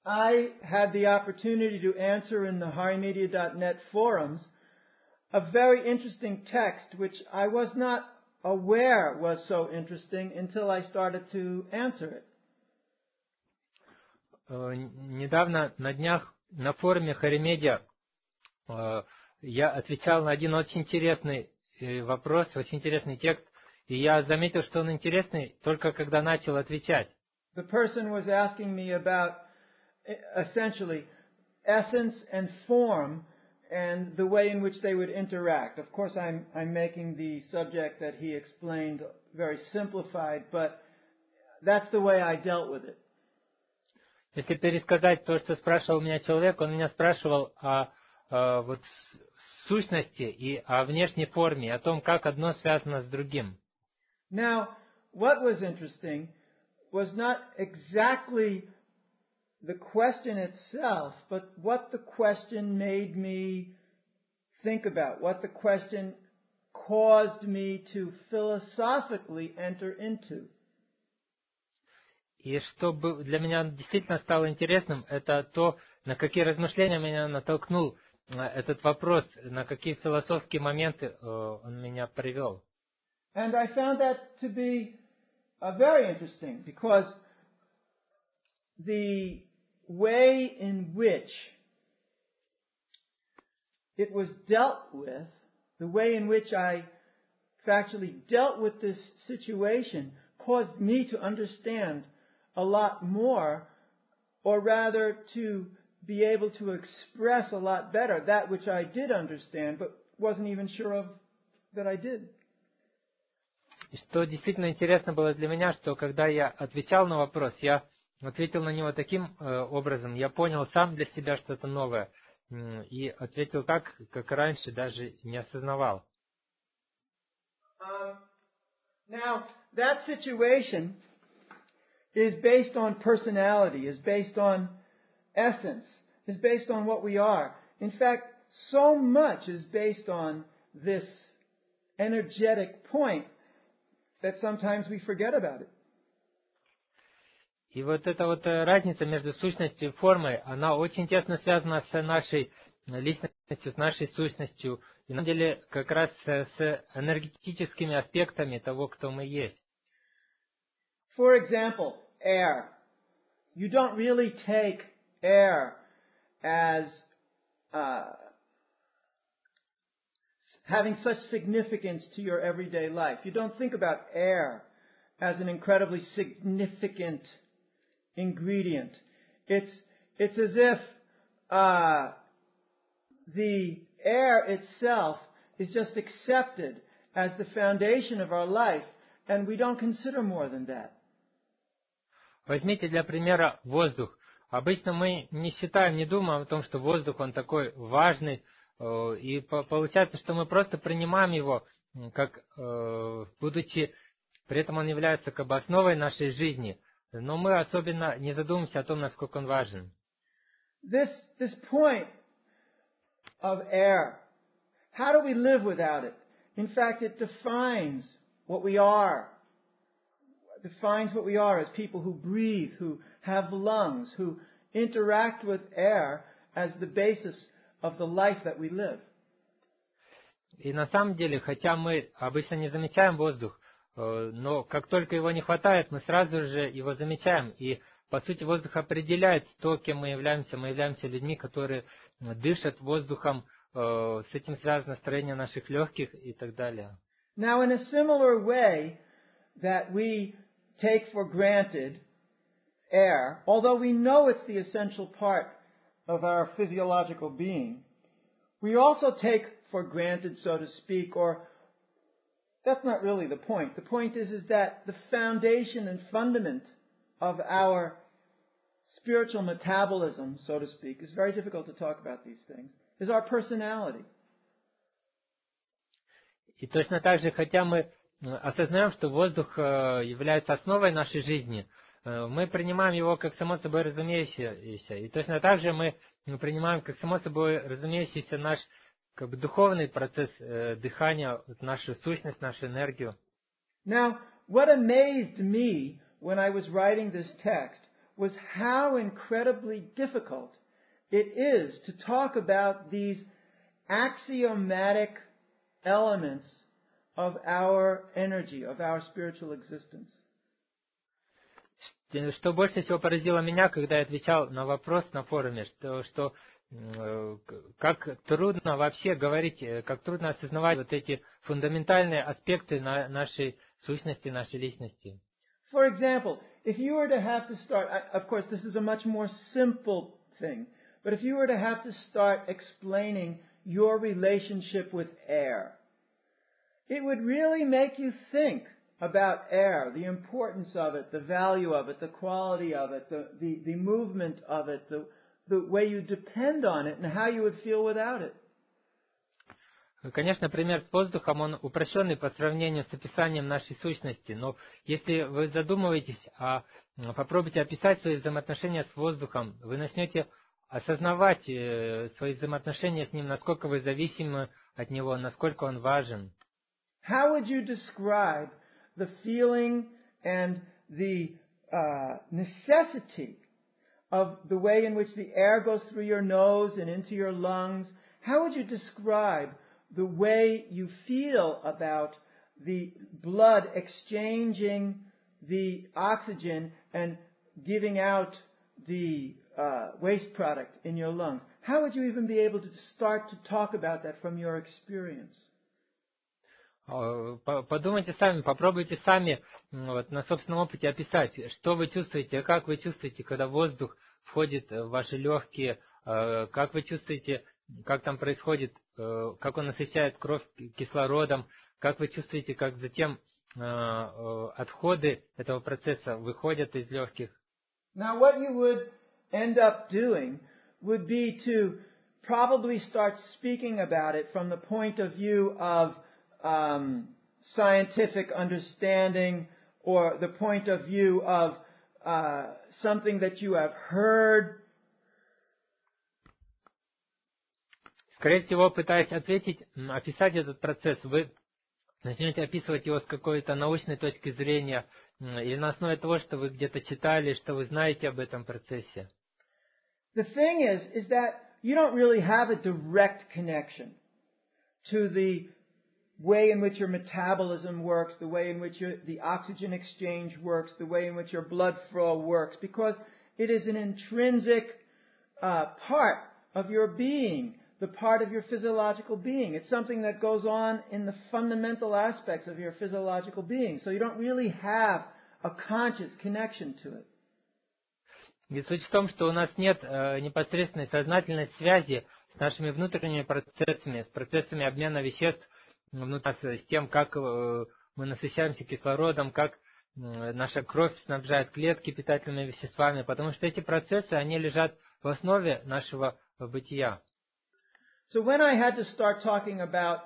I had the opportunity to answer in the HariMedia.net forums a very interesting text which I was not aware was so interesting until I started to answer it. Недавно, на днях, на форуме HariMedia я отвечал на один очень интересный вопрос, очень интересный текст, и я заметил, что он интересный только когда начал отвечать. The person was asking me about essentially essence and form and the way in which they would interact. Of course, I'm making the subject that he explained very simplified, but that's the way I dealt with it. Если пересказать то, что спрашивал меня человек, он меня спрашивал о вот сущности и о внешней форме, о том, как одно связано с другим. Now, what was interesting was not exactly the question itself, but what the question made me think about, what the question caused me to philosophically enter into. И что для меня действительно стало интересным, это то, на какие размышления меня натолкнул этот вопрос, на какие философские моменты он меня привел. And I found that to be very interesting, because the way in which it was dealt with, the way in which I factually dealt with this situation, caused me to understand a lot more, or rather to be able to express a lot better that which I did understand, but wasn't even sure of that I did. И что действительно интересно было для меня, что когда я отвечал на вопрос, я ответил на него таким образом, я понял сам для себя что-то новое, и ответил так, как раньше даже не осознавал. Now, that situation is based on personality, is based on essence, is based on what we are. In fact, so much is based on this energetic point that sometimes we forget about it. И вот эта вот разница между сущностью и формой, она очень тесно связана с нашей личностью, с нашей сущностью, и на самом деле как раз с энергетическими аспектами того, кто мы есть. For example, air. You don't really take air as having such significance to your everyday life. You don't think about air as an incredibly significant ingredient. It's as if the air itself is just accepted as the foundation of our life, and we don't consider more than that. Возьмите для примера воздух. Обычно мы не считаем, не думаем о том, что воздух, он такой важный, и получается, что мы просто принимаем его, как будучи, при этом он является как бы основой нашей жизни, но мы особенно не задумываемся о том, насколько он важен. This point of air, how do we live without it? In fact, it defines what we are. It defines what we are as people who breathe, who have lungs, who interact with air as the basis of the life that we live. И на самом деле, хотя мы обычно не замечаем воздух, но как только его не хватает, мы сразу же его замечаем. И, по сути, воздух определяет то, кем мы являемся. Мы являемся людьми, которые дышат воздухом, с этим связано строение наших легких и так далее. Now, in a similar way that we take for granted air, although we know it's the essential part of our physiological being, we also take for granted, so to speak, or that's not really the point. The point is that the foundation and fundament of our spiritual metabolism, so to speak, is very difficult to talk about these things, is our personality. И точно так же, хотя мы осознаем, что воздух является основой нашей жизни, мы принимаем его как само собой разумеющееся. И точно так же мы принимаем как само собой разумеющийся наш как бы духовный процесс дыхания, нашу сущность, нашу энергию. Now, what amazed me when I was writing this text was how incredibly difficult it is to talk about these axiomatic elements of our energy, of our spiritual existence. Что больше всего поразило меня, когда я отвечал на вопрос на форуме, что как трудно вообще говорить, как трудно осознавать вот эти фундаментальные аспекты нашей сущности, нашей личности. For example, if you were to have to start, of course this is a much more simple thing, but if you were to have to start explaining your relationship with air, it would really make you think about air, the importance of it, the value of it, the quality of it, the movement of it, the way you depend on it, and how you would feel without it. Конечно, пример с воздухом, он упрощенный по сравнению с описанием нашей сущности, но если вы задумываетесь, попробуйте описать свои взаимоотношения с воздухом, вы начнете осознавать свои взаимоотношения с ним, насколько вы зависимы от него, насколько он важен. How would you describe the feeling and the necessity of the way in which the air goes through your nose and into your lungs? How would you describe the way you feel about the blood exchanging the oxygen and giving out the waste product in your lungs? How would you even be able to start to talk about that from your experience? Подумайте сами, попробуйте сами вот, на собственном опыте описать, что вы чувствуете, как вы чувствуете, когда воздух входит в ваши легкие, как вы чувствуете, как там происходит, как он насыщает кровь кислородом, как вы чувствуете, как затем отходы этого процесса выходят из легких. Now what you would end up doing would be to probably start speaking about it from the point of view of scientific understanding or the point of view of something that you have heard. Скорее всего, пытаясь описать этот процесс, вы начнете описывать его с какой-то научной точки зрения или на основе того, что вы где-то читали, что вы знаете об этом процессе. The thing is that you don't really have a direct connection to the way in which your metabolism works, the way in which the oxygen exchange works, the way in which your blood flow works, because it is an intrinsic part of your being, the part of your physiological being. It's something that goes on in the fundamental aspects of your physiological being. So you don't really have a conscious connection to it. И суть в том, что у нас нет непосредственной сознательной связи с нашими внутренними процессами, с процессами обмена веществ, с тем, как мы насыщаемся кислородом, как наша кровь снабжает клетки питательными веществами, потому что эти процессы, они лежат в основе нашего бытия. So when I had to start talking about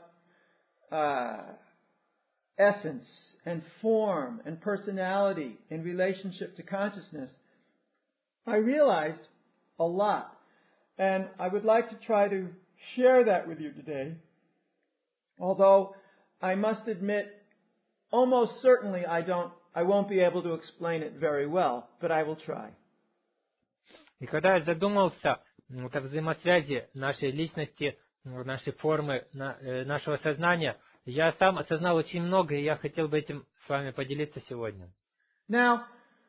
essence and form and personality in relationship to consciousness, I realized a lot. And I would like to try to share that with you today. Although I must admit, almost certainly I won't be able to explain it very well, but I will try. И когда я задумался о взаимосвязи нашей личности, нашей формы, нашего сознания, я сам осознал очень много, и я хотел бы этим с вами поделиться сегодня. Now,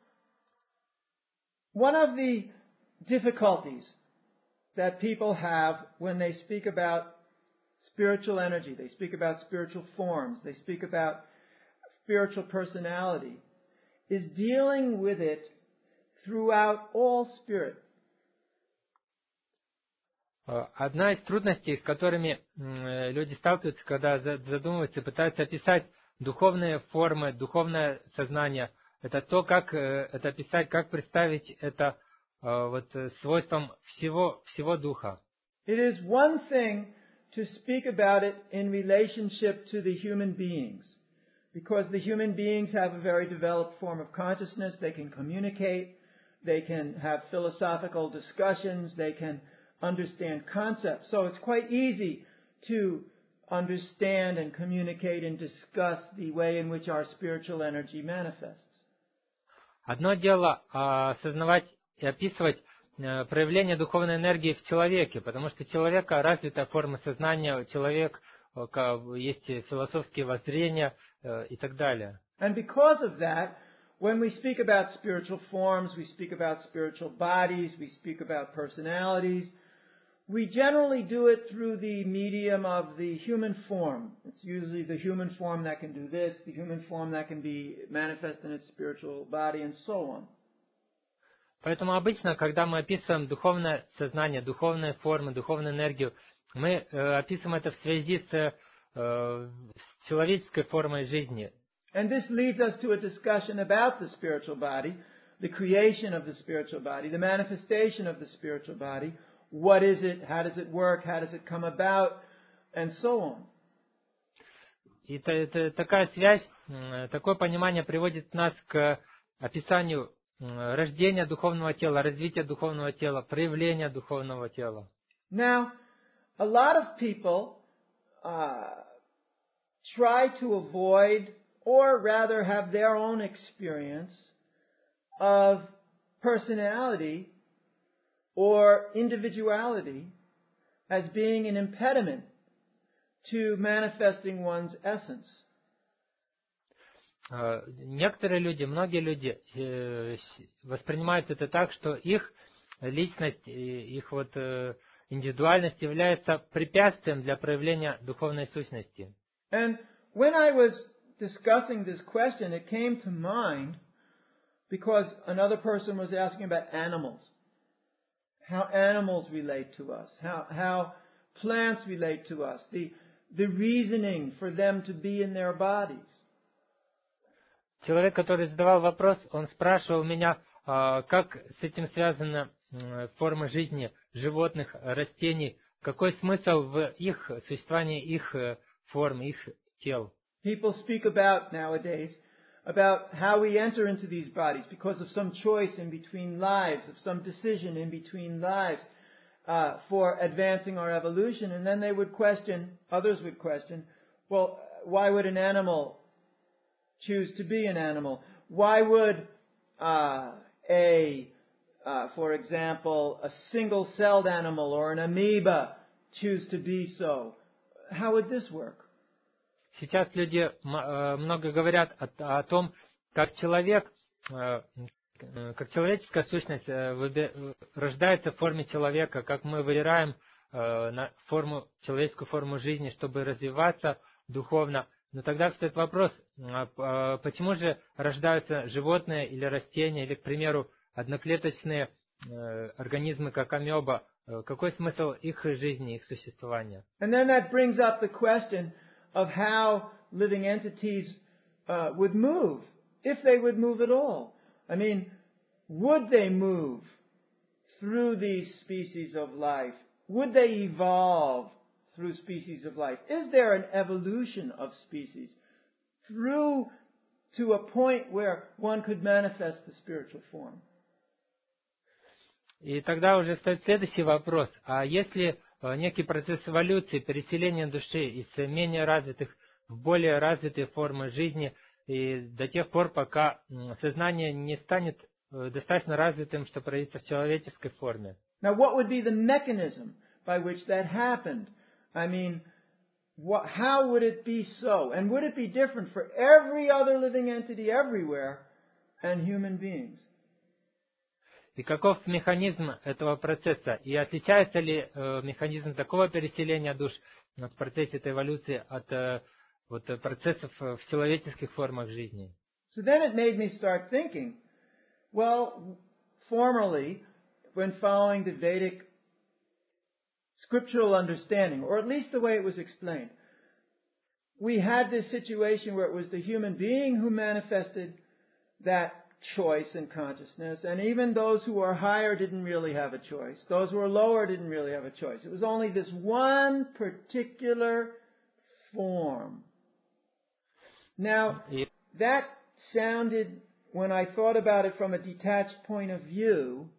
one of the difficulties that people have when they speak about spiritual energy, they speak about spiritual forms, they speak about spiritual personality, is dealing with it throughout all spirit. Одна из трудностей, с которыми люди сталкиваются, когда задумываются и пытаются описать духовные формы, духовное сознание, это то, как это описать, как представить это вот свойством всего духа. It is one thing to speak about it in relationship to the human beings, because the human beings have a very developed form of consciousness. They can communicate, they can have philosophical discussions, they can understand concepts. So it's quite easy to understand and communicate and discuss the way in which our spiritual energy manifests. Одно дело осознавать и описывать проявление духовной энергии в человеке, потому что у человека развита форма сознания, у человека есть философские воззрения и так далее. And because of that, when we speak about spiritual forms, we speak about spiritual bodies, we speak about personalities, we generally do it through the medium of the human form. It's usually the human form that can do this, the human form that can be manifest in its spiritual body, and so on. Поэтому обычно, когда мы описываем духовное сознание, духовные формы, духовную энергию, мы описываем это в связи с человеческой формой жизни. And this leads us to a discussion about the spiritual body, the creation of the spiritual body, the manifestation of the spiritual body. What is it? How does it work? How does it come about? And so on. И такая связь, такое понимание приводит нас к описанию рождения духовного тела, развития духовного тела, проявления духовного тела. Now, a lot of people try to avoid, or rather have their own experience of personality or individuality as being an impediment to manifesting one's essence. Некоторые люди, многие люди воспринимают это так, что их личность, их индивидуальность является препятствием для проявления духовной сущности. And when I was discussing this question, it came to mind because another person was asking about animals. How animals relate to us, how plants relate to us, the reasoning for them to be in their bodies. Человек, который задавал вопрос, он спрашивал меня, как с этим связана форма жизни животных, растений, какой смысл в их существовании, их форм, их тел. People speak about nowadays about how we enter into these bodies because of some choice in between lives, of some decision in between lives for advancing our evolution. And then they would question, others would question, well, why would an animal choose to be an animal? Why would for example, a single-celled animal or an amoeba choose to be so? How would this work? Сейчас люди много говорят о том, как человек, как человеческая сущность рождается в форме человека, как мы выбираем человеческую форму жизни, чтобы развиваться духовно. Но тогда встает вопрос, почему же рождаются животные или растения, или, к примеру, одноклеточные организмы, как амеба? Какой смысл их жизни, их существования? And then that brings up the question of how living entities would move, if they would move at all. I mean, would they move through these species of life? Would they evolve through species of life? Is there an evolution of species through to a point where one could manifest the spiritual form? И тогда уже стоит следующий вопрос. А если некий процесс эволюции, переселения души из менее развитых в более развитые формы жизни, и до тех пор, пока сознание не станет достаточно развитым, чтобы проявиться в человеческой форме? Now, what would be the mechanism by which that happened? I mean, how would it be so? And would it be different for every other living entity everywhere and human beings? И каков механизм этого процесса? И отличается ли механизм такого переселения душ в процессе этой эволюции от процессов в человеческих формах жизни? So then it made me start thinking, well, formerly, when following the Vedic scriptural understanding, or at least the way it was explained, we had this situation where it was the human being who manifested that choice in consciousness, and even those who are higher didn't really have a choice. Those who are lower didn't really have a choice. It was only this one particular form. Now, that sounded, when I thought about it from a detached point of view,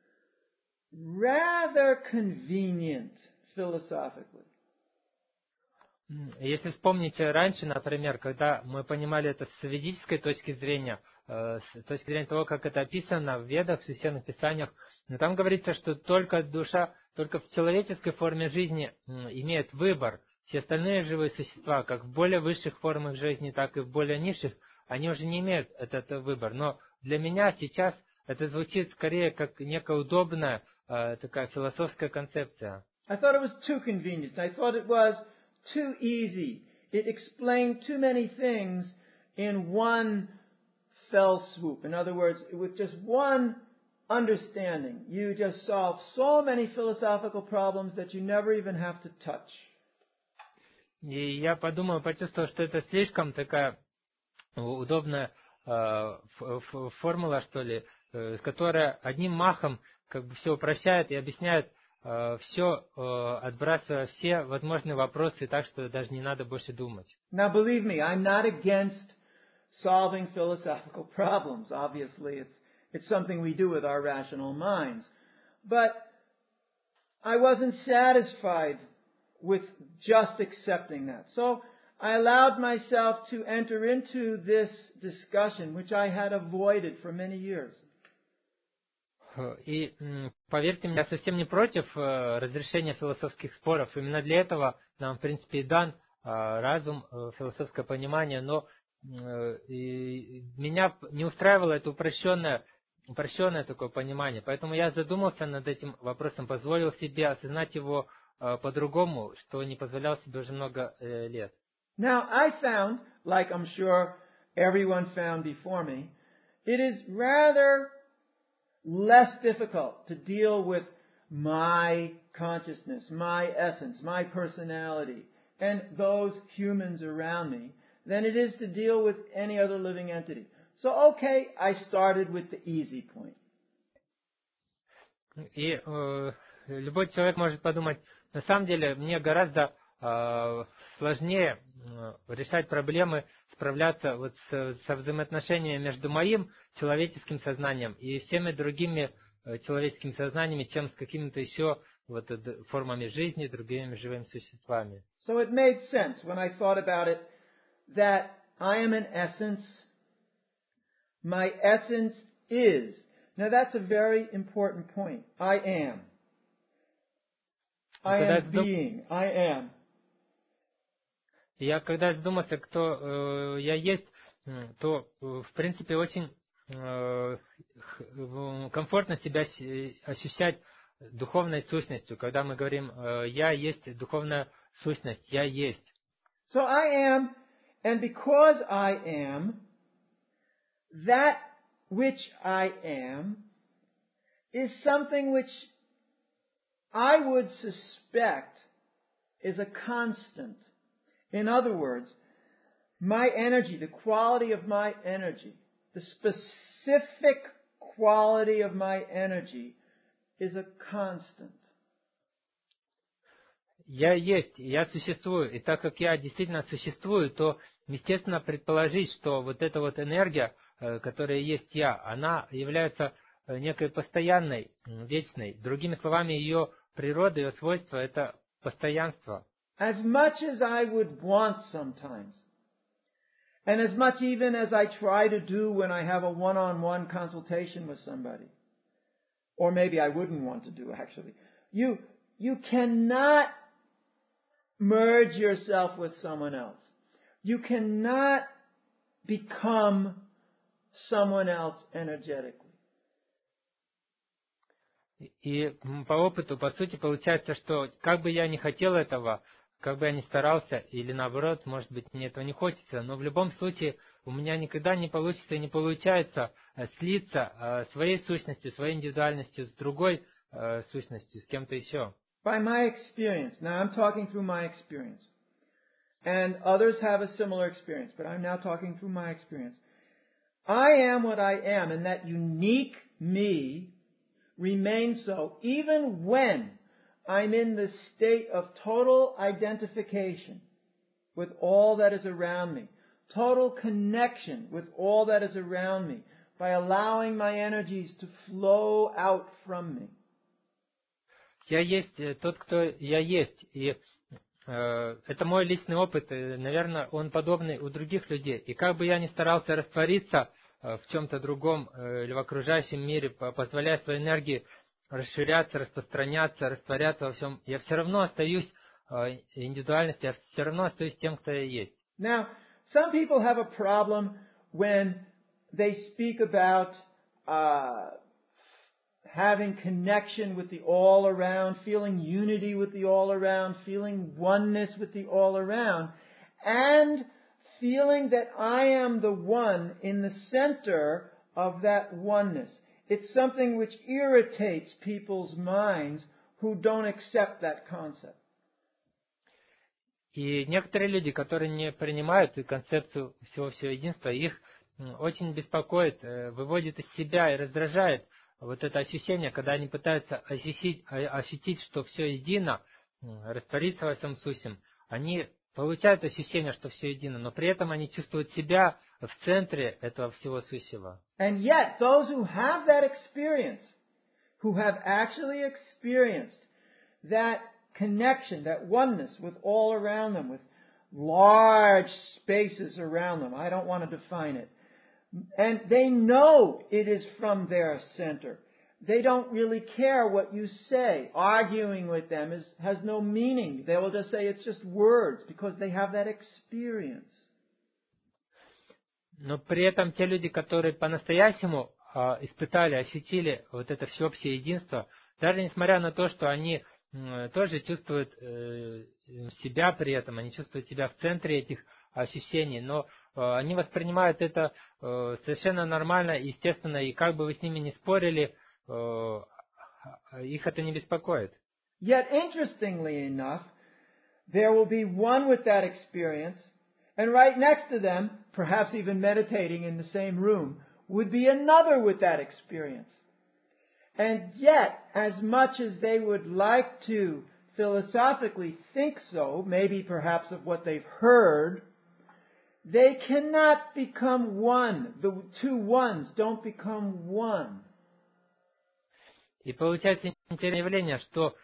rather convenient philosophically. Если вспомните раньше, например, когда мы понимали это с ведической точки зрения, с точки зрения того, как это описано в Ведах, в Священных Писаниях. Но там говорится, что только душа, только в человеческой форме жизни имеет выбор. Все остальные живые существа, как в более высших формах жизни, так и в более низших, они уже не имеют этот выбор. Но для меня сейчас это звучит скорее как некая удобная такая философская концепция. I thought it was too convenient. I thought it was too easy. It explained too many things in one fell swoop. In other words, with just one understanding, you just solve so many philosophical problems that you never even have to touch. И я подумал, почувствовал, что это слишком такая удобная формула, что ли, которая одним махом как бы все упрощает и объясняет все, отбрасывая все возможные вопросы, так что даже не надо больше думать. Now, believe me, I'm not against solving philosophical problems. Obviously, it's something we do with our rational minds. But I wasn't satisfied with just accepting that. So I allowed myself to enter into this discussion, which I had avoided for many years. И поверьте мне, я совсем не против разрешения философских споров. Именно для этого нам, в принципе, и дан разум, философское понимание, но меня не устраивало это упрощенное такое понимание. Поэтому я задумался над этим вопросом, позволил себе осознать его по-другому, что не позволял себе уже много лет. Now, I found, like I'm sure everyone found before me, it is rather less difficult to deal with my consciousness, my essence, my personality, and those humans around me than it is to deal with any other living entity. So, okay, I started with the easy point. И любой человек может подумать, на самом деле мне гораздо сложнее решать проблемы, справляться вот со взаимоотношениями между моим человеческим сознанием и всеми другими человеческими сознаниями, чем с какими-то еще вот формами жизни, другими живыми существами. So it made sense when I thought about it that I am an essence. My essence is. Now that's a very important point. I am. I am being. I am. Я когда задумался, кто я есть, то в принципе очень комфортно себя ощущать духовной сущностью, когда мы говорим «я есть духовная сущность», «я есть». So I am, and because I am, that which I am is something which I would suspect is a constant. In other words, my energy, the quality of my energy, the specific quality of my energy is a constant. Я есть, я существую, и так как я действительно существую, то естественно предположить, что вот эта вот энергия, которая есть я, она является некой постоянной, вечной. Другими словами, ее природа, ее свойство – это постоянство. As much as I would want sometimes, and as much even as I try to do when I have a one-on-one consultation with somebody, or maybe I wouldn't want to do actually, you cannot merge yourself with someone else. You cannot become someone else energetically. И по опыту, по сути, получается, что как бы я ни хотел этого, как бы я ни старался, или наоборот, может быть, мне этого не хочется, но в любом случае у меня никогда не получится и не получается слиться своей сущностью, своей индивидуальностью с другой сущностью, с кем-то еще. By my experience, now I'm talking through my experience, and others have a similar experience, but I'm now talking through my experience. I am what I am, and that unique me remains so even when I'm in the state of total identification with all that is around me, total connection with all that is around me, by allowing my energies to flow out from me. Я есть тот, кто я есть, и это мой личный опыт, и, наверное, он подобный у других людей. И как бы я ни старался раствориться в чем-то другом или в окружающем мире, позволяя своей энергии расширяться, распространяться, растворяться во всем, я все равно остаюсь индивидуальностью, я все равно остаюсь тем, кто я есть. Now, some people have a problem when they speak about having connection with the all around, feeling unity with the all around, feeling oneness with the all around, and feeling that I am the one in the center of that oneness. It's something which irritates people's minds who don't accept that concept. И некоторые люди, которые не принимают концепцию всего единства, их очень беспокоит, выводит из себя и раздражает вот это ощущение, когда они пытаются ощутить, что все едино, раствориться во всем сущем. Они получают ощущение, что все едино, но при этом они чувствуют себя в центре этого всего сущего. And yet, those who have that experience, who have actually experienced that connection, that oneness with all around them, with large spaces around them, I don't want to define it, and they know it is from their center. They don't really care what you say. Arguing with them has no meaning. They will just say it's just words because they have that experience. Но при этом те люди, которые по-настоящему испытали, ощутили вот это всеобщее единство, даже несмотря на то, что они тоже чувствуют себя при этом, они чувствуют себя в центре этих ощущений, но они воспринимают это совершенно нормально, естественно, и как бы вы с ними ни спорили, их это не беспокоит. Yet, interestingly enough, there will be one with that experience, and right next to them, perhaps even meditating in the same room, would be another with that experience. And yet, as much as they would like to philosophically think so, maybe perhaps of what they've heard, they cannot become one. The two ones don't become one. И получается интересное явление, что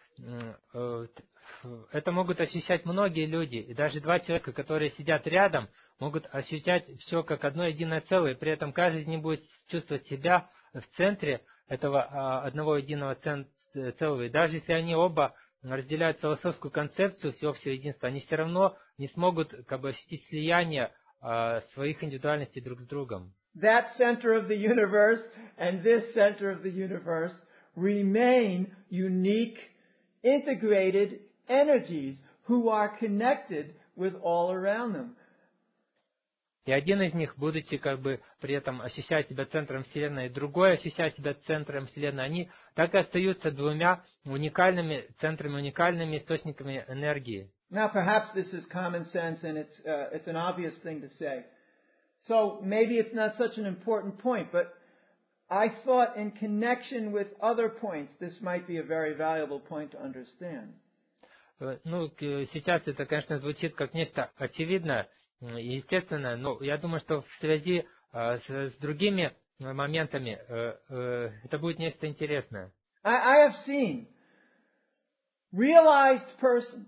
это могут ощущать многие люди, и даже два человека, которые сидят рядом, могут ощущать все как одно единое целое, и при этом каждый из них будет чувствовать себя в центре этого одного единого целого. И даже если они оба разделяют философскую концепцию всеобщего единства, они все равно не смогут ощутить слияние своих индивидуальностей друг с другом. That center of the universe and this center of the universe remain unique, integrated energies who are connected with all around them. И один из них, будучи при этом ощущая себя центром Вселенной, и другой ощущая себя центром Вселенной, они так и остаются двумя уникальными центрами, уникальными источниками энергии. Now, perhaps this is common sense and it's an obvious thing to say. So maybe it's not such an important point, but I thought in connection with other points, this might be a very valuable point to understand. Сейчас это, конечно, звучит как нечто очевидное и естественное, но я думаю, что в связи с другими моментами это будет нечто интересное. I have seen realized persons,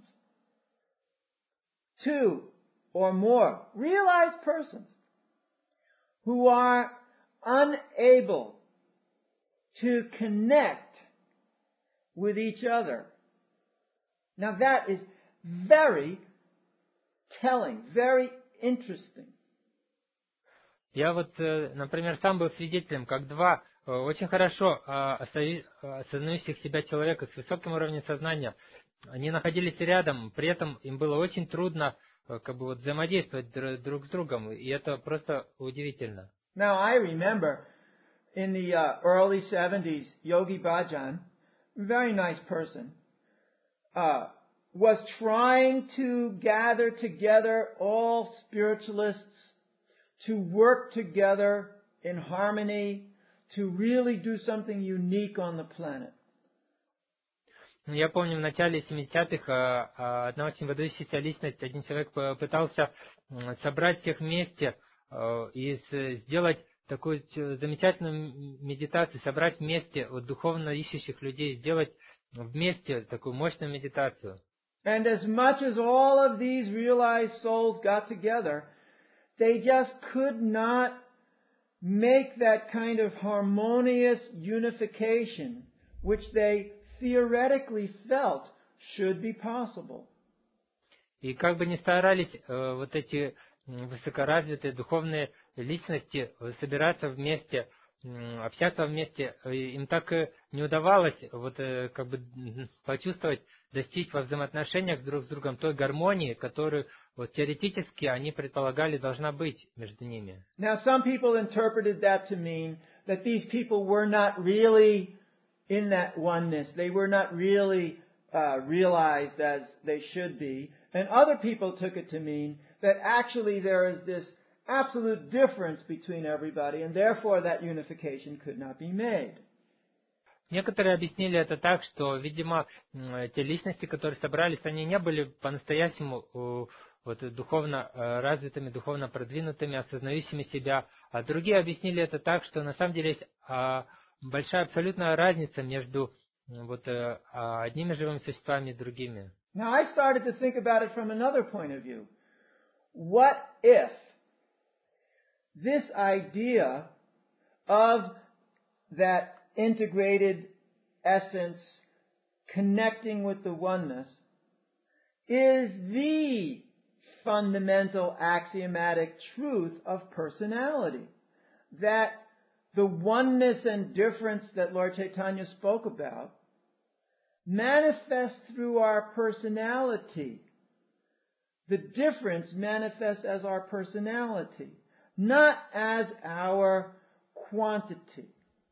two or more realized persons, who are unable to connect with each other. Now that is very telling, very interesting. Я например, сам был свидетелем, как два очень хорошо осознающих себя человека с высоким уровнем сознания, они находились рядом, при этом им было очень трудно взаимодействовать друг с другом, и это просто удивительно. Now I remember in the early 70s, Yogi Bhajan, very nice person, was trying to gather together all spiritualists to work together in harmony, to really do something unique on the planet. Я помню, в начале 70-х одна очень выдающаяся личность, один человек пытался собрать всех вместе и сделать такую замечательную медитацию, собрать вместе духовно ищущих людей, сделать вместе такую мощную медитацию. And as much as all of these realized souls got together, they just could not make that kind of harmonious unification which they theoretically felt should be possible. И как бы ни старались вот эти высокоразвитые духовные личности собираться вместе, общаться вместе, им так и не удавалось вот как бы почувствовать, достичь во взаимоотношениях друг с другом той гармонии, которую вот теоретически они предполагали должна быть между ними. Now some people interpreted that to mean that these people were not really in that oneness. They were not really realized as they should be. And other people took it to mean that actually there is this absolute difference between everybody, and therefore that unification could not be made. Некоторые объяснили это так, что, видимо, те личности, которые собрались, они не были по-настоящему вот, духовно развитыми, духовно продвинутыми, осознающими себя. А другие объяснили это так, что на самом деле есть большая абсолютная разница между вот, одними живыми существами и другими. Now I started to think about it from another point of view. What if this idea of that integrated essence connecting with the oneness is the fundamental axiomatic truth of personality? That the oneness and difference that Lord Chaitanya spoke about manifests through our personality. The difference manifests as our personality, not as our quantity.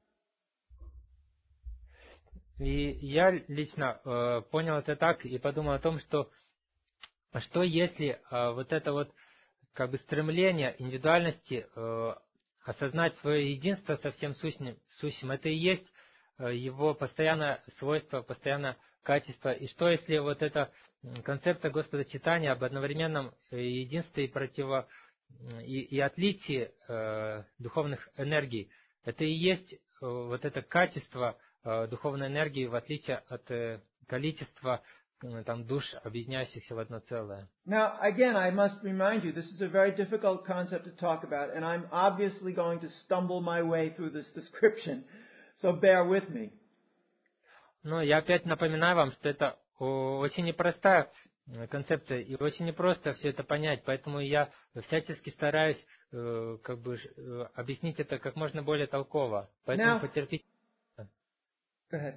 И я лично понял это так и подумал о том, что если вот это вот как бы стремление индивидуальности осознать свое единство со всем сущим, это и есть его постоянное свойство, постоянное качество. И что если вот эта концепция Господа Чайтаньи об одновременном единстве и отличии духовных энергий, это и есть вот это качество духовной энергии в отличие от количества там, душ, объединяющихся в одно целое. Now, again, I must remind you, this is a very difficult concept to talk about, and I'm obviously going to stumble my way through this description, so bear with me. Но я опять напоминаю вам, что это очень непростая концепция, и очень непросто все это понять, поэтому я всячески стараюсь как бы объяснить это как можно более толково. Поэтому потерпите. Go ahead.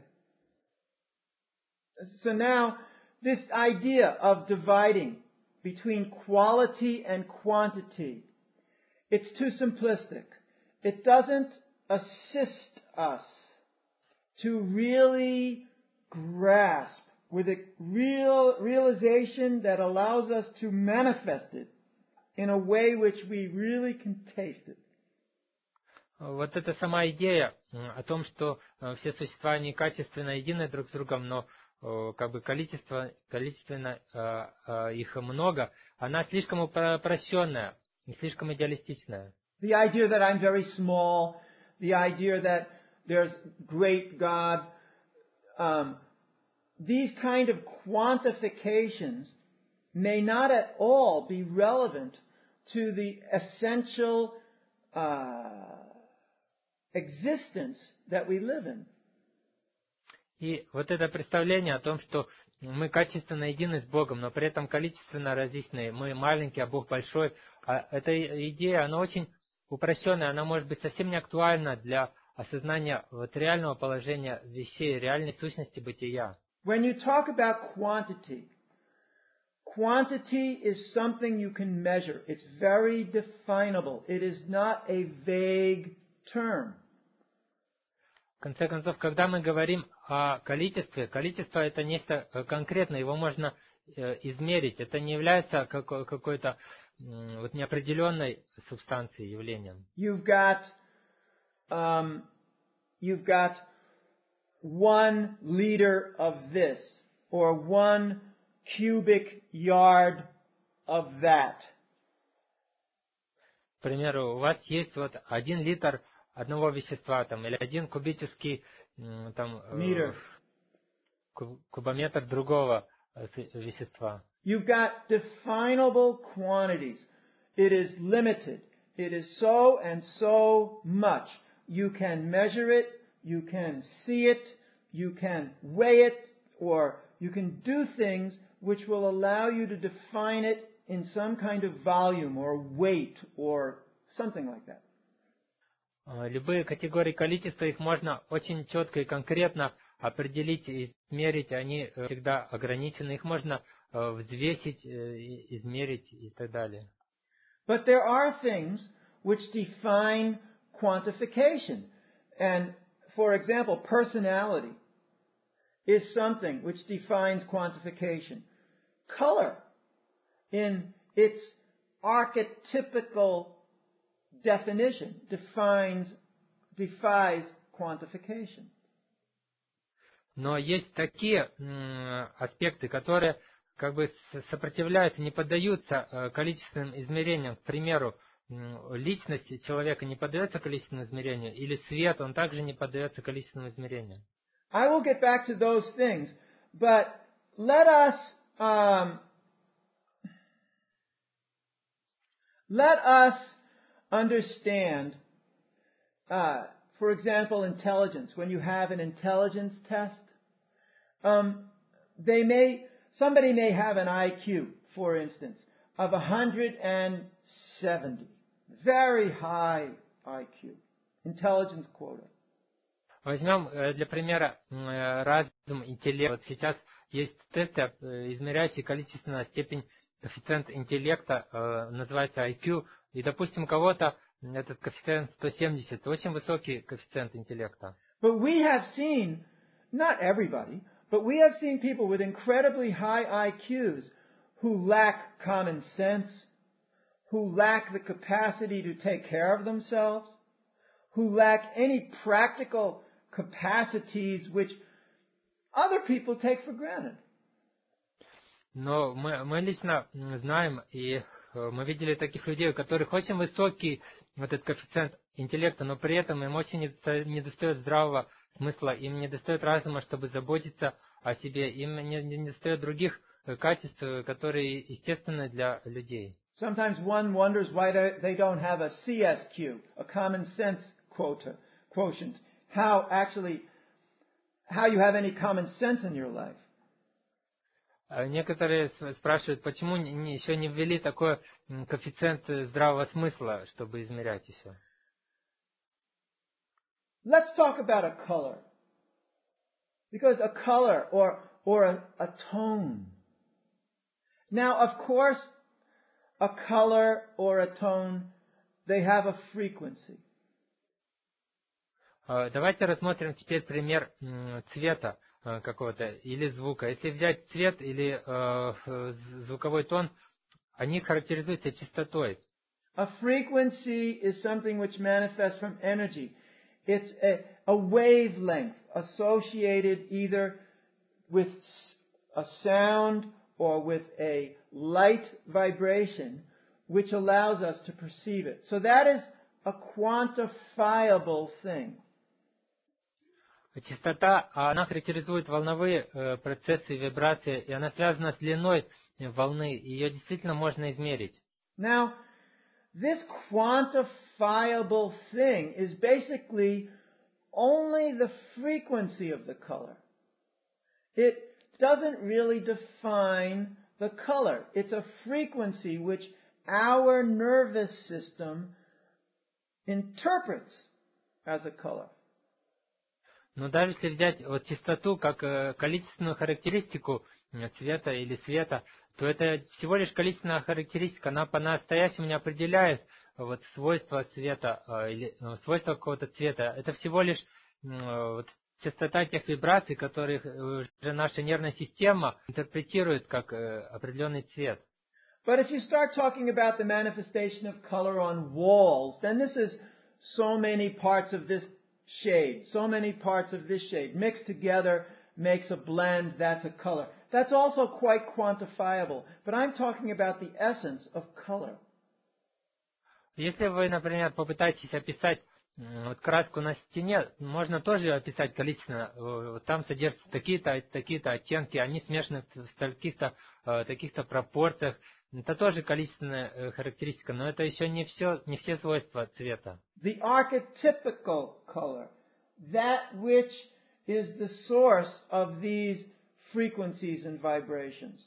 So now, this idea of dividing between quality and quantity, it's too simplistic. It doesn't assist us to really grasp with a realization that allows us to manifest it in a way which we really can taste it. Вот эта сама идея о том, что все существа они качественно едины друг с другом, но как бы количественно их много, она слишком упрощенная и слишком идеалистичная. The idea that I'm very small, the idea that there's great God, these kind of quantifications may not at all be relevant to the essential existence that we live in. И вот это представление о том, что мы качественно едины с Богом, но при этом количественно различные, мы маленькие, а Бог большой, эта идея, она очень упрощенная, она может быть совсем не актуальна для осознания вот реального положения вещей, реальной сущности бытия. When you talk about quantity is something you can measure. It's very definable. It is not a vague term. В конце концов, когда мы говорим о количестве, количество это нечто конкретное, его можно измерить. Это не является какой-то вот неопределенной субстанцией, явлением. You've got 1 liter of this, or 1 cubic yard of that. К примеру, у вас есть вот 1 литр одного вещества, там, или 1 кубический там, кубометр другого вещества. You've got definable quantities. It is limited. it is so and so much. You can measure it, you can see it, you can weigh it, or you can do things which will allow you to define it in some kind of volume or weight or something like that. Любые категории количества, их можно очень четко и конкретно определить и измерить. Они всегда ограничены. Их можно взвесить, измерить и так далее. But there are things which define quantification. And, for example, personality is something which defines quantification. Color, in its archetypical definition, defies quantification. Но есть такие аспекты, которые как бы сопротивляются, не поддаются количественным измерениям. К примеру, личность человека не поддается количественному измерению, или свет, он также не поддается количественному измерению. I will get back to those things, but let us understand, for example, intelligence. When you have an intelligence test, somebody may have an IQ, for instance, of 170. Very high IQ. Intelligence quota. Возьмем для примера разум, интеллект. Вот сейчас есть тесты, измеряющие количественную степень коэффициент интеллекта, называется IQ. И, допустим, у кого-то этот коэффициент 170, очень высокий коэффициент интеллекта. But we have seen, not everybody, but we have seen people with incredibly high IQs who lack common sense, who lack the capacity to take care of themselves, who lack any practical capacities which other people take for granted. Но мы лично знаем, и мы видели таких людей, у которых очень высокий этот коэффициент интеллекта, но при этом им очень недостает здравого смысла, им недостает разума, чтобы заботиться о себе, им недостает других качеств, которые естественны для людей. Sometimes one wonders why they don't have a CSQ, a common sense quotient. How you have any common sense in your life. Некоторые спрашивают, почему еще не ввели такой коэффициент здравого смысла, чтобы измерять еще. Let's talk about a color. Because a color or a tone. Now, of course, a color or a tone, they have a frequency. Давайте рассмотрим теперь пример цвета какого-то или звука. Если взять цвет или звуковой тон, они характеризуются частотой. A frequency is something which manifests from energy. It's a wavelength associated either with a sound or with a light vibration which allows us to perceive it. So that is a quantifiable thing. Частота, она характеризует волновые процессы, вибрации, и она связана с длиной волны, и ее действительно можно измерить. Now, this quantifiable thing is basically only the frequency of the color. It doesn't really define the color. It's a frequency which our nervous system interprets as a color. Но даже если взять вот частоту как количественную характеристику цвета или света, то это всего лишь количественная характеристика, она по-настоящему не определяет вот свойства цвета или свойства какого-то цвета. Это всего лишь вот частота тех вибраций, которых уже наша нервная система интерпретирует как определенный цвет. But if you start talking about the manifestation of color on walls, then this is so many parts of this shade, so many parts of this shade mixed together makes a blend, that's a color. That's also quite quantifiable, but I'm talking about the essence of color. Если вы, например, попытаетесь описать вот краску на стене, можно тоже ее описать количественно. Там содержатся такие-то оттенки, они смешаны в таких-то пропорциях. Это тоже количественная характеристика, но это еще не все свойства цвета. The archetypical color, that which is the source of these frequencies and vibrations.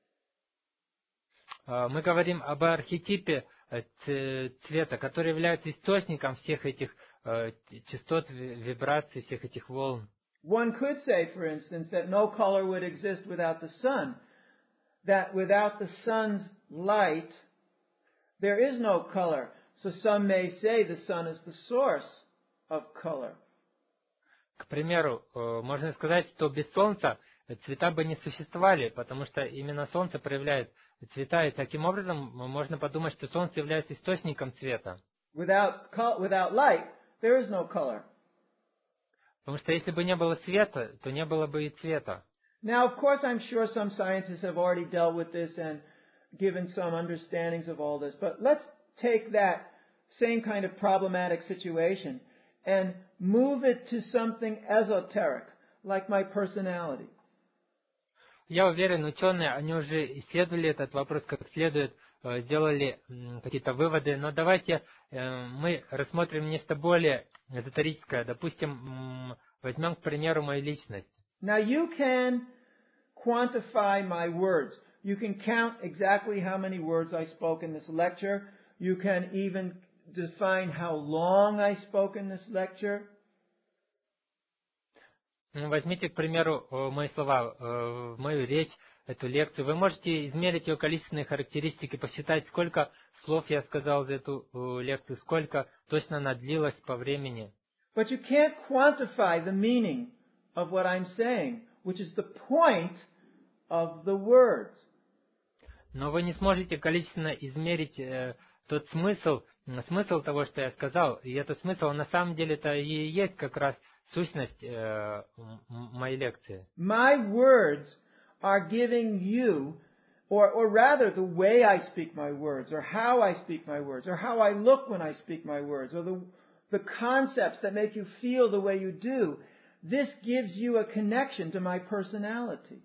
Мы говорим об архетипе цвета, который является источником всех этих частот, вибраций, всех этих волн. One could say, for instance, that no color would exist without the sun, that without the sun's light, there is no color. So some may say the sun is the source of color. К примеру, можно сказать, что без солнца цвета бы не существовали, потому что именно солнце проявляет цвета, и таким образом можно подумать, что солнце является источником цвета. Without light, there is no color. Потому что если бы не было света, то не было бы и цвета. Now, of course, I'm sure some scientists have already dealt with this and given some understandings of all this, but let's take that same kind of problematic situation and move it to something esoteric, like my personality. Я уверен, ученые, они уже исследовали этот вопрос как следует, сделали какие-то выводы, но давайте мы рассмотрим нечто более эзотерическое. Допустим, возьмем, к примеру, мою личность. Now you can quantify my words. You can count exactly how many words I spoke in this lecture. You can even define how long I spoke in this lecture. Возьмите, к примеру, мои слова, мою речь, эту лекцию. Вы можете измерить ее количественные характеристики, посчитать, сколько слов я сказал за эту лекцию, сколько точно она длилась по времени. But you can't quantify the meaning of what I'm saying, which is the point of the words. Но вы не сможете количественно измерить тот смысл того, что я сказал. И этот смысл, на самом деле, это и есть как раз сущность моей лекции. My words are giving you, or rather the way I speak my words, or how I speak my words, or how I look when I speak my words, or the concepts that make you feel the way you do, this gives you a connection to my personality.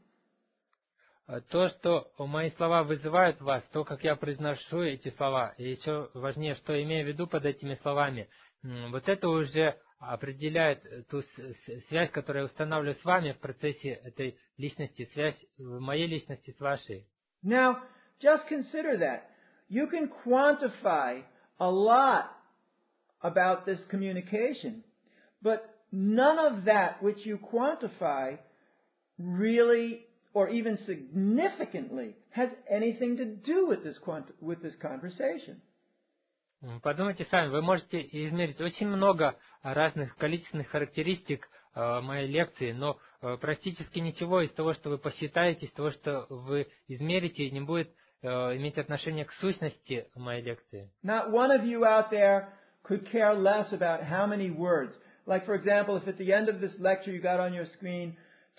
То, что мои слова вызывают в вас, то, как я произношу эти слова, и еще важнее, что имею в виду под этими словами, вот это уже определяет ту связь, которую я устанавливаю с вами в процессе этой личности, связь моей личности с вашей. Now, just consider that. You can quantify a lot about this communication, but none of that which you quantify really or even significantly has anything to do with this conversation. Подумайте сами, вы можете измерить очень много разных количественных характеристик моей лекции, но практически ничего из того, что вы посчитаете, из того, что вы измерите, не будет иметь отношения к сущности моей лекции. Not one of you out there could care less about how many words. Like, for example, if at the end of this lecture you got on your screen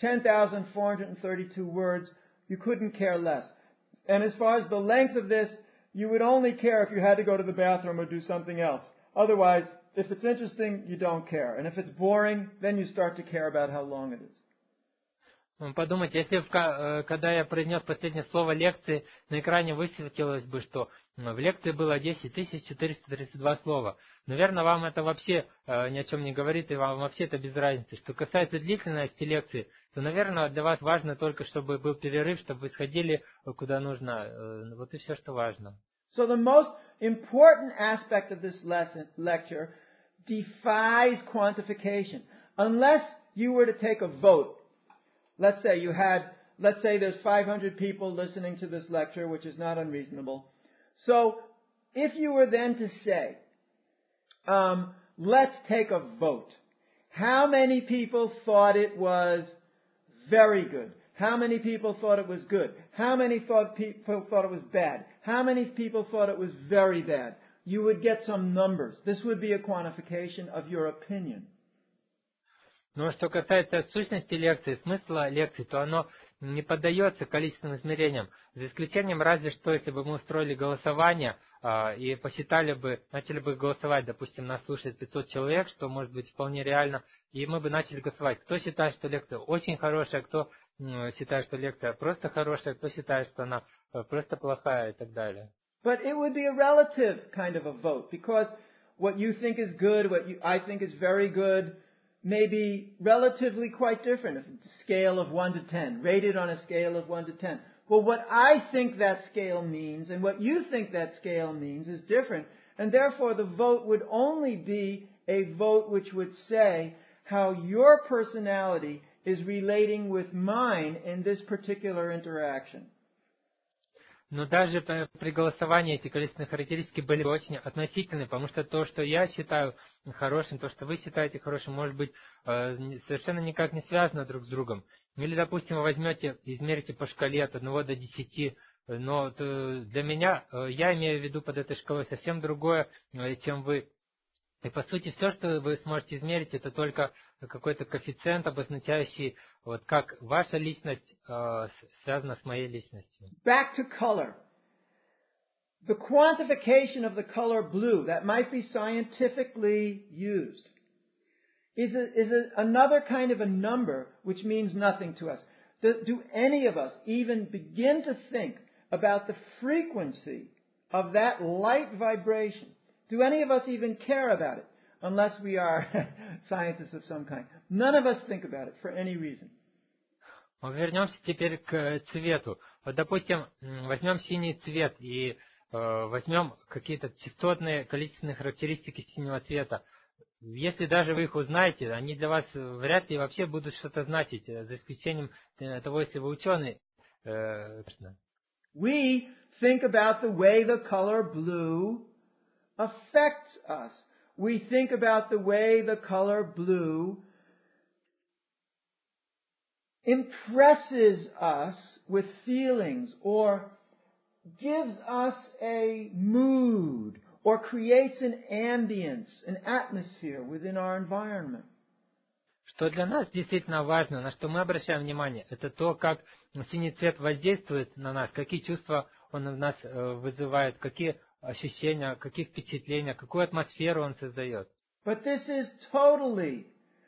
10,432 words, you couldn't care less. And as far as the length of this, you would only care if you had to go to the bathroom or do something else. Otherwise, if it's interesting, you don't care. And if it's boring, then you start to care about how long it is. Подумайте, если когда я произнес последнее слово лекции, на экране высветилось бы, что в лекции было 10 432 слова. Наверное, вам это вообще ни о чем не говорит, и вам вообще это без разницы. Что касается длительности лекции, то, наверное, для вас важно только, чтобы был перерыв, чтобы вы сходили куда нужно. Вот и все, что важно. So the most important aspect of this lecture defies quantification. Unless you were to take a vote. Let's say there's 500 people listening to this lecture, which is not unreasonable. So, if you were then to say, let's take a vote. How many people thought it was very good? How many people thought it was good? How many people thought it was bad? How many people thought it was very bad? You would get some numbers. This would be a quantification of your opinion. Но что касается сущности лекции, смысла лекции, то оно не поддается количественным измерениям. За исключением разве что, если бы мы устроили голосование и посчитали бы, начали бы голосовать, допустим, нас слушает 500 человек, что может быть вполне реально, и мы бы начали голосовать. Кто считает, что лекция очень хорошая, кто считает, что лекция просто хорошая, кто считает, что она просто плохая и так далее. But it would be a relative kind of a vote, because what you think is good, I think is very good, may be relatively quite different. If it's a scale of 1 to 10, rated on a scale of 1 to 10. Well, what I think that scale means and what you think that scale means is different, and therefore the vote would only be a vote which would say how your personality is relating with mine in this particular interaction. Но даже при голосовании эти количественные характеристики были очень относительны, потому что то, что я считаю хорошим, то, что вы считаете хорошим, может быть совершенно никак не связано друг с другом. Или, допустим, вы возьмете, измерите по шкале от 1 до 10, но для меня, я имею в виду под этой шкалой совсем другое, чем вы. И по сути все, что вы сможете измерить, это только какой-то коэффициент, обозначающий, вот как ваша личность связана с моей личностью. Back to color. The quantification of the color blue that might be scientifically used is another kind of a number which means nothing to us. Do any of us even begin to think about the frequency of that light vibration? Do any of us even care about it? Unless we are scientists of some kind. None of us think about it for any reason. Вернемся теперь к цвету. Вот, допустим, возьмем синий цвет и возьмем какие-то частотные количественные характеристики синего цвета. Если даже вы их узнаете, они для вас вряд ли вообще будут что-то значить, за исключением того, если вы ученый. We think about the way the color blue affects us. We think about the way the color blue impresses us with feelings or gives us a mood or creates an ambience, an atmosphere within our environment. Что для нас действительно важно, на что мы обращаем внимание, это то, как синий цвет воздействует на нас, какие чувства он в нас вызывает, какие ощущения, какие впечатления, какую атмосферу он создает. But this is totally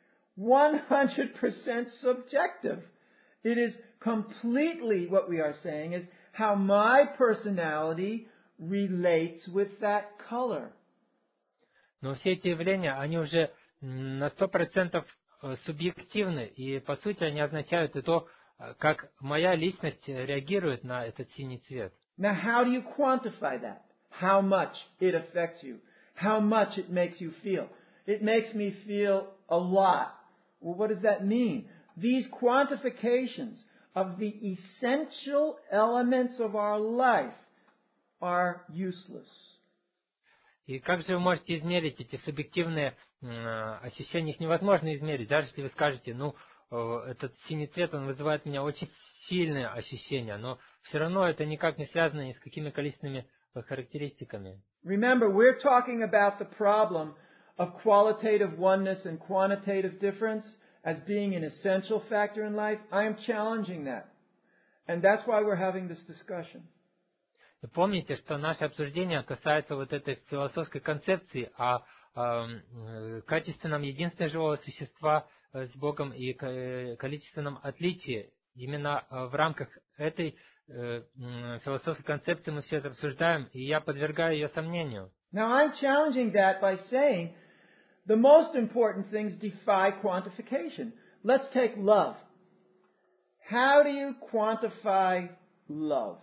100% subjective. It is completely, what we are saying is how my personality relates with that color. Но все эти явления, они уже на 100% субъективны, и по сути они означают и то, как моя личность реагирует на этот синий цвет. Now how do you quantify that? How much it affects you? How much it makes you feel? It makes me feel a lot. Well, what does that mean? These quantifications of the essential elements of our life are useless. И как же вы можете измерить эти субъективные ощущения? Их невозможно измерить, даже если вы скажете, этот синий цвет, он вызывает у меня очень сильные ощущения, но все равно это никак не связано ни с какими количественными характеристиками. Remember, we're talking about the problem of qualitative oneness and quantitative difference as being an essential factor in life. I am challenging that. And that's why we're having this discussion. И помните, что наше обсуждение касается вот этой философской концепции о качественном единстве живого существа с Богом и количественном отличии. Именно в рамках этой философской концепции мы все это обсуждаем, и я подвергаю ее сомнению. Now I'm challenging that by saying the most important things defy quantification. Let's take love. How do you quantify love?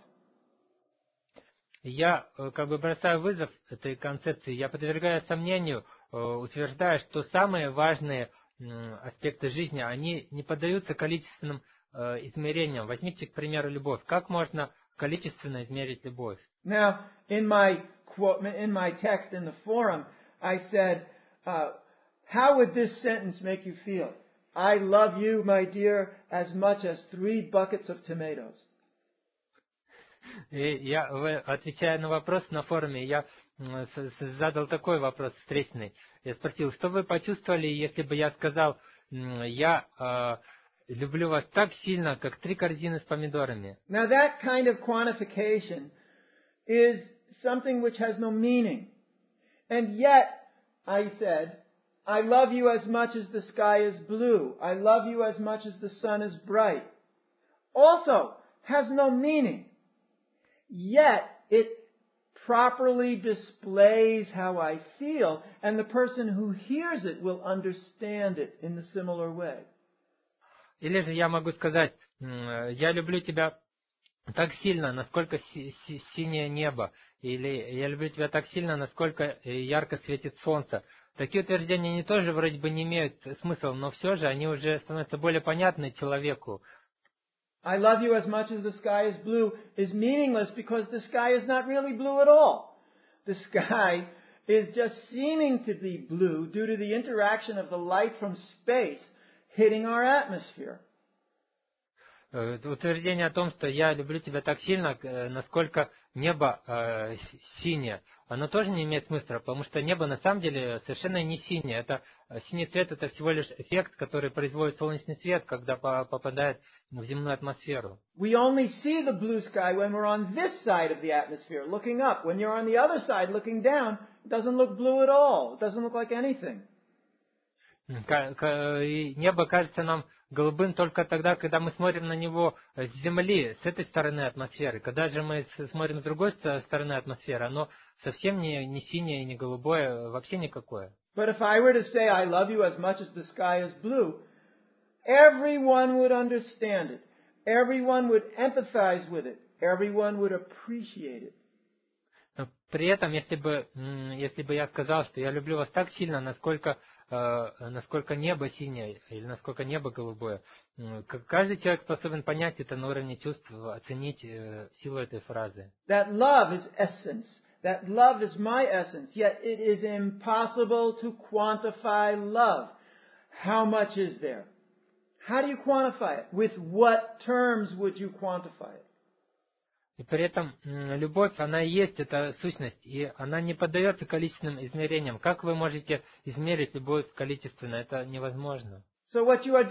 Я как бы бросаю вызов этой концепции, я подвергаю сомнению, утверждая, что самые важные аспекты жизни, они не поддаются количественным измерениям. Возьмите, к примеру, любовь. Как можно количественно измерить любовь? Now, in my text in the forum, I said, how would this sentence make you feel? I love you, my dear, as much as 3 buckets of tomatoes. И я, отвечая на вопрос на форуме, я задал такой вопрос встречный. Я спросил, что вы почувствовали, если бы я сказал, я люблю вас так сильно, как 3 корзины с помидорами. Now that kind of quantification is something which has no meaning. And yet, I said, I love you as much as the sky is blue. I love you as much as the sun is bright. Also has no meaning. Yet, it properly displays how I feel, and the person who hears it will understand it in the similar way. Или же я могу сказать, я люблю тебя так сильно, насколько синее небо, или я люблю тебя так сильно, насколько ярко светит солнце. Такие утверждения, они тоже вроде бы не имеют смысла, но все же они уже становятся более понятны человеку. I love you as much as the sky is blue is meaningless because the sky is not really blue at all. The sky is just seeming to be blue due to the interaction of the light from space hitting our atmosphere. Утверждение о том, что я люблю тебя так сильно, насколько небо синее, оно тоже не имеет смысла, потому что небо на самом деле совершенно не синее. Это синий цвет — это всего лишь эффект, который производит солнечный свет, когда попадает в земную атмосферу. We only see the blue sky when we're on this side of the atmosphere, looking up. When you're on the other side, looking down, it doesn't look blue at all. It doesn't look like anything. И небо кажется нам голубым только тогда, когда мы смотрим на него с земли, с этой стороны атмосферы. Когда же мы смотрим с другой стороны атмосферы, оно совсем не синее и не голубое, вообще никакое. But if I were to say I love you as much as the sky is blue, everyone would understand it. Everyone would empathize with it. Everyone would appreciate it. Но при этом, если бы я сказал, что я люблю вас так сильно, насколько небо синее или насколько небо голубое, каждый человек способен понять это на уровне чувств, оценить силу этой фразы. That love is essence. That love is my essence. Yet it is impossible to quantify love. How much is there? How do you quantify it? With what terms would you quantify it? И при этом любовь, она и есть эта сущность, и она не поддается количественным измерениям. Как вы можете измерить любовь количественно? Это невозможно. So what you have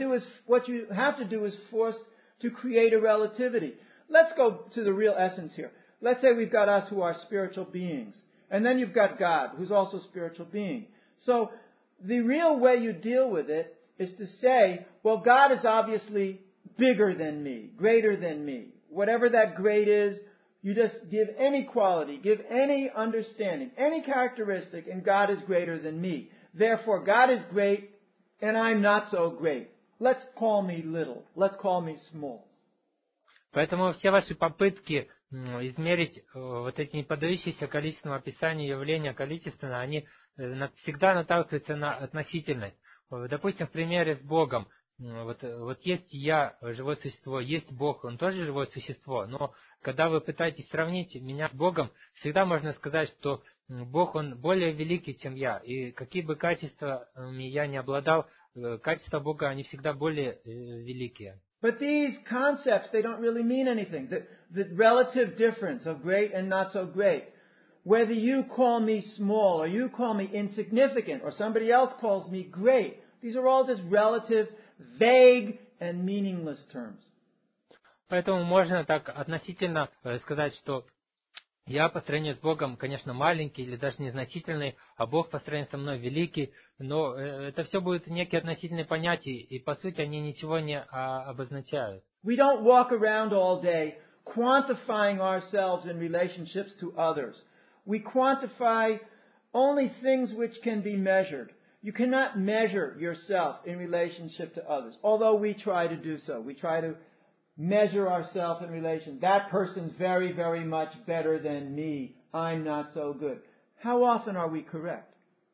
to do is force to create a relativity. Let's go to the real essence here. Let's say we've got us who are spiritual beings, and then you've got God, who's also a spiritual being. So the real way you deal with it is to say, well, God is obviously bigger than me, greater than me. Whatever that great is, you just give any quality, give any understanding, any characteristic, and God is greater than me. Therefore, God is great, and I'm not so great. Let's call me little. Let's call me small. Поэтому все ваши попытки измерить вот эти не поддающиеся количественному описанию явления количественно, они всегда наталкиваются на относительность. Допустим, в примере с Богом. Вот есть я, живое существо, есть Бог, Он тоже живое существо, но когда вы пытаетесь сравнить меня с Богом, всегда можно сказать, что Бог, Он более великий, чем я, и какие бы качествами я не обладал, качества Бога, они всегда более великие. But these concepts, they don't really mean anything. The relative difference of great and not so great, whether you call me small, or you call me insignificant, or somebody else calls me great, these are all just relative, vague and meaningless terms. Поэтому можно так относительно сказать, что я по сравнению с Богом, конечно, маленький или даже незначительный, а Бог по сравнению со мной великий, но это все будут некие относительные понятия, и по сути они ничего не обозначают. We don't walk around all day quantifying ourselves in relationships to others. We quantify only things which can be measured. You cannot measure yourself in relationship to others, although we try to do so. We try to measure ourselves in relation. That person's very, very much better than me. I'm not so good. How often are we correct?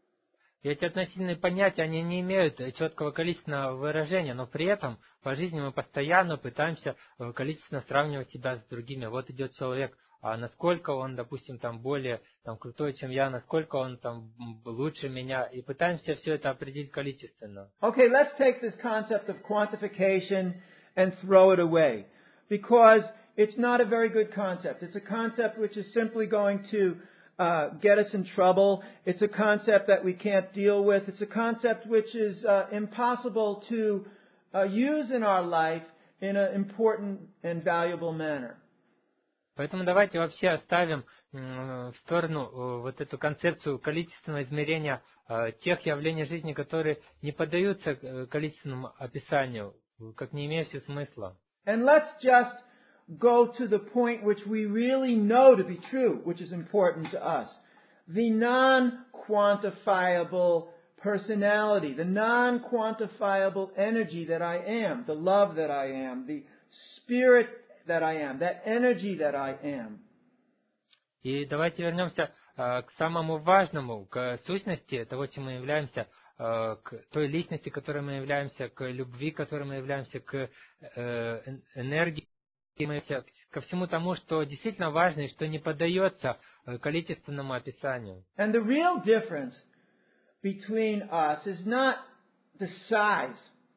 И эти относительные понятия, они не имеют четкого количественного выражения, но при этом по жизни мы постоянно пытаемся количественно сравнивать себя с другими. Вот идет человек, а насколько он, допустим, там более крутой, чем я, насколько он там лучше меня, и пытаемся все это определить количественно. Okay, let's take this concept of quantification and throw it away, because it's not a very good concept. It's a concept which is simply going to get us in trouble. It's a concept that we can't deal with. It's a concept which is impossible to use in our life in an important and valuable manner. Поэтому давайте вообще оставим в сторону вот эту концепцию количественного измерения тех явлений жизни, которые не поддаются количественному описанию, как не имеющие смысла. And let's just go to the point which we really know to be true, which is important to us. The non-quantifiable personality, the non-quantifiable energy that I am, the love that I am, the spirit that I am, that energy that I am. И давайте вернемся к самому важному, к сущности того, чем мы являемся, к той личности, которой мы являемся, к любви, которой мы являемся, к энергии, ко всему тому, что действительно важно и что не поддается количественному описанию. And the real difference between us is not the size.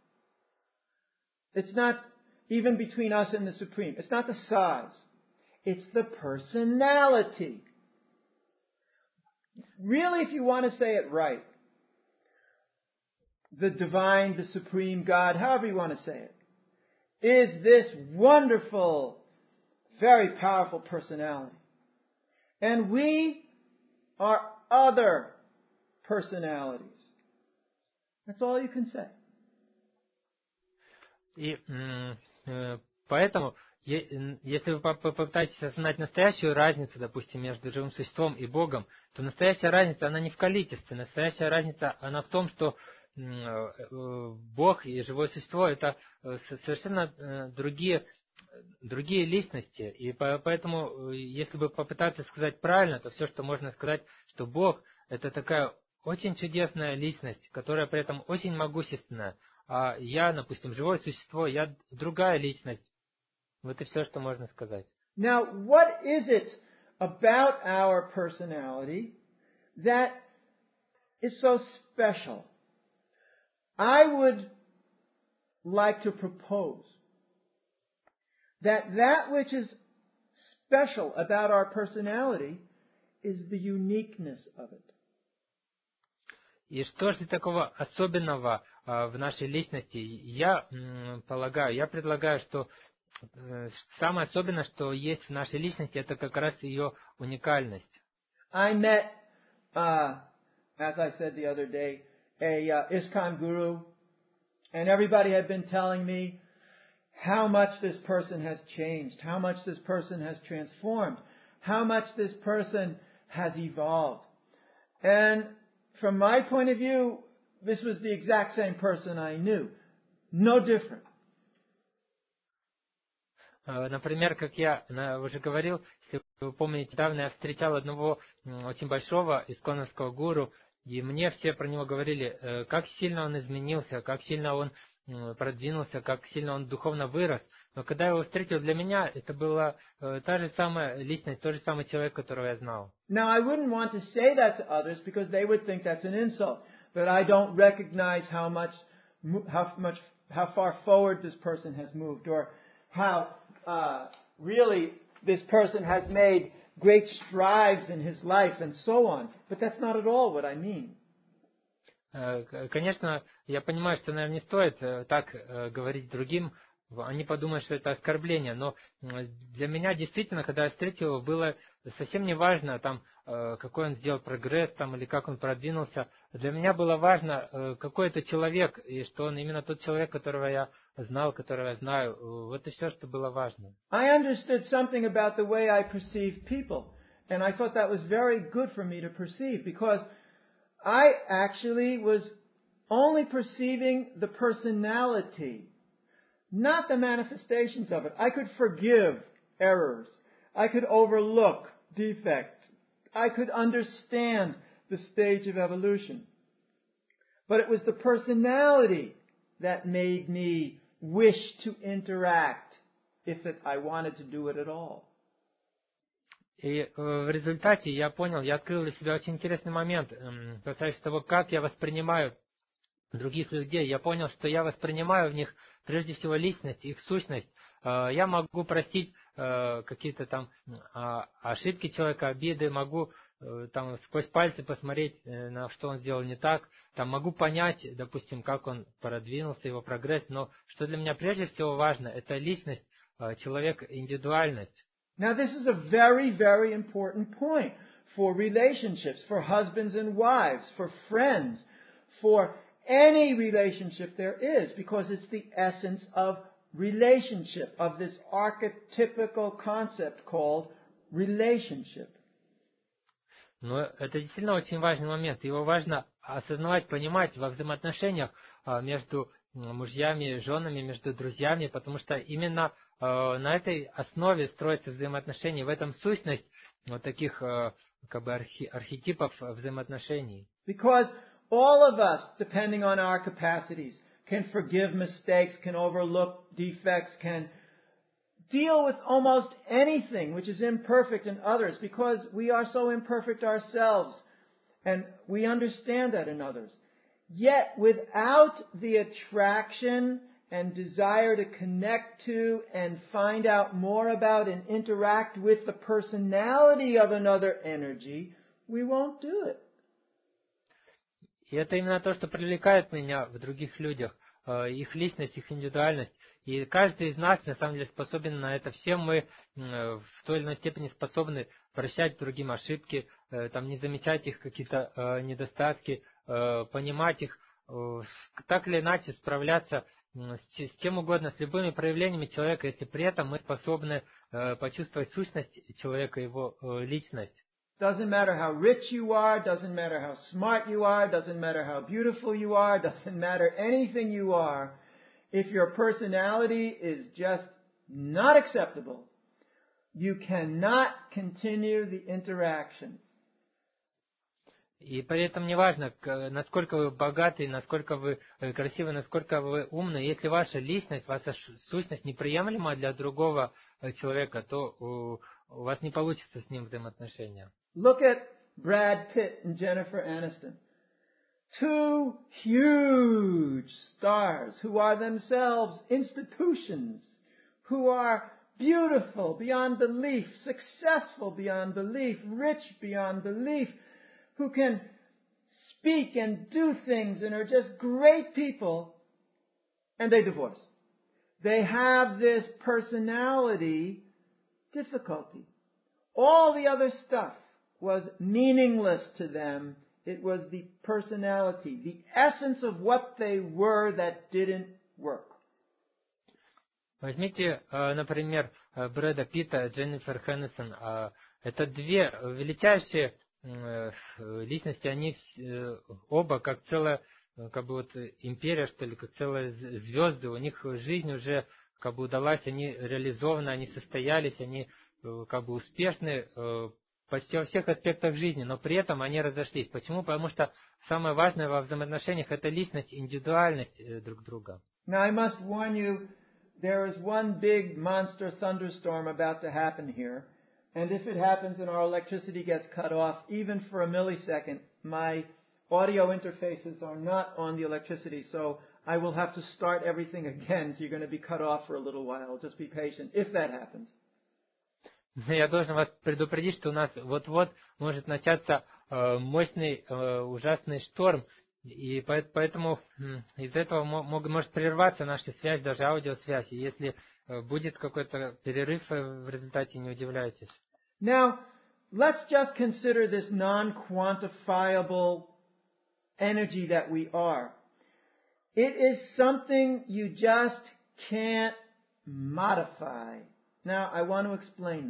It's not even between us and the Supreme. It's not the size. It's the personality. Really, if you want to say it right, the divine, the supreme God, however you want to say it, is this wonderful, very powerful personality. And we are other personalities. That's all you can say. И поэтому, если вы попытаетесь осознать настоящую разницу, допустим, между живым существом и Богом, то настоящая разница, она не в количестве. Настоящая разница, она в том, что Бог и живое существо – это совершенно другие личности. И поэтому, если бы попытаться сказать правильно, то все, что можно сказать, что Бог – это такая очень чудесная личность, которая при этом очень могущественная. А я, допустим, живое существо, я другая личность. Вот и все, что можно сказать. Now, what is it about our personality that is so special? I would like to propose that which is special about our personality is the uniqueness of it. И что же такого особенного в нашей личности? Я предлагаю, что самое особенное, что есть в нашей личности, это как раз ее уникальность. I met, as I said the other day, a ISKCON guru, and everybody had been telling me how much this person has changed, how much this person has transformed, how much this person has evolved. And from my point of view, this was the exact same person I knew. No different. Например, как я уже говорил, если вы помните, недавно я встречал одного очень большого исконовского гуру, и мне все про него говорили, как сильно он изменился, как сильно он продвинулся, как сильно он духовно вырос. Но когда я его встретил, для меня это была та же самая личность, тот же самый человек, которого я знал. Now, I wouldn't want to say that to others because they would think that's an insult. That I don't recognize how far forward this person has moved, or how really this person has made great strides in his life, and so on. But that's not at all what I mean. Конечно, я понимаю, что, наверное, не стоит так говорить другим. Они подумают, что это оскорбление. Но для меня действительно, когда я встретил его, было совсем не важно, там, какой он сделал прогресс, там, или как он продвинулся. Для меня было важно, какой это человек, и что он именно тот человек, которого я знал, которого я знаю. Вот и все, что было важно. I understood something about the way I perceive people. And I thought that was very good for me to perceive, because I actually was only perceiving the personality, not the manifestations of it. I could forgive errors. I could overlook defects. I could understand the stage of evolution. But it was the personality that made me wish to interact if I wanted to do it at all. И в результате я понял, я открыл для себя очень интересный момент, касающийся того, как я воспринимаю других людей. Я понял, что я воспринимаю в них прежде всего личность, их сущность. Я могу простить какие-то там ошибки человека, обиды, могу там сквозь пальцы посмотреть, на что он сделал не так. Там могу понять, допустим, как он продвинулся, его прогресс. Но что для меня прежде всего важно, это личность, человек, индивидуальность. Now this is a very, very important point for relationships, for husbands and wives, for friends, for any relationship there is, because it's the essence of relationship, of this archetypical concept called relationship. Но это действительно очень важный момент. Его важно осознавать, понимать во взаимоотношениях между мужьями, женами, между друзьями, потому что именно на этой основе строятся взаимоотношения. В этом сущность вот таких как бы архетипов взаимоотношений. Because all of us, depending on our capacities, can forgive mistakes, can overlook defects, can deal with almost anything which is imperfect in others, because we are so imperfect ourselves, and we understand that in others. Yet, without the attraction and desire to connect to and find out more about and interact with the personality of another energy, we won't do it. И это именно то, что привлекает меня в других людях, их личность, их индивидуальность. И каждый из нас, на самом деле, способен на это. Все мы в той или иной степени способны прощать другим ошибки, там, не замечать их какие-то недостатки, понимать их, так или иначе справляться с чем угодно, с любыми проявлениями человека, если при этом мы способны почувствовать сущность человека, его личность. Doesn't matter how rich you are, doesn't matter how smart you are, doesn't matter how beautiful you are, doesn't matter anything you are. If your personality is just not acceptable, you cannot continue the interaction. И при этом неважно, насколько вы богаты, насколько вы красивы, насколько вы умны, если ваша личность, ваша сущность неприемлема для другого человека, то у вас не получится с ним взаимоотношения. Look at Brad Pitt and Jennifer Aniston. Two huge stars who are themselves institutions, who are beautiful beyond belief, successful beyond belief, rich beyond belief, who can speak and do things and are just great people, and they divorce. They have this personality difficulty. All the other stuff was meaningless to them. It was the personality, the essence of what they were that didn't work. Возьмите, например, Брэда Питта, Дженнифер Хэннисон. Это две величайшие личности, они оба как целая, как бы вот империя, что ли, как целые звезды. У них жизнь уже как бы удалась, они реализованы, они состоялись, они как бы успешны почти во всех аспектах жизни, но при этом они разошлись. Почему? Потому что самое важное во взаимоотношениях – это личность, индивидуальность друг друга. Now I must warn you, there is one big monster thunderstorm about to happen here, and if it happens and our electricity gets cut off, even for a millisecond, my audio interfaces are not on the electricity, so I will have to start everything again, so you're going to be cut off for a little while. Just be patient, if that happens. Я должен вас предупредить, что у нас вот-вот может начаться мощный, ужасный шторм, и поэтому из-за этого может прерваться наша связь, даже аудиосвязь. И если будет какой-то перерыв в результате, не удивляйтесь. Now, let's just consider this non-quantifiable energy that we are. It is something you just can't modify. Now, I want to explain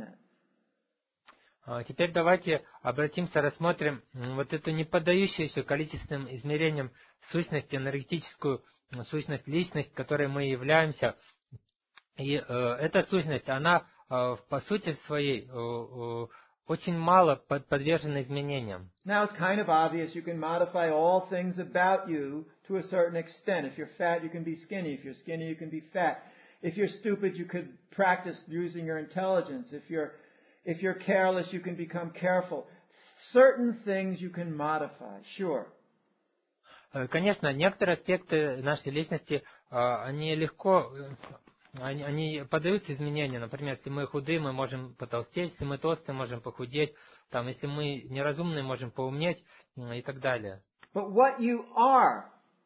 that. Теперь давайте обратимся, рассмотрим вот эту не поддающуюся количественным измерениям сущность, энергетическую сущность, личность, которой мы являемся. И эта сущность, она по сути своей очень мало подвержена изменениям. Now it's kind of obvious you can modify all things about you to a certain extent. If you're fat, you can be skinny. If you're skinny, you can be fat. If you're stupid, you could practice using your intelligence. If you're careless, you can become careful. Certain things you can modify, sure. Конечно, некоторые аспекты нашей личности, они легко они поддаются изменению. Например, если мы худые, мы можем потолстеть, если мы толстые, можем похудеть, там, если мы неразумные, можем поумнеть и так далее. But what you are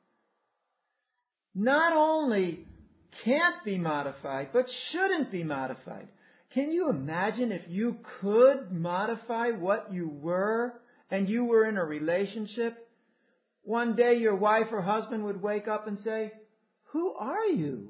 not only can't be modified, but shouldn't be modified. Can you imagine if you could modify what you were and you were in a relationship? One day your wife or husband would wake up and say, "Who are you?"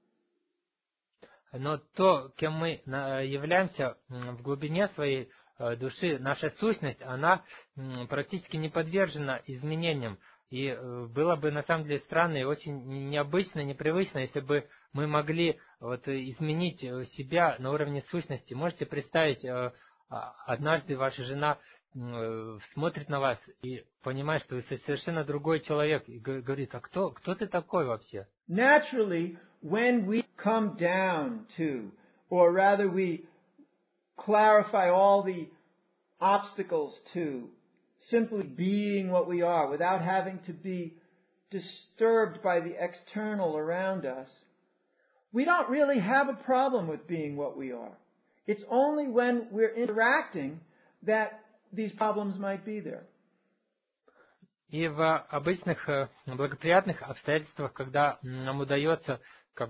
Но то, кем мы являемся в глубине своей души, наша сущность, она практически не подвержена изменениям. И было бы на самом деле странно и очень необычно, непривычно, если бы мы могли изменить себя на уровне сущности. Можете представить, однажды ваша жена смотрит на вас и понимает, что вы совершенно другой человек, и говорит: а кто ты такой вообще? Naturally, when we come down to, or rather we clarify all the obstacles to simply being what we are without having to be disturbed by the external around us, we don't really have a problem with being what we are. It's only when we're interacting that these problems might be there. И в обычных благоприятных обстоятельствах, когда нам удается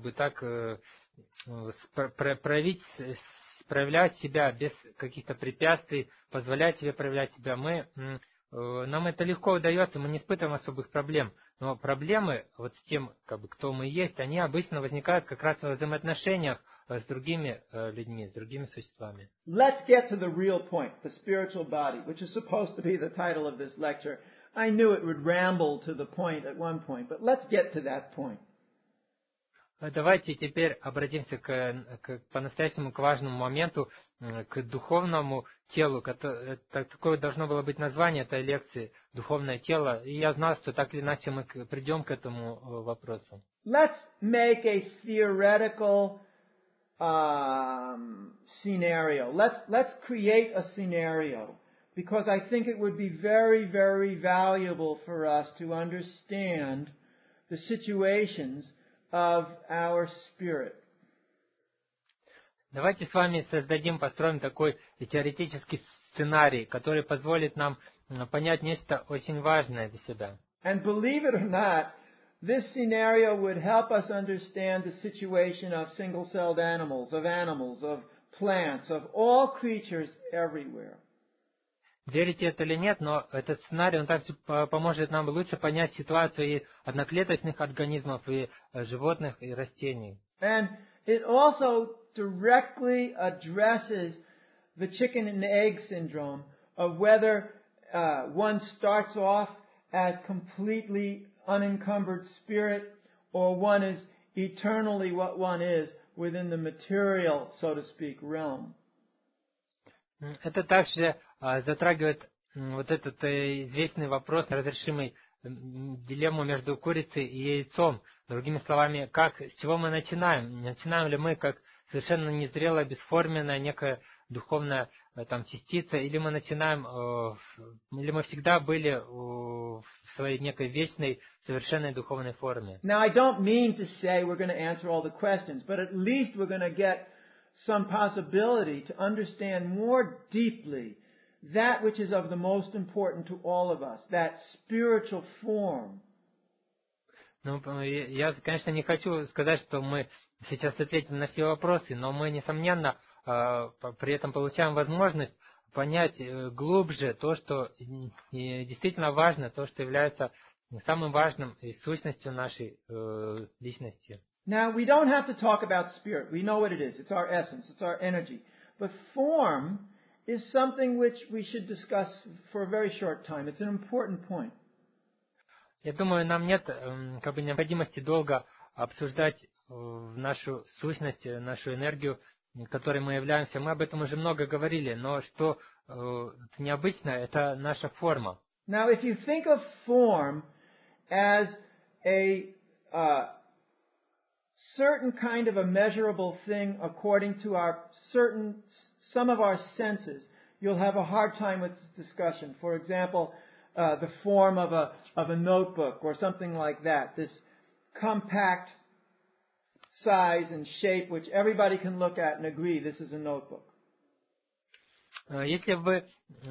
проявлять себя без каких-то препятствий, позволять себе проявлять себя, нам это легко удается, мы не испытываем особых проблем. Но проблемы с тем, кто мы есть, они обычно возникают как раз в взаимоотношениях с другими людьми, с другими существами. Let's get to the real point, the spiritual body, which is supposed to be the title of this lecture. I knew it would ramble to the point at one point, but let's get to that point. Давайте теперь обратимся по-настоящему к важному моменту, к духовному телу. Такое должно было быть название этой лекции — «Духовное тело». И я знал, что так или иначе мы придем к этому вопросу. Let's make a theoretical scenario. Let's create a scenario, because I think it would be very, very valuable for us to understand the situations of our spirit. Давайте с вами построим такой теоретический сценарий, который позволит нам понять нечто очень важное для себя. And believe it or not, this scenario would help us understand the situation of single-celled animals, of plants, of all creatures everywhere. Верите это или нет, но этот сценарий, он также поможет нам лучше понять ситуацию и одноклеточных организмов, и животных, и растений. And it also directly addresses the chicken and egg syndrome of whether one starts off as completely unencumbered spirit, or one is eternally what one is within the material, so to speak, realm. Это также затрагивает этот известный вопрос, разрешимый дилемму между курицей и яйцом. Другими словами, с чего мы начинаем? Начинаем ли мы как совершенно незрелая, бесформенная некая духовная частица, или мы начинаем, или мы всегда были в своей некой вечной, совершенной духовной форме? Now, I don't mean to say we're going to answer all the questions, but at least we're going to get some possibility to understand more deeply that which is of the most important to all of us, that spiritual form. Я, конечно, не хочу сказать, что мы сейчас ответим на все вопросы, но мы, несомненно, при этом получаем возможность понять глубже то, что действительно важно, то, что является самым важным и сущностью нашей личности. Now, we don't have to talk about spirit. We know what it is. It's our essence. It's our energy. But form is something which we should discuss for a very short time. It's an important point. Я думаю, нам нет необходимости долго обсуждать нашу сущность, нашу энергию, которой мы являемся. Мы об этом уже много говорили, но что необычно, это наша форма. Now, if you think of form as a certain kind of a measurable thing according to some of our senses, you'll have a hard time with this discussion. For example, the form of a notebook or something like that. This compact size and shape which everybody can look at and agree this is a notebook. Если вы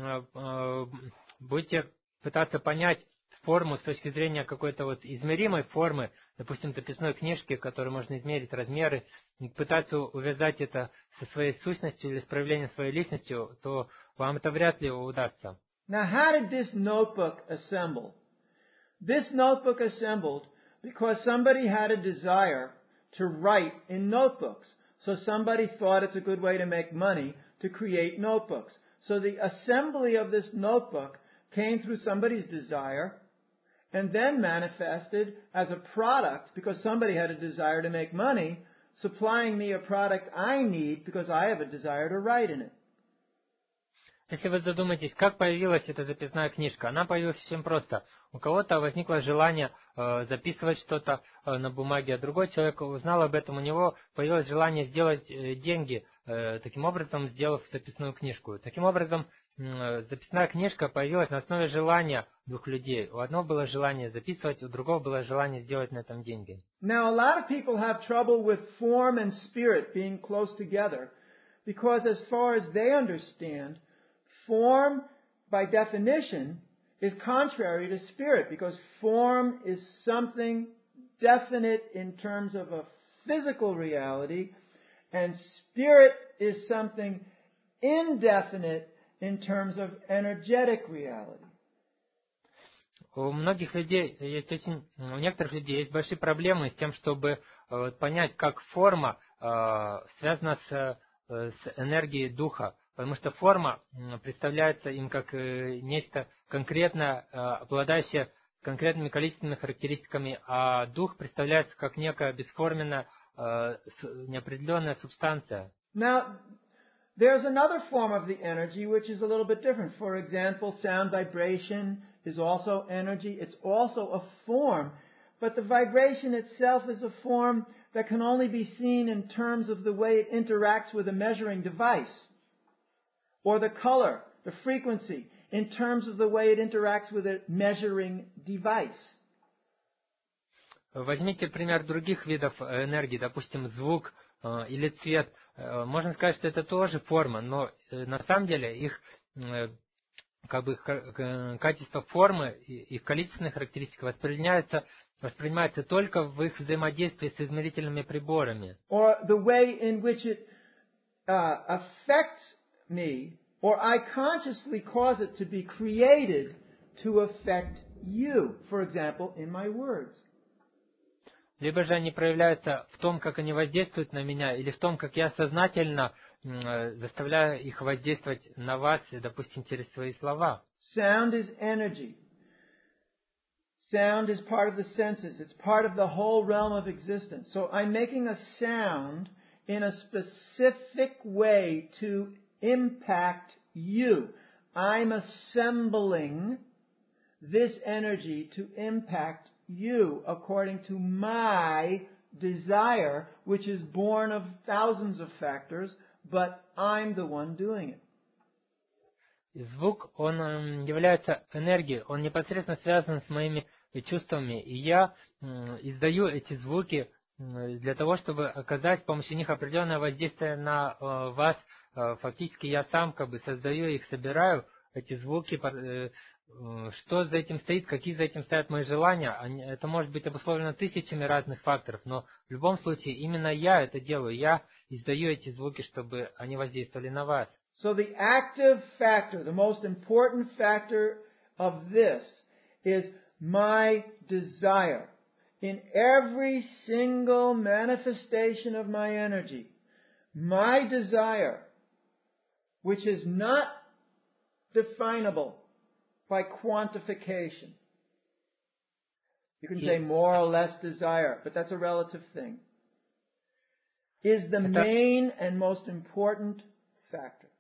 будете пытаться понять форму с точки зрения какой-то вот измеримой формы, допустим, записной книжки, которую можно измерить размеры, и пытаться увязать это со своей сущностью или с проявлением своей личностью, то вам это вряд ли удастся. Now, how did this notebook assemble? This notebook assembled because somebody had a desire to write in notebooks. So somebody thought it's a good way to make money to create notebooks. So the assembly of this notebook came through somebody's desire and then manifested as a product because somebody had a desire to make money, supplying me a product I need because I have a desire to write in it. Если вы задумаетесь, как появилась эта записная книжка, она появилась очень просто. У кого-то возникло желание записывать что-то на бумаге, а другой человек узнал об этом, у него появилось желание сделать деньги, таким образом сделав записную книжку. Таким образом, записная книжка появилась на основе желания двух людей. У одного было желание записывать, у другого было желание сделать на этом деньги. Now, a lot of people have trouble with form and spirit being close together because as far as they understand, form, by definition, is contrary to spirit because form is something definite in terms of a physical reality and spirit is something indefinite in terms of energetic reality. У многих людей у некоторых людей есть большие проблемы с тем, чтобы понять, как форма связана с энергией духа. Потому что форма представляется им как нечто конкретное, обладающее конкретными количественными характеристиками, а дух представляется как некая бесформенная, неопределенная субстанция. Now, there's another form of the energy which is a little bit different. For example, sound vibration is also energy. It's also a form, but the vibration itself is a form that can only be seen in terms of the way it interacts with a measuring device. Or the color, the frequency, in terms of the way it interacts with a measuring device. Возьмите пример других видов энергии, допустим, звук или цвет. Можно сказать, что это тоже форма, но на самом деле их качество формы, их количественные характеристики воспринимаются только в их взаимодействии с измерительными приборами. Or the way in which it affects me, or I consciously cause it to be created to affect you, for example, in my words. Либо же они проявляются в том, как они воздействуют на меня, или в том, как я сознательно заставляю их воздействовать на вас, допустим, через свои слова. Sound is energy. Sound is part of the senses. It's part of the whole realm of existence. So I'm making a sound in a specific way to impact you. I'm assembling this energy to impact you according to my desire, which is born of thousands of factors, but I'm the one doing it. Звук, он является энергией, он непосредственно связан с моими чувствами, и я издаю эти звуки для того, чтобы оказать с помощью них определенное воздействие на вас. Фактически я сам создаю их, собираю эти звуки, что за этим стоит, какие за этим стоят мои желания. Это может быть обусловлено тысячами разных факторов, но в любом случае именно я это делаю, я издаю эти звуки, чтобы они воздействовали на вас. So the active factor, the most important factor of this is my desire. In every single manifestation of my energy, my desire, which is not definable by quantification. You can say more or less desire, but that's a relative thing. Is the main and most important factor.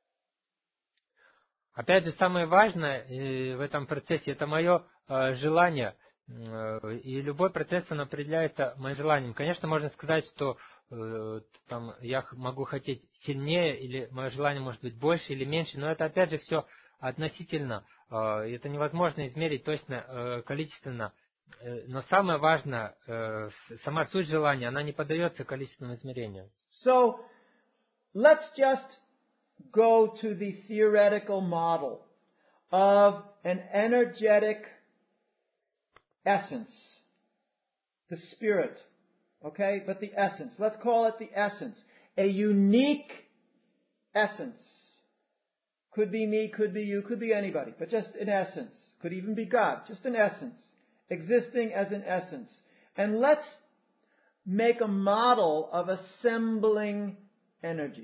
Опять же, самое важное в этом процессе – это мое желание. И любой процесс, он определяется моим желанием. Конечно, можно сказать, что я могу хотеть сильнее, или мое желание может быть больше или меньше, но это опять же все относительно. Это невозможно измерить точно, количественно. Но самое важное, сама суть желания, она не поддается количественному измерению. So, let's just go to the theoretical model of an energetic essence, the spirit, okay? But the essence, let's call it the essence, a unique essence. Could be me, could be you, could be anybody, but just an essence. Could even be God, just an essence, existing as an essence. And let's make a model of assembling energy.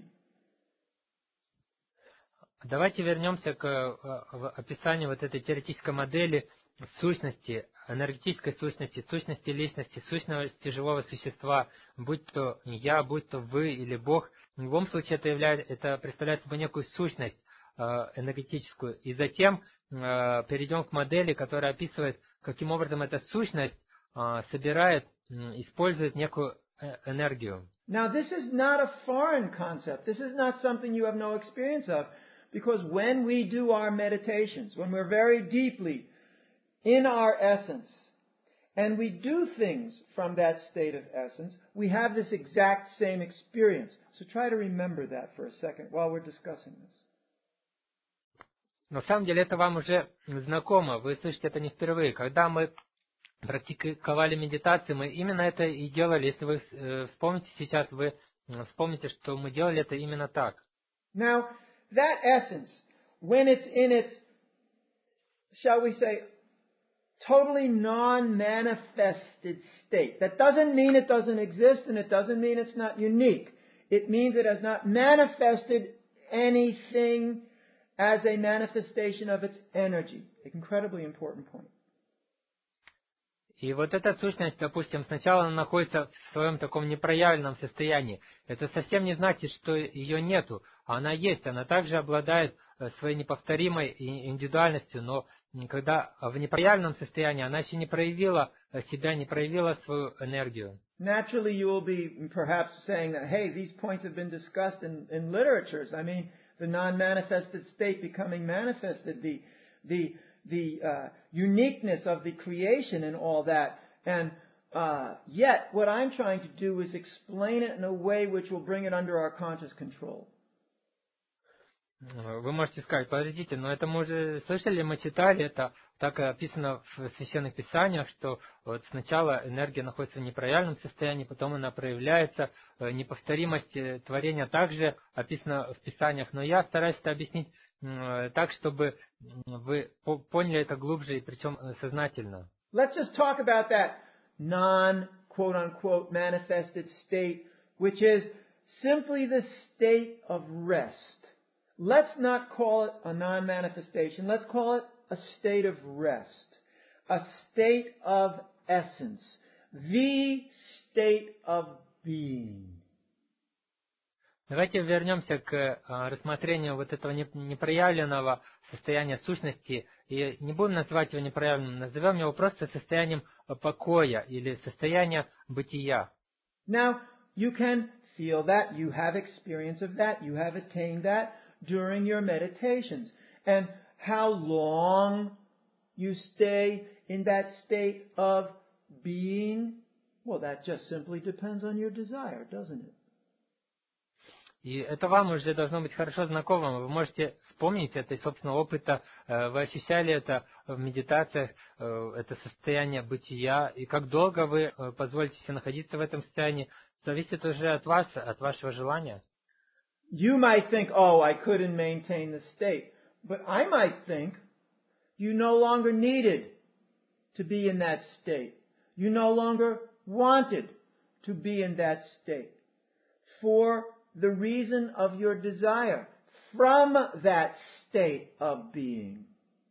Давайте вернемся к описанию вот этой теоретической модели сущности, энергетической сущности, сущности личности, сущности живого существа, будь то я, будь то вы или Бог. В любом случае это представляет собой некую сущность энергетическую. И затем перейдем к модели, которая описывает, каким образом эта сущность собирает, использует некую энергию. Now, this is not a foreign concept. This is not something you have no experience of. Because when we do our meditations, when we're very deeply in our essence, and we do things from that state of essence, we have this exact same experience. So try to remember that for a second while we're discussing this. На самом деле это вам уже знакомо, вы слышите это не впервые. Когда мы практиковали медитацию, мы именно это и делали. Если вы вспомните сейчас, вы вспомните, что мы делали это именно так. Now, that essence, when it's in its, shall we say, totally non-manifested state. That doesn't mean it doesn't exist, and it doesn't mean it's not unique. It means it has not manifested anything as a manifestation of its energy. An incredibly important point. И вот эта сущность, допустим, сначала она находится в своем таком непроявленном состоянии. Это совсем не значит, что ее нету. Она есть, она также обладает своей неповторимой индивидуальностью, но когда в непроявленном состоянии, она еще не проявила себя, не проявила свою энергию. Naturally, you will be perhaps saying that, hey, these points have been discussed in literatures. I mean, the non-manifested state becoming manifested, the uniqueness of the creation and all that. And yet, what I'm trying to do is explain it in a way which will bring it under our conscious control. Вы можете сказать, подождите, но это мы уже слышали, мы читали, это так описано в священных писаниях, что вот сначала энергия находится в непроявленном состоянии, потом она проявляется, неповторимость творения также описана в писаниях, но я стараюсь это объяснить так, чтобы вы поняли это глубже, и причем сознательно. Let's just talk about that non-quote-unquote manifested state, which is simply the state of rest. Let's not call it a non-manifestation. Let's call it a state of rest, a state of essence, the state of being. Давайте вернемся к рассмотрению вот этого непроявленного состояния сущности. И не будем называть его непроявленным, назовем его просто состоянием покоя или состоянием бытия. Now, you can feel that, you have experience of that, you have attained that during your meditations. And how long you stay in that state of being, well, that just simply depends on your desire, doesn't it? И это вам уже должно быть хорошо знакомо. Вы можете вспомнить это из собственного опыта. Вы ощущали это в медитациях, это состояние бытия. И как долго вы позволите себе находиться в этом состоянии, зависит уже от вас, от вашего желания. You might think, oh, I couldn't maintain the state. But I might think you no longer needed to be in that state. You no longer wanted to be in that state. For the reason of your desire from that state of being.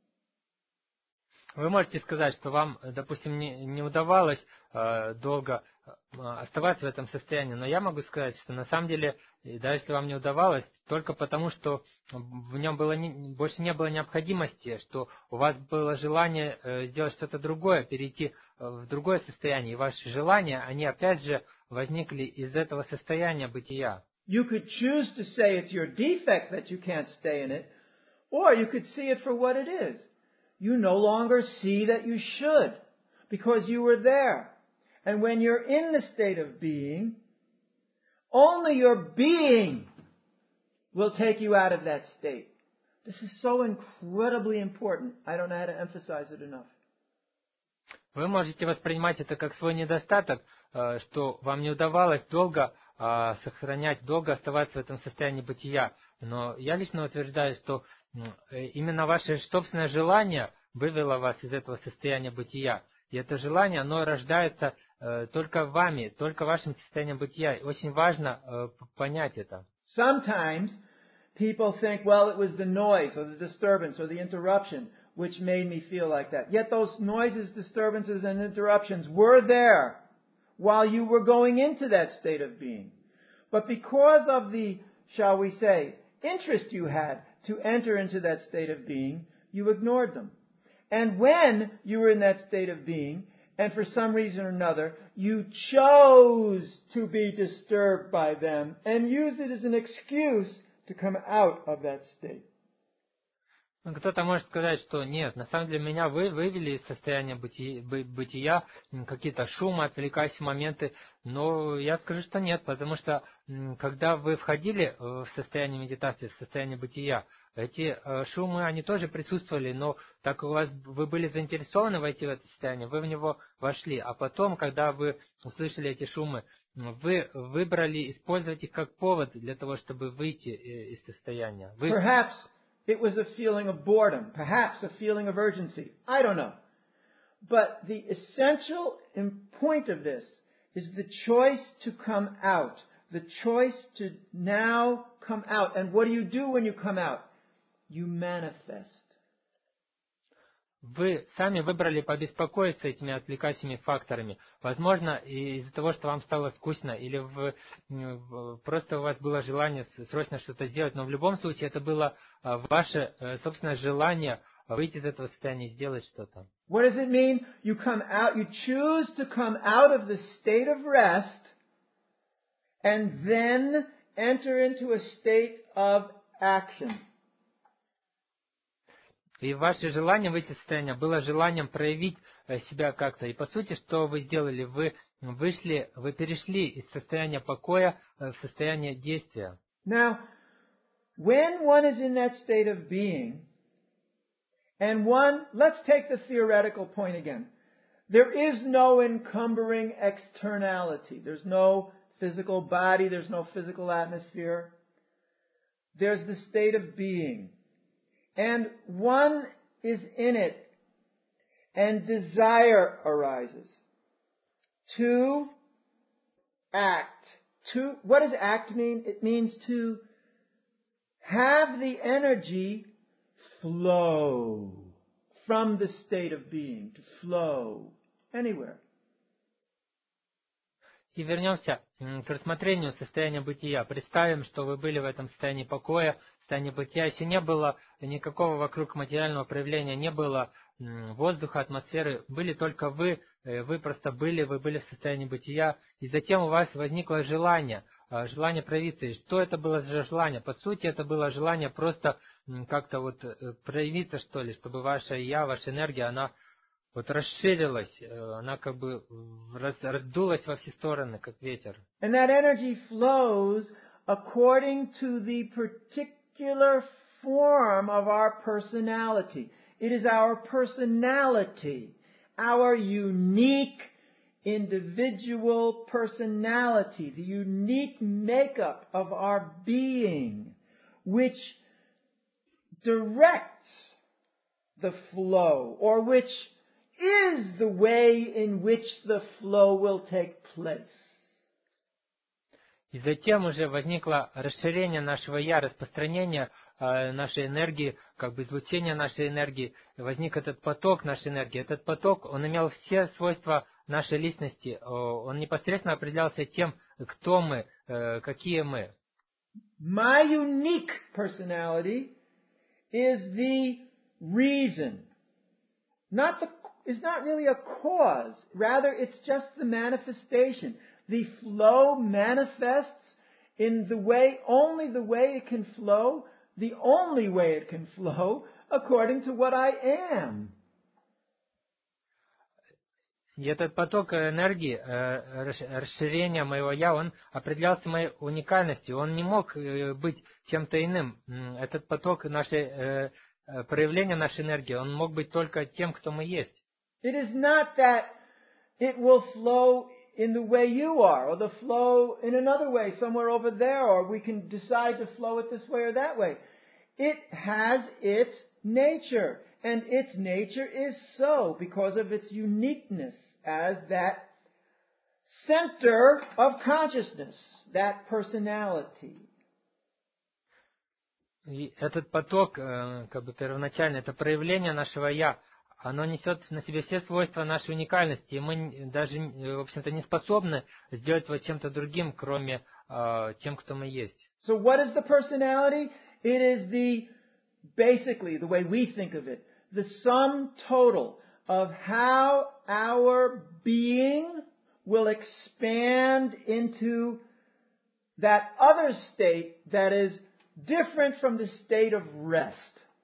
Вы можете сказать, что вам, допустим, не удавалось долго оставаться в этом состоянии, но я могу сказать, что на самом деле, даже если вам не удавалось, только потому, что в нем больше не было необходимости, что у вас было желание сделать что-то другое, перейти в другое состояние, и ваши желания, они опять же возникли из этого состояния бытия. You could choose to say it's your defect that you can't stay in it, or you could see it for what it is. You no longer see that you should, because you were there. And when you're in the state of being, only your being will take you out of that state. This is so incredibly important. I don't know how to emphasize it enough. Вы можете воспринимать это как свой недостаток, что вам не удавалось долго сохранять, долго оставаться в этом состоянии бытия. Но я лично утверждаю, что именно ваше собственное желание вывело вас из этого состояния бытия. И это желание, оно рождается только вами, только вашим состоянием бытия. Очень важно понять это. Sometimes people think, well, it was the noise or the disturbance or the interruption which made me feel like that. Yet those noises, disturbances, and interruptions were there while you were going into that state of being. But because of the, shall we say, interest you had to enter into that state of being, you ignored them. And when you were in that state of being, and for some reason or another, you chose to be disturbed by them and used it as an excuse to come out of that state. Кто-то может сказать, что нет, на самом деле меня вывели из состояния бытия, какие-то шумы, отвлекающие моменты, но я скажу, что нет, потому что когда вы входили в состояние медитации, в состояние бытия, эти шумы, они тоже присутствовали, но так как вы были заинтересованы войти в это состояние, вы в него вошли, а потом, когда вы услышали эти шумы, вы выбрали использовать их как повод для того, чтобы выйти из состояния. Perhaps it was a feeling of boredom, perhaps a feeling of urgency. I don't know. But the essential point of this is the choice to come out, the choice to now come out. And what do you do when you come out? You manifest. Вы сами выбрали побеспокоиться этими отвлекающими факторами. Возможно, из-за того, что вам стало скучно, или просто у вас было желание срочно что-то сделать, но в любом случае это было ваше собственное желание выйти из этого состояния и сделать что-то. What does it mean? You come out, you choose to come out of the state of rest and then enter into a state of action. И ваше желание выйти из состояния было желанием проявить себя как-то. И по сути, что вы сделали? Вы перешли из состояния покоя в состояние действия. Now, when one is in that state of being, and let's take the theoretical point again. There is no encumbering externality. There's no physical body. There's no physical atmosphere. There's the state of being. And one is in it, and desire arises to act. What does act mean? It means to have the energy flow from the state of being, to flow anywhere. И вернемся к рассмотрению состояния бытия. Представим, что вы были в этом состоянии покоя, состоянии бытия. Еще не было никакого вокруг материального проявления, не было воздуха, атмосферы. Были только вы просто были в состоянии бытия. И затем у вас возникло желание проявиться. И что это было за желание? По сути, это было желание просто как-то проявиться, что ли, чтобы ваше я, ваша энергия, она расширилась, она как бы раздулась во все стороны, как ветер. And that energy flows according to the particular form of our personality. It is our personality, our unique individual personality, the unique makeup of our being, which directs the flow, or which is the way in which the flow will take place. И затем уже возникло расширение нашего «я», распространение нашей энергии, как бы излучение нашей энергии. Возник этот поток нашей энергии. Этот поток, он имел все свойства нашей личности. Он непосредственно определялся тем, кто мы, какие мы. My unique personality is the reason. It's not really a cause. Rather, it's just the manifestation. The flow manifests in only the way it can flow, the only way it can flow, according to what I am. И этот поток энергии, расширения моего «я», он определялся моей уникальностью. Он не мог быть чем-то иным. Этот поток нашей, проявления нашей энергии, он мог быть только тем, кто мы есть. It is not that it will flow in the way you are, or the flow in another way, somewhere over there, or we can decide to flow it this way or that way. It has its nature, and its nature is so because of its uniqueness as that center of consciousness, that personality. И этот поток, как бы первоначально, это проявление нашего «я», оно несет на себе все свойства нашей уникальности, и мы даже, в общем-то, не способны сделать его чем-то другим, кроме тем, кто мы есть. So what is the personality? It is basically, the way we think of it, the sum total of how our being will expand into that other state that is different from the state of rest.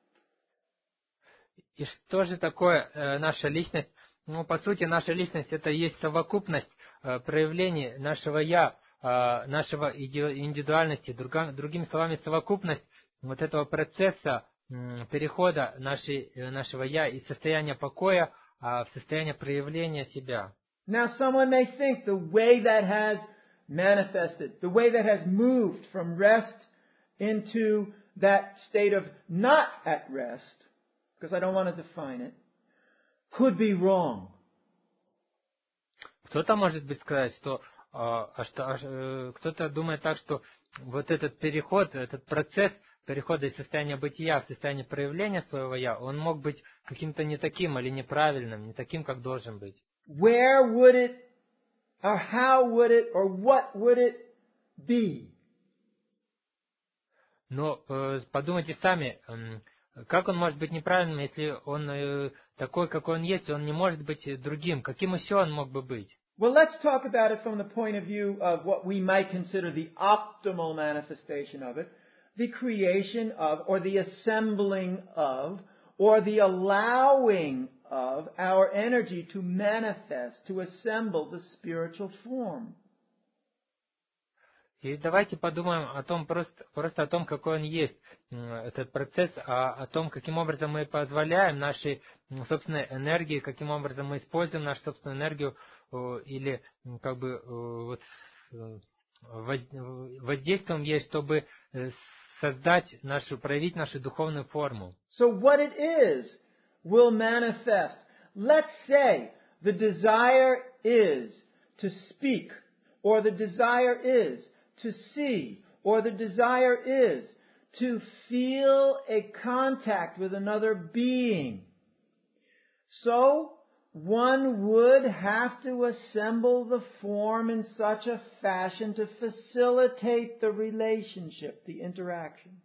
И что же такое наша личность? Ну, по сути, наша личность — это есть совокупность проявлений нашего «я», нашего индивидуальности, другими словами, совокупность вот этого процесса перехода нашего «я» из состояния покоя в состояние проявления себя. Now someone may think the way that has manifested, the way that has moved from rest into that state of not at rest, because I don't want to define it, could be wrong. Кто-то может быть сказать, что кто-то думает так, что вот этот переход, этот процесс перехода из состояния бытия в состояние проявления своего «я», он мог быть каким-то не таким или неправильным, не таким, как должен быть. Where would it, or how would it, or what would it be? Но подумайте сами, как он может быть неправильным, если он такой, какой он есть, он не может быть другим? Каким еще он мог бы быть? Well, let's talk about it from the point of view of what we might consider the optimal manifestation of it, the creation of, or the assembling of, or the allowing of our energy to manifest, to assemble the spiritual form. И давайте подумаем о том, просто о том, какой он есть, этот процесс, о том, каким образом мы позволяем нашей собственной энергии, каким образом мы используем нашу собственную энергию, или как бы вот, воздействуем ей, чтобы проявить нашу духовную форму. So what it is will manifest. Let's say the desire is to speak, or the desire is to see, or the desire is to feel a contact with another being. So, one would have to assemble the form in such a fashion to facilitate the relationship, the interaction.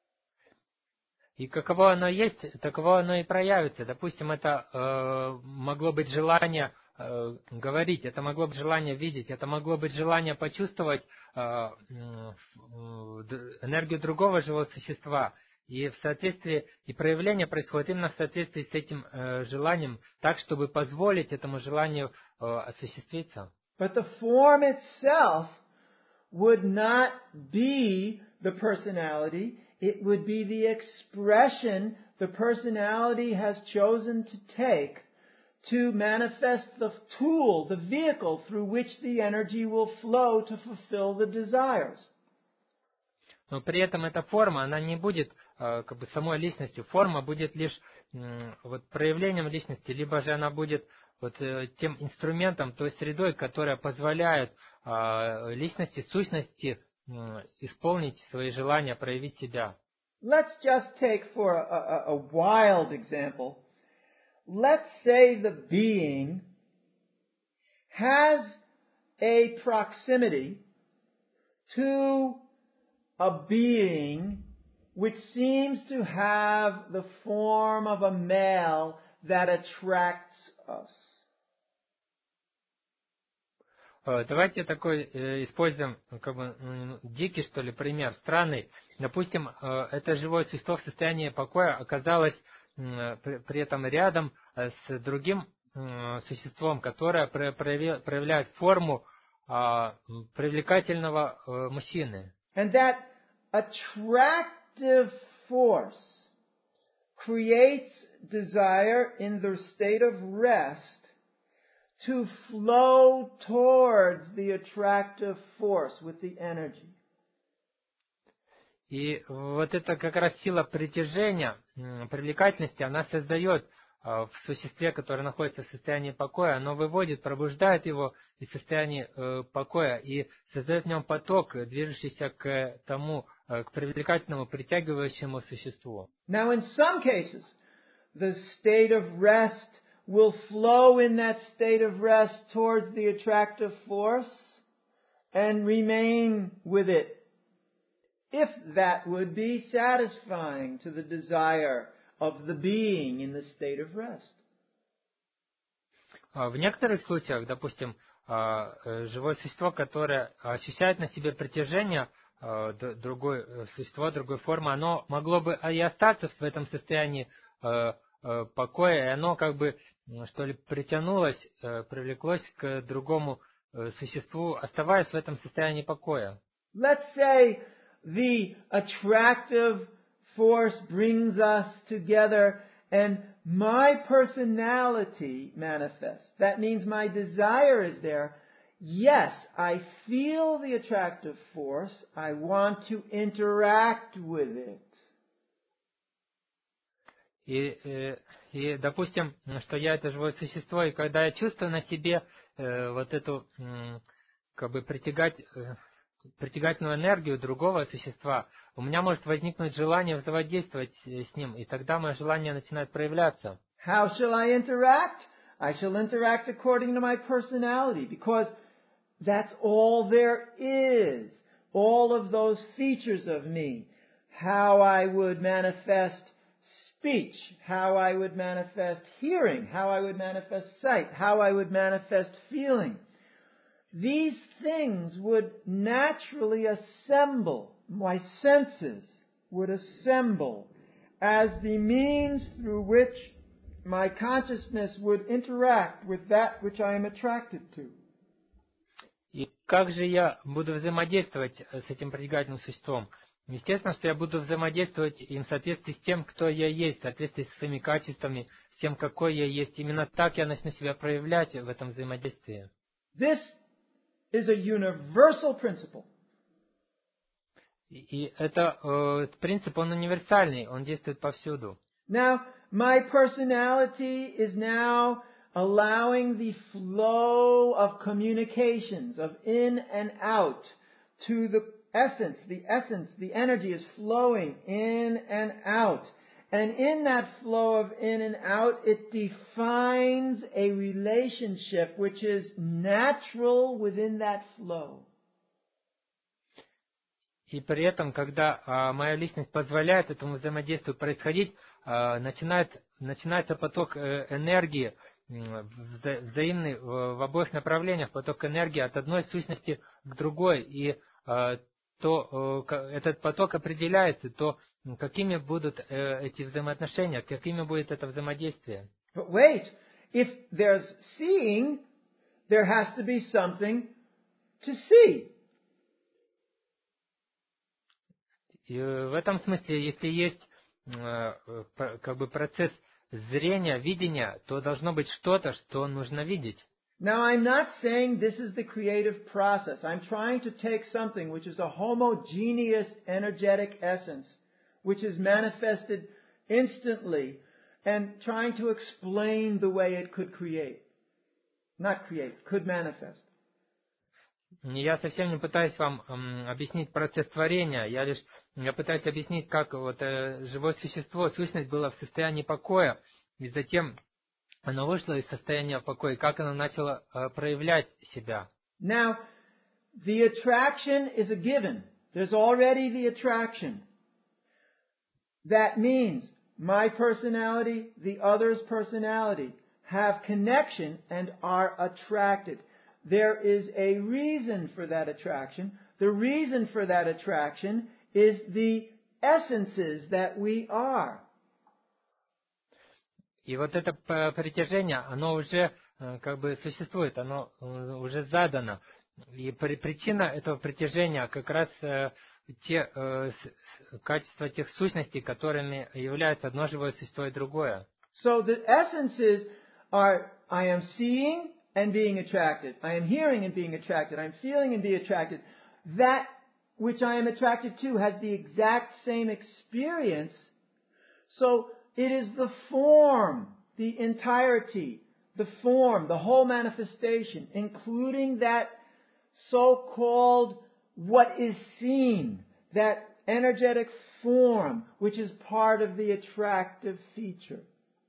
И каково оно есть, таково оно и проявится. Допустим, это могло быть желание говорить, это могло быть желание видеть, это могло быть желание почувствовать энергию другого живого существа. И в соответствии, и проявление происходит именно в соответствии с этим желанием, так, чтобы позволить этому желанию осуществиться. But the form itself would not be the personality. It would be the expression the personality has chosen to take to manifest the tool, the vehicle through which the energy will flow to fulfill the desires. Но при этом эта форма, она не будет как бы самой личностью. Форма будет лишь вот проявлением личности, либо же она будет вот тем инструментом, той средой, которая позволяет личности, сущности исполнить свои желания, проявить себя. Let's just take for a wild example. Let's say the being has a proximity to a being which seems to have the form of a male that attracts us. Давайте такой используем как бы дикий, что ли, пример, странный. Допустим, это живое существо в состоянии покоя оказалось при этом рядом с другим существом, которое проявляет форму привлекательного мужчины. And that attractive force creates desire in the state of rest to flow towards the attractive force with the energy. И вот это как раз сила притяжения, привлекательности, она создает в существе, которое находится в состоянии покоя, оно выводит, пробуждает его из состояния покоя и создает в нем поток, движущийся к тому, к привлекательному, притягивающему существу. Now, in some cases, the state of rest will flow in that state of rest towards the attractive force and remain with it, if that would be satisfying to the desire of the being in the state of rest. В некоторых случаях, допустим, живое существо, которое ощущает на себе притяжение другое существо, другой формы, оно могло бы и остаться в этом состоянии покоя, и оно как бы, что ли, притянулось, привлеклось к другому существу, оставаясь в этом состоянии покоя. Let's say the attractive force brings us together and my personality manifests. That means my desire is there. Yes, I feel the attractive force. I want to interact with it. И допустим, что я это живое существо, и когда я чувствую на себе вот эту как бы притягательную энергию другого существа, у меня может возникнуть желание взаимодействовать с ним, и тогда мое желание начинает проявляться. How shall I interact? I shall interact according to my personality, because that's all there is. All of those features of me. How I would manifest speech, how I would manifest hearing, how I would manifest sight, how I would manifest feeling. These things would naturally assemble, my senses would assemble as the means through which my consciousness would interact with that which I am attracted to. И как же я буду взаимодействовать с этим притягательным существом? Естественно, что я буду взаимодействовать им в соответствии с тем, кто я есть, в соответствии со своими качествами, с тем, какой я есть. Именно так я начну себя проявлять в этом взаимодействии. This is a universal principle. И это принцип, он универсальный, он действует повсюду. Now, my personality is now allowing the flow of communications, of in and out, to the essence, the energy is flowing in and out. And in that flow of in and out, it defines a relationship which is natural within that flow. И при этом, когда моя личность позволяет этому взаимодействию происходить, начинается поток энергии, взаимный в обоих направлениях, поток энергии от одной сущности к другой. И этот поток определяется, то какими будут эти взаимоотношения, какими будет это взаимодействие. But wait, if there's seeing, there has to be something to see. И в этом смысле, если есть как бы процесс зрения, видения, то должно быть что-то, что нужно видеть. Now, I'm not saying this is the creative process. I'm trying to take something which is a homogeneous energetic essence, which is manifested instantly, and trying to explain the way it could create. Not create, could manifest. Я совсем не пытаюсь вам объяснить процесс творения, я пытаюсь объяснить, как вот живое существо, сущность была в состоянии покоя, и затем оно вышло из состояния покоя, как оно начало проявлять себя. Now, the attraction is a given. There's already the attraction. That means my personality, the other's personality, have connection and are attracted. There is a reason for that attraction. The reason for that attraction is the essences that we are. И вот это притяжение, оно уже как бы существует, оно уже задано. И причина этого притяжения как раз те качества тех сущностей, которыми является одно живое существо и другое. So the essences are, I am seeing and being attracted. I am hearing and being attracted. I am feeling and being attracted. That which I am attracted to has the exact same experience. So it is the form, the entirety, the form, the whole manifestation, including that so-called what is seen, that energetic form, which is part of the attractive feature.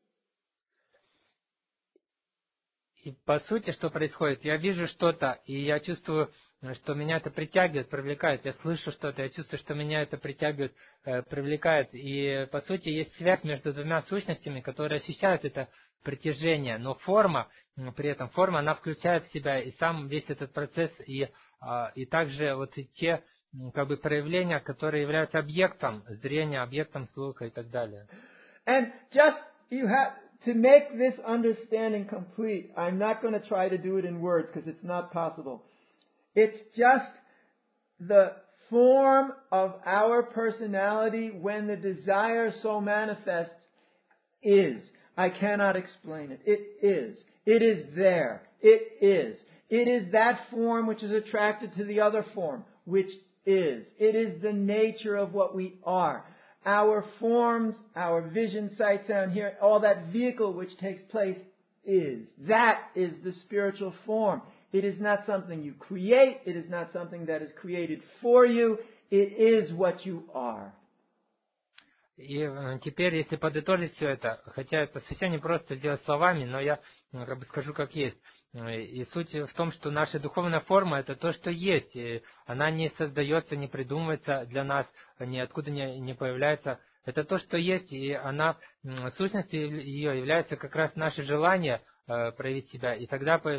И по сути, что происходит? Я вижу что-то, и я чувствую, что меня это притягивает, привлекает. Я слышу что-то, я чувствую, что меня это притягивает, привлекает. И по сути есть связь между двумя сущностями, которые ощущают это притяжение. Но форма, при этом форма, она включает в себя и сам весь этот процесс, и также вот и те как бы проявления, которые являются объектом зрения, объектом слуха и так далее. And just you have to make this understanding complete. I'm not going to try to do it in words because it's not possible. It's just the form of our personality when the desire so manifests is. I cannot explain it. It is. It is there. It is. It is that form which is attracted to the other form, which is. It is the nature of what we are. Our forms, our vision, sight, sound, hearing, all that vehicle which takes place is. That is the spiritual form. It is not something you create. It is not something that is created for you. It is what you are. И теперь, если подытожить все это, хотя это совсем не просто сделать словами, но я как бы скажу как есть. И суть в том, что наша духовная форма – это то, что есть. И она не создается, не придумывается для нас, ниоткуда не появляется. Это то, что есть, и она, сущностью ее является как раз наше желание проявить себя. И тогда в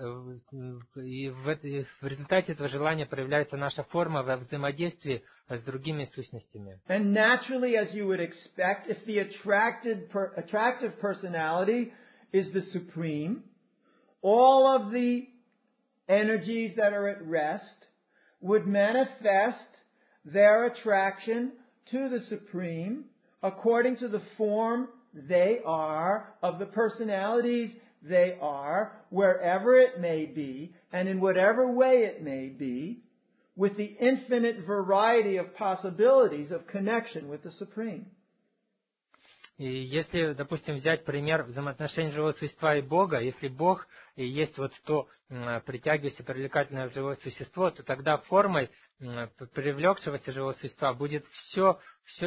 результате этого желания проявляется наша форма во взаимодействии с другими сущностями. And naturally, as you would expect, if the attractive personality is the supreme, all of the energies that are at rest would manifest their attraction to the supreme according to the form they are of the personalities they are, wherever it may be, and in whatever way it may be, with the infinite variety of possibilities of connection with the Supreme. И если, допустим, взять пример взаимоотношений живого существа и Бога, если Бог и есть вот то притягивающее, привлекательное живое существо, то тогда формой привлекшегося живого существа будет все,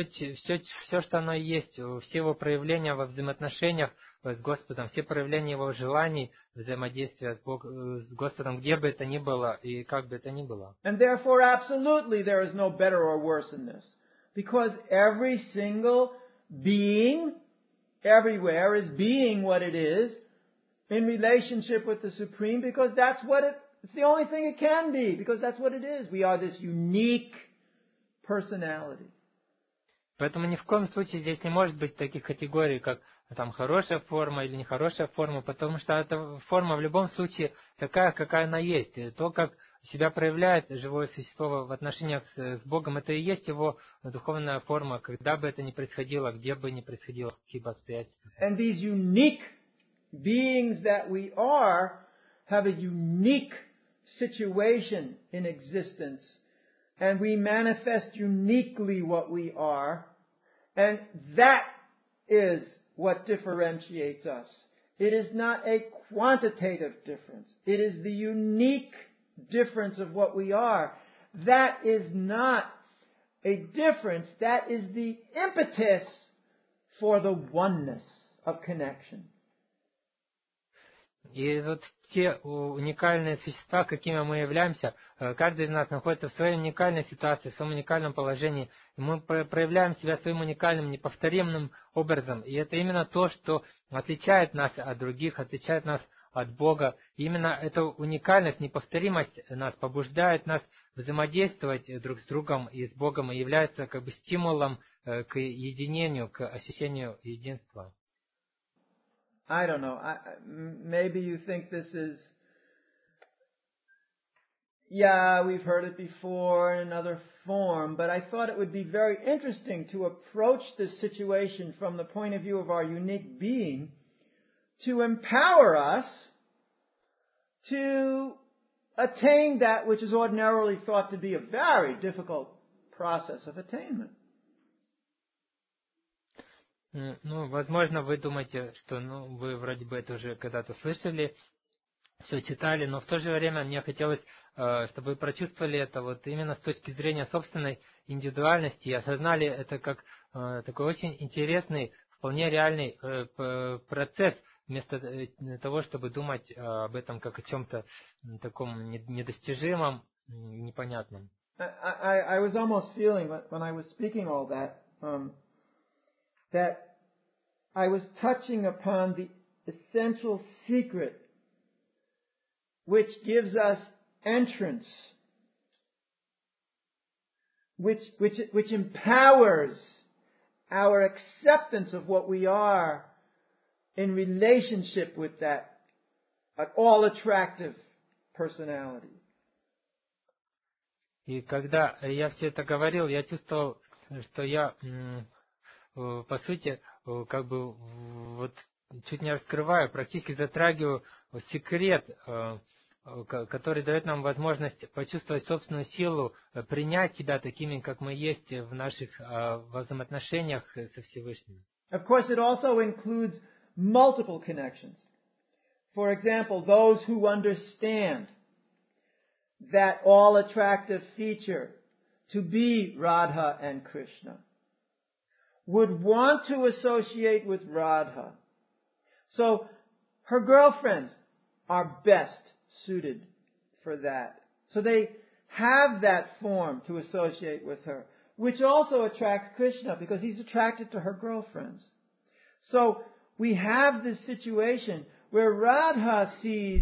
что оно есть, все его проявления во взаимоотношениях с Господом, все проявления его желаний, взаимодействия с Господом, где бы это ни было и как бы это ни было. And therefore, absolutely, there is no better or worse in this. Because every single being everywhere is being what it is in relationship with the Supreme, because it's the only thing it can be, because that's what it is. We are this unique personality. Поэтому ни в коем случае здесь не может быть таких категорий, как там хорошая форма или нехорошая форма, потому что эта форма в любом случае такая, какая она есть. И то, как себя проявляет живое существо в отношениях с Богом, это и есть его духовная форма, когда бы это ни происходило, где бы ни происходило, в каких бы обстоятельствах. And these unique beings that we are have a unique situation in existence. And we manifest uniquely what we are. And that is what differentiates us. It is not a quantitative difference. It is the unique difference of what we are. That is not a difference. That is the impetus for the oneness of connection. И вот те уникальные существа, какими мы являемся, каждый из нас находится в своей уникальной ситуации, в своем уникальном положении. И мы проявляем себя своим уникальным, неповторимым образом. И это именно то, что отличает нас от других, отличает нас от Бога. И именно эта уникальность, неповторимость нас побуждает нас взаимодействовать друг с другом и с Богом, и является как бы стимулом к единению, к ощущению единства. I don't know. Maybe you think this is, yeah, we've heard it before in another form, but I thought it would be very interesting to approach this situation from the point of view of our unique being to empower us to attain that which is ordinarily thought to be a very difficult process of attainment. Ну, возможно, вы думаете, что вы вроде бы это уже когда-то слышали, все читали, но в то же время мне хотелось, чтобы вы прочувствовали это вот именно с точки зрения собственной индивидуальности и осознали это как такой очень интересный, вполне реальный процесс, вместо того, чтобы думать об этом как о чем-то таком недостижимом, непонятном. I was almost feeling when I was speaking all that, that I was touching upon the essential secret which gives us entrance, which empowers our acceptance of what we are in relationship with that all-attractive personality. И когда я все это говорил, я чувствовал, что я, по сути, как бы вот чуть не раскрываю, практически затрагиваю секрет, который дает нам возможность почувствовать собственную силу, принять себя такими, как мы есть в наших взаимоотношениях со Всевышним. Of course, it also includes multiple connections. For example, those who understand that all-attractive feature to be Radha and Krishna would want to associate with Radha. So her girlfriends are best suited for that. So they have that form to associate with her, which also attracts Krishna because he's attracted to her girlfriends. So we have this situation where Radha sees,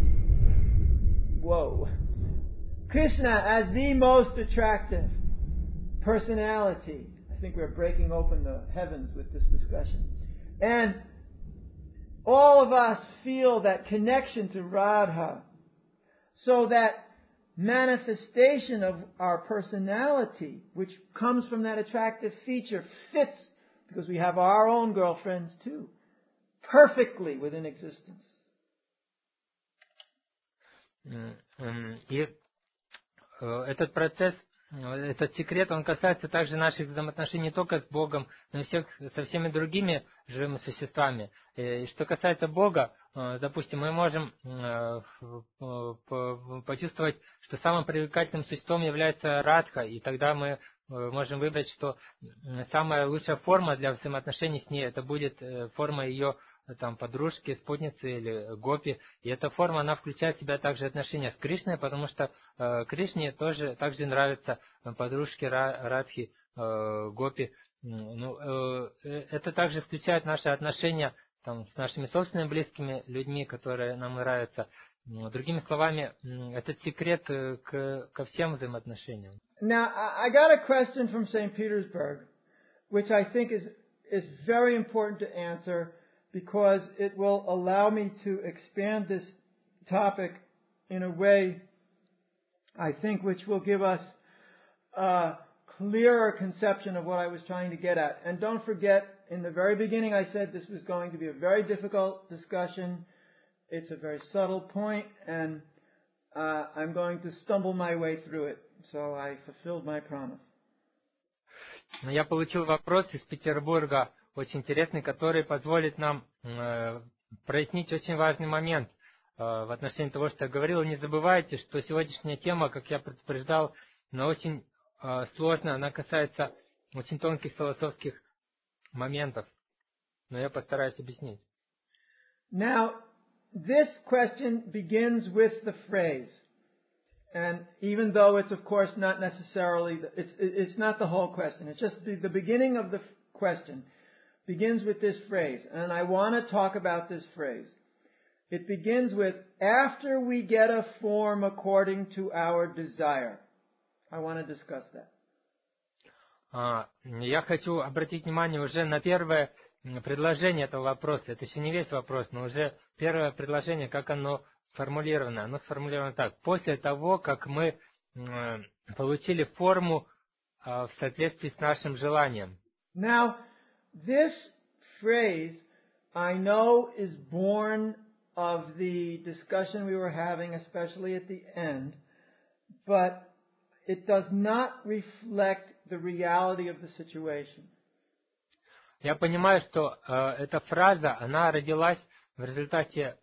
Krishna as the most attractive personality. I think we're breaking open the heavens with this discussion. And all of us feel that connection to Radha, so that manifestation of our personality, which comes from that attractive feature, fits, because we have our own girlfriends too, perfectly within existence. И этот процесс, этот секрет, он касается также наших взаимоотношений не только с Богом, но и со всеми другими живыми существами. И что касается Бога, допустим, мы можем почувствовать, что самым привлекательным существом является Радха, и тогда мы можем выбрать, что самая лучшая форма для взаимоотношений с ней, это будет форма ее подружки, спутницы или гопи. И эта форма, она включает в себя также отношения с Кришной, потому что Кришне также нравятся подружки Радхи, гопи. Это также включает наши отношения с нашими собственными близкими людьми, которые нам нравятся. Другими словами, этот секрет ко всем взаимоотношениям. Now, I got a question from St. Petersburg, which I think is very important to answer, because it will allow me to expand this topic in a way, I think, which will give us a clearer conception of what I was trying to get at. And don't forget, in the very beginning I said this was going to be a very difficult discussion. It's a very subtle point, and I'm going to stumble my way through it. So I fulfilled my promise. Я получил вопрос из Петербурга, очень интересный, который позволит нам прояснить очень важный момент в отношении того, что я говорил. Не забывайте, что сегодняшняя тема, как я предупреждал, она очень сложная, она касается очень тонких философских моментов. Но я постараюсь объяснить. Now, this question begins with the phrase. And even though it's of course not necessarily, it's not the whole question. It's just the beginning of the question begins with this phrase. And I want to talk about this phrase. It begins with, after we get a form according to our desire. I want to discuss that. Я хочу обратить внимание уже на первое предложение этого вопроса. Это еще не весь вопрос, но уже первое предложение, как оно сформулировано. Оно сформулировано так. После того, как мы получили форму в соответствии с нашим желанием. Now, this phrase, I know, is born of the discussion we were having, especially at the end, but it does not reflect the reality of the situation. Я понимаю, что эта фраза, она родилась в результате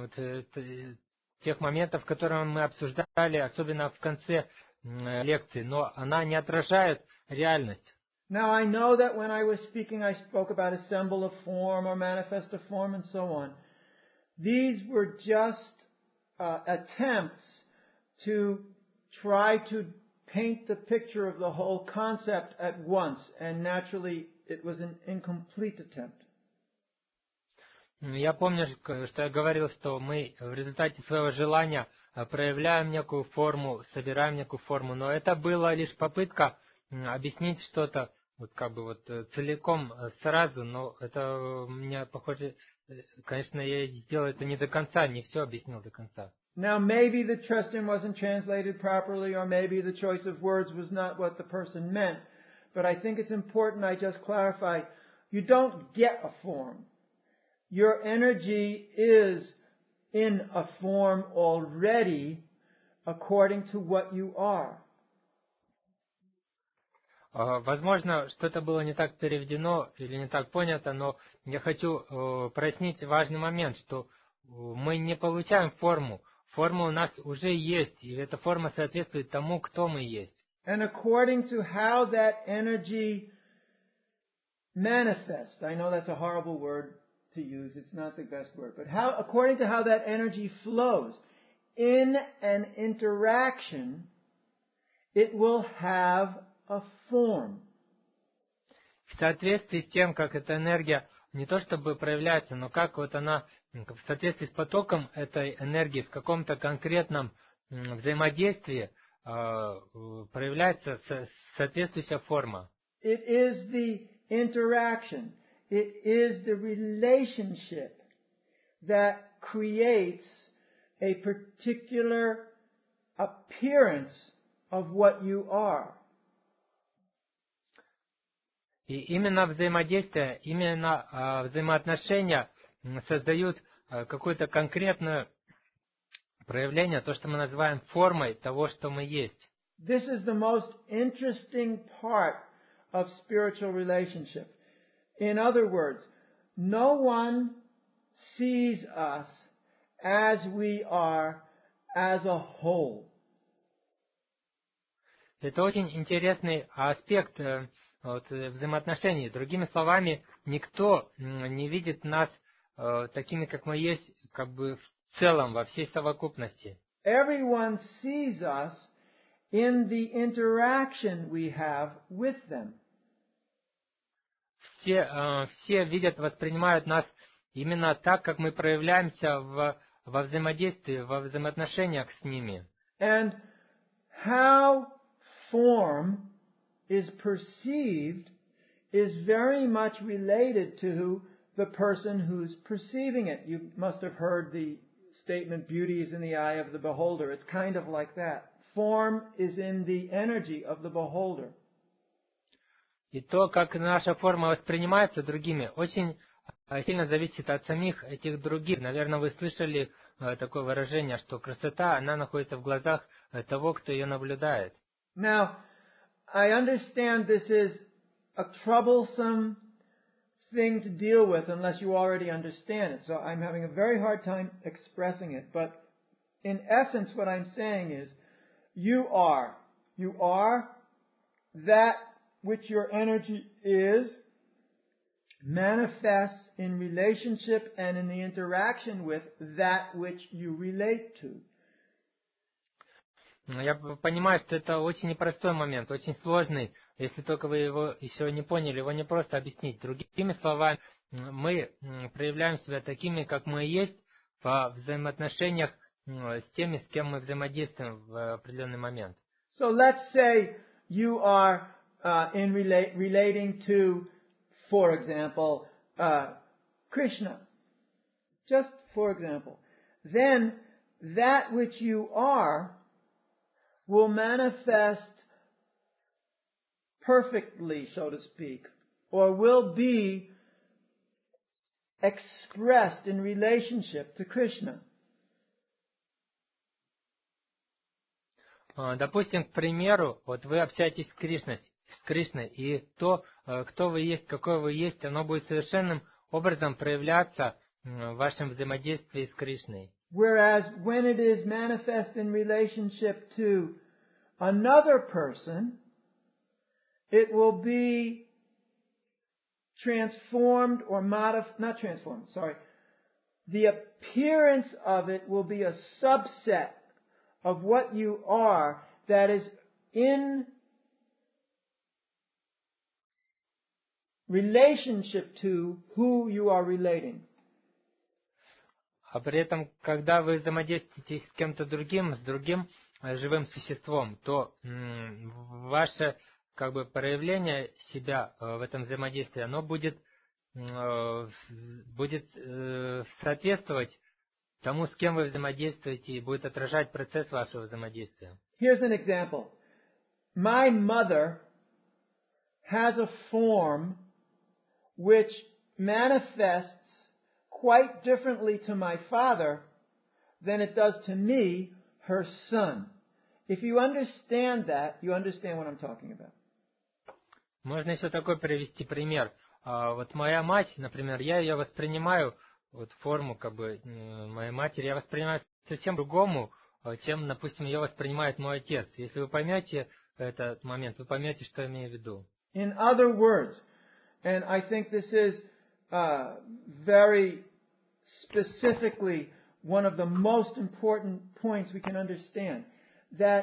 тех моментов, которые мы обсуждали, особенно в конце лекции, но она не отражает реальность. Now, I know that when I was speaking, I spoke about assemble a form or manifest a form and so on. These were just attempts to try to paint the picture of the whole concept at once, and naturally it was an incomplete attempt. Я помню, что я говорил, что мы в результате своего желания проявляем некую форму, собираем некую форму, но это была лишь попытка объяснить что-то целиком сразу, но это мне похоже, конечно, я сделал это не до конца, не все объяснил до конца. Now, maybe the question wasn't translated properly, or maybe the choice of words was not what the person meant. But I think it's important I just clarify, you don't get a form. Your energy is in a form already according to what you are. Возможно, что-то было не так переведено или не так понято, но я хочу прояснить важный момент, что мы не получаем форму. Форма у нас уже есть, и эта форма соответствует тому, кто мы есть. And according to how that energy manifests, I know that's a horrible word to use, it's not the best word, but according to how that energy flows in an interaction, it will have a form. В соответствии с тем, как эта энергия не то чтобы проявляется, но как вот она в соответствии с потоком этой энергии в каком-то конкретном взаимодействии проявляется соответствующая форма. It is the interaction. It is the relationship that creates a particular appearance of what you are. И именно взаимодействие, именно взаимоотношения создают какое-то конкретное проявление, то, что мы называем формой того, что мы есть. This is the most interesting part of spiritual relationship. In other words, no one sees us as we are as a whole. Это очень интересный аспект взаимоотношений. Другими словами, никто не видит нас такими, как мы есть, как бы в целом, во всей совокупности. Everyone sees us in the interaction we have with them. Все видят, воспринимают нас именно так, как мы проявляемся во взаимодействии, во взаимоотношениях с ними. And how form is perceived is very much related to the person who's perceiving it. You must have heard the statement, beauty is in the eye of the beholder. It's kind of like that. Form is in the energy of the beholder. И то, как наша форма воспринимается другими, очень сильно зависит от самих этих других. Наверное, вы слышали такое выражение, что красота, она находится в глазах того, кто ее наблюдает. Now, I understand this is a troublesome thing to deal with unless you already understand it. So I'm having a very hard time expressing it. But in essence, what I'm saying is, you are that which your energy is, manifests in relationship and in the interaction with that which you relate to. Я понимаю, что это очень непростой момент, очень сложный. Если только вы его еще не поняли, его не просто объяснить. Другими словами, мы проявляем себя такими, как мы есть, во взаимоотношениях с теми, с кем мы взаимодействуем в определенный момент. So let's say you are relating to, for example, Krishna, just for example, then that which you are will manifest perfectly, so to speak, or will be expressed in relationship to Krishna. Допустим, к примеру, вот вы общаетесь с Кришной, и то, кто вы есть, какой вы есть, оно будет совершенным образом проявляться в вашем взаимодействии с Кришной. Whereas when it is manifest in relationship to another person, it will be transformed or not transformed, sorry. The appearance of it will be a subset of what you are that is in relationship to who you are relating. А при этом, когда вы взаимодействуете с кем-то другим, с другим живым существом, то ваше проявление себя в этом взаимодействии, оно будет соответствовать тому, с кем вы взаимодействуете, и будет отражать процесс вашего взаимодействия. Here's an example. My mother has a form which manifests quite differently to my father than it does to me, her son. If you understand that, you understand what I'm talking about. Можно еще такой привести пример. Вот моя мать, например, я ее воспринимаю, вот форму моей матери, я воспринимаю совсем другому, чем, допустим, ее воспринимает мой отец. Если вы поймете этот момент, вы поймете, что я имею в виду. In other words, and I think this is very specifically one of the most important points we can understand, that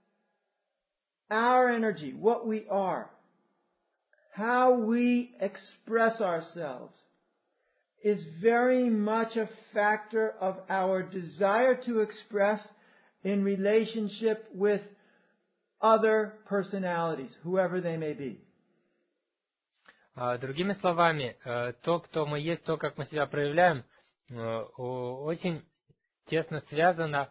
our energy, what we are, how we express ourselves, is very much a factor of our desire to express in relationship with other personalities, whoever they may be. Другими словами, то, кто мы есть, то, как мы себя проявляем, очень тесно связано,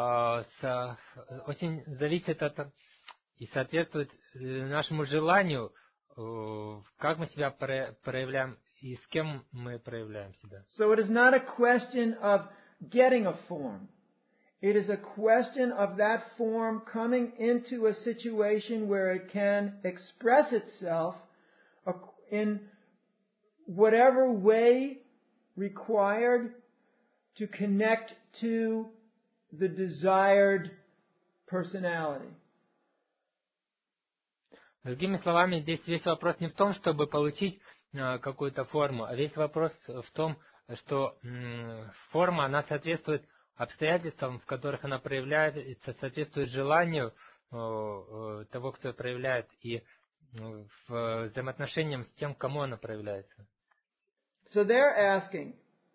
очень зависит от и соответствует нашему желанию, как мы себя проявляем и с кем мы проявляем себя. So it is not a question of getting a form. It is a question of that form coming into a situation where it can express itself in whatever way required to connect to the desired personality. Другими словами, здесь весь вопрос не в том, чтобы получить какую-то форму, а весь вопрос в том, что форма, она соответствует обстоятельствам, в которых она проявляется, соответствует желанию того, кто проявляет, и взаимоотношениям с тем, кому она проявляется. So they're asking,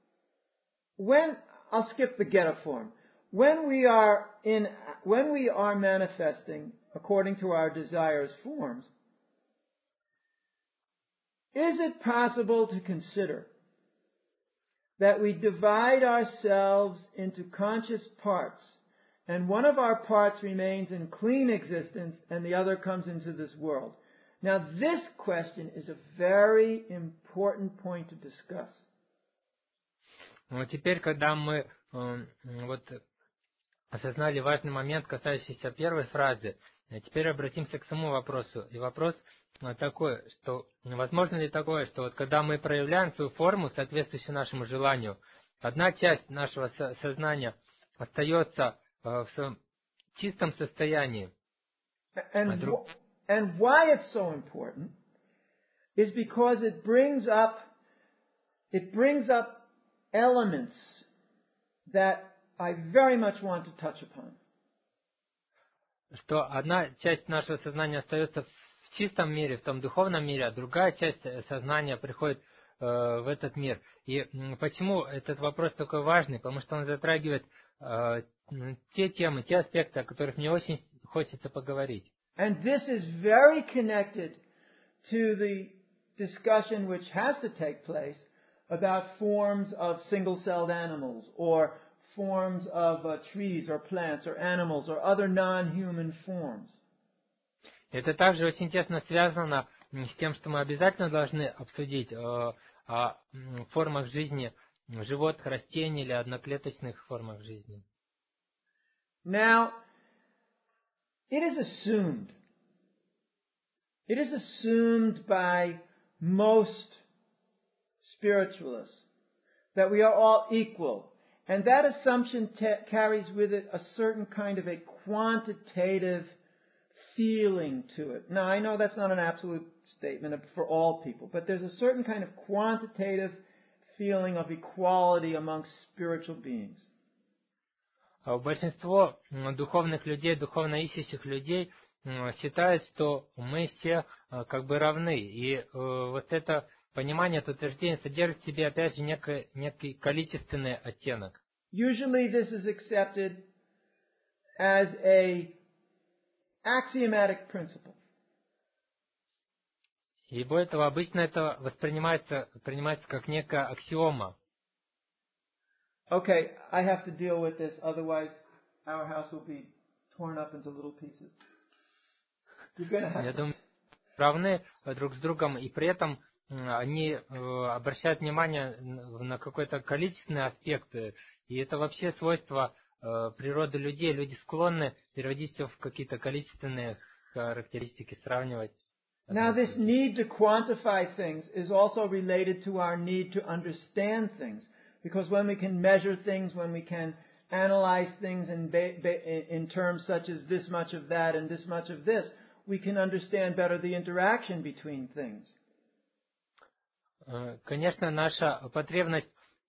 I'll skip the get a form. When we are manifesting according to our desires forms, is it possible to consider that we divide ourselves into conscious parts, and one of our parts remains in clean existence and the other comes into this world? Now this question is a very important point to discuss. Но теперь, когда мы осознали важный момент, касающийся первой фразы, теперь обратимся к самому вопросу. И вопрос такой, что возможно ли такое, что когда мы проявляем свою форму, соответствующую нашему желанию, одна часть нашего сознания остается в своем чистом состоянии. And why it's so important is because it brings up elements that I very much want to touch upon. Что одна часть нашего сознания остается в чистом мире, в том духовном мире, а другая часть сознания приходит в этот мир. И почему этот вопрос такой важный? Потому что он затрагивает те темы, те аспекты, о которых мне очень хочется поговорить. And this is very connected to the discussion which has to take place about forms of single-celled animals or forms of trees or plants or animals or other non-human forms. Это также очень тесно связано с тем, что мы обязательно должны обсудить о формах жизни животных, растений или одноклеточных формах жизни. Now, it is assumed by most spiritualists that we are all equal. And that assumption carries with it a certain kind of a quantitative feeling to it. Now, I know that's not an absolute statement for all people, but there's a certain kind of quantitative feeling of equality amongst spiritual beings. Большинство духовных людей, духовно ищущих людей считают, что мы все как бы равны. И вот это понимание, это утверждение содержит в себе, опять же, некий количественный оттенок. Usually this is accepted as a axiomatic principle. И более того, обычно это принимается как некая аксиома. Okay, I have to deal with this, otherwise our house will be torn up into little pieces. You're gonna have Я думаю, равны друг с другом, и при этом они обращают внимание на какой-то количественный аспект, и это вообще свойство природы людей. Люди склонны переводить все в какие-то количественные характеристики, сравнивать. Now, this need to quantify things is also related to our need to understand things. Because when we can measure things, when we can analyze things in terms such as this much of that and this much of this, we can understand better the interaction between things. Конечно, наша потребность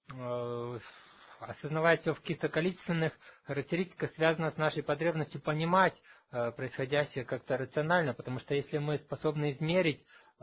осознавать все в каких-то количественных характеристиках связана с нашей потребностью понимать происходящее как-то рационально, потому что если мы способны измерить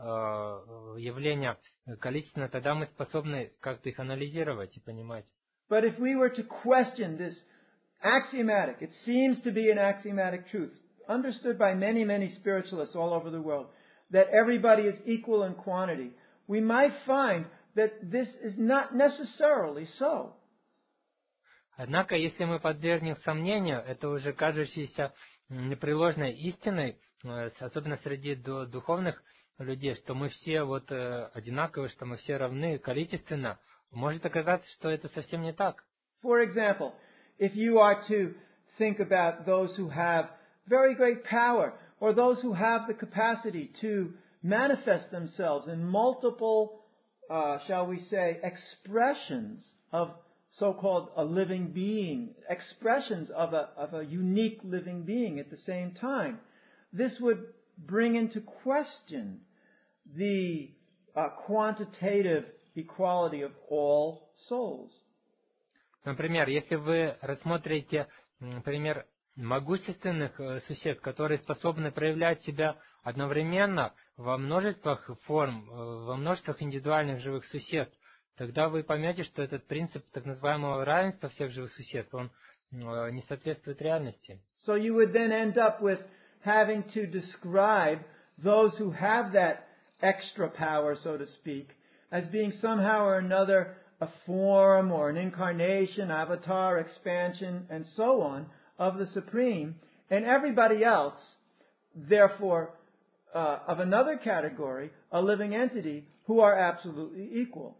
явления количественно, тогда мы способны как-то их анализировать и понимать. But if we were to question this axiomatic, it seems to be an axiomatic truth, understood by many, many spiritualists all over the world, that everybody is equal in quantity, we might find that this is not necessarily so. Однако, если мы подвергнем сомнению, это уже кажущейся непреложной истиной, особенно среди духовных людей, что мы все вот одинаковы, что мы все равны количественно, может оказаться, что это совсем не так. For example, if you are to think about those who have very great power, or those who have the capacity to manifest themselves in multiple, shall we say, expressions of so-called a living being, expressions of a unique living being at the same time, this would bring into question the quantitative equality of all souls. Например, если вы рассмотрите, например, могущественных существ, которые способны проявлять себя одновременно во множествах форм, во множествах индивидуальных живых существ, тогда вы поймете, что этот принцип так называемого равенства всех живых существ, он не соответствует реальности. So you would then end up with having to describe those who have that extra power, so to speak, as being somehow or another a form or an incarnation, avatar, expansion, and so on of the Supreme, and everybody else, therefore, of another category, a living entity, who are absolutely equal.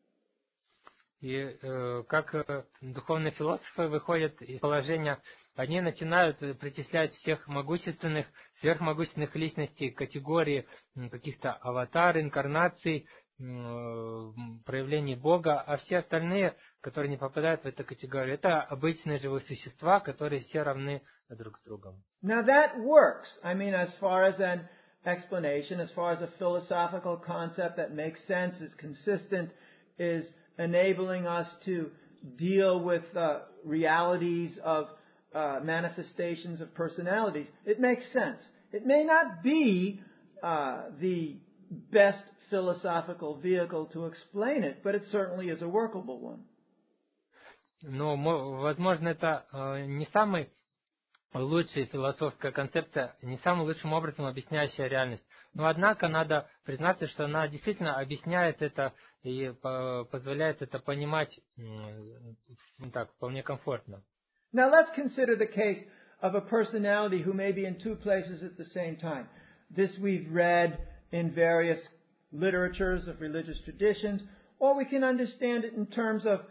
И как духовные философы выходят из положения, они начинают причислять всех могущественных, сверхмогущественных личностей к категории каких-то аватар, инкарнаций, проявлений Бога, а все остальные, которые не попадают в эту категорию, это обычные живые существа, которые все равны друг с другом. Now that works. I mean, as far as an explanation, as far as a philosophical concept that makes sense, is consistent, is enabling us to deal with realities of manifestations of personalities. It makes sense. It may not be the best philosophical vehicle to explain it, but it certainly is a workable one. Но, возможно, это не самая лучшая философская концепция, не самым лучшим образом объясняющая реальность. Но однако надо признаться, что она действительно объясняет это и позволяет это понимать так, вполне комфортно. Now let's consider the case of a personality who may be in two places at the same time. This we've read in various literatures of religious traditions, or we can understand it in terms of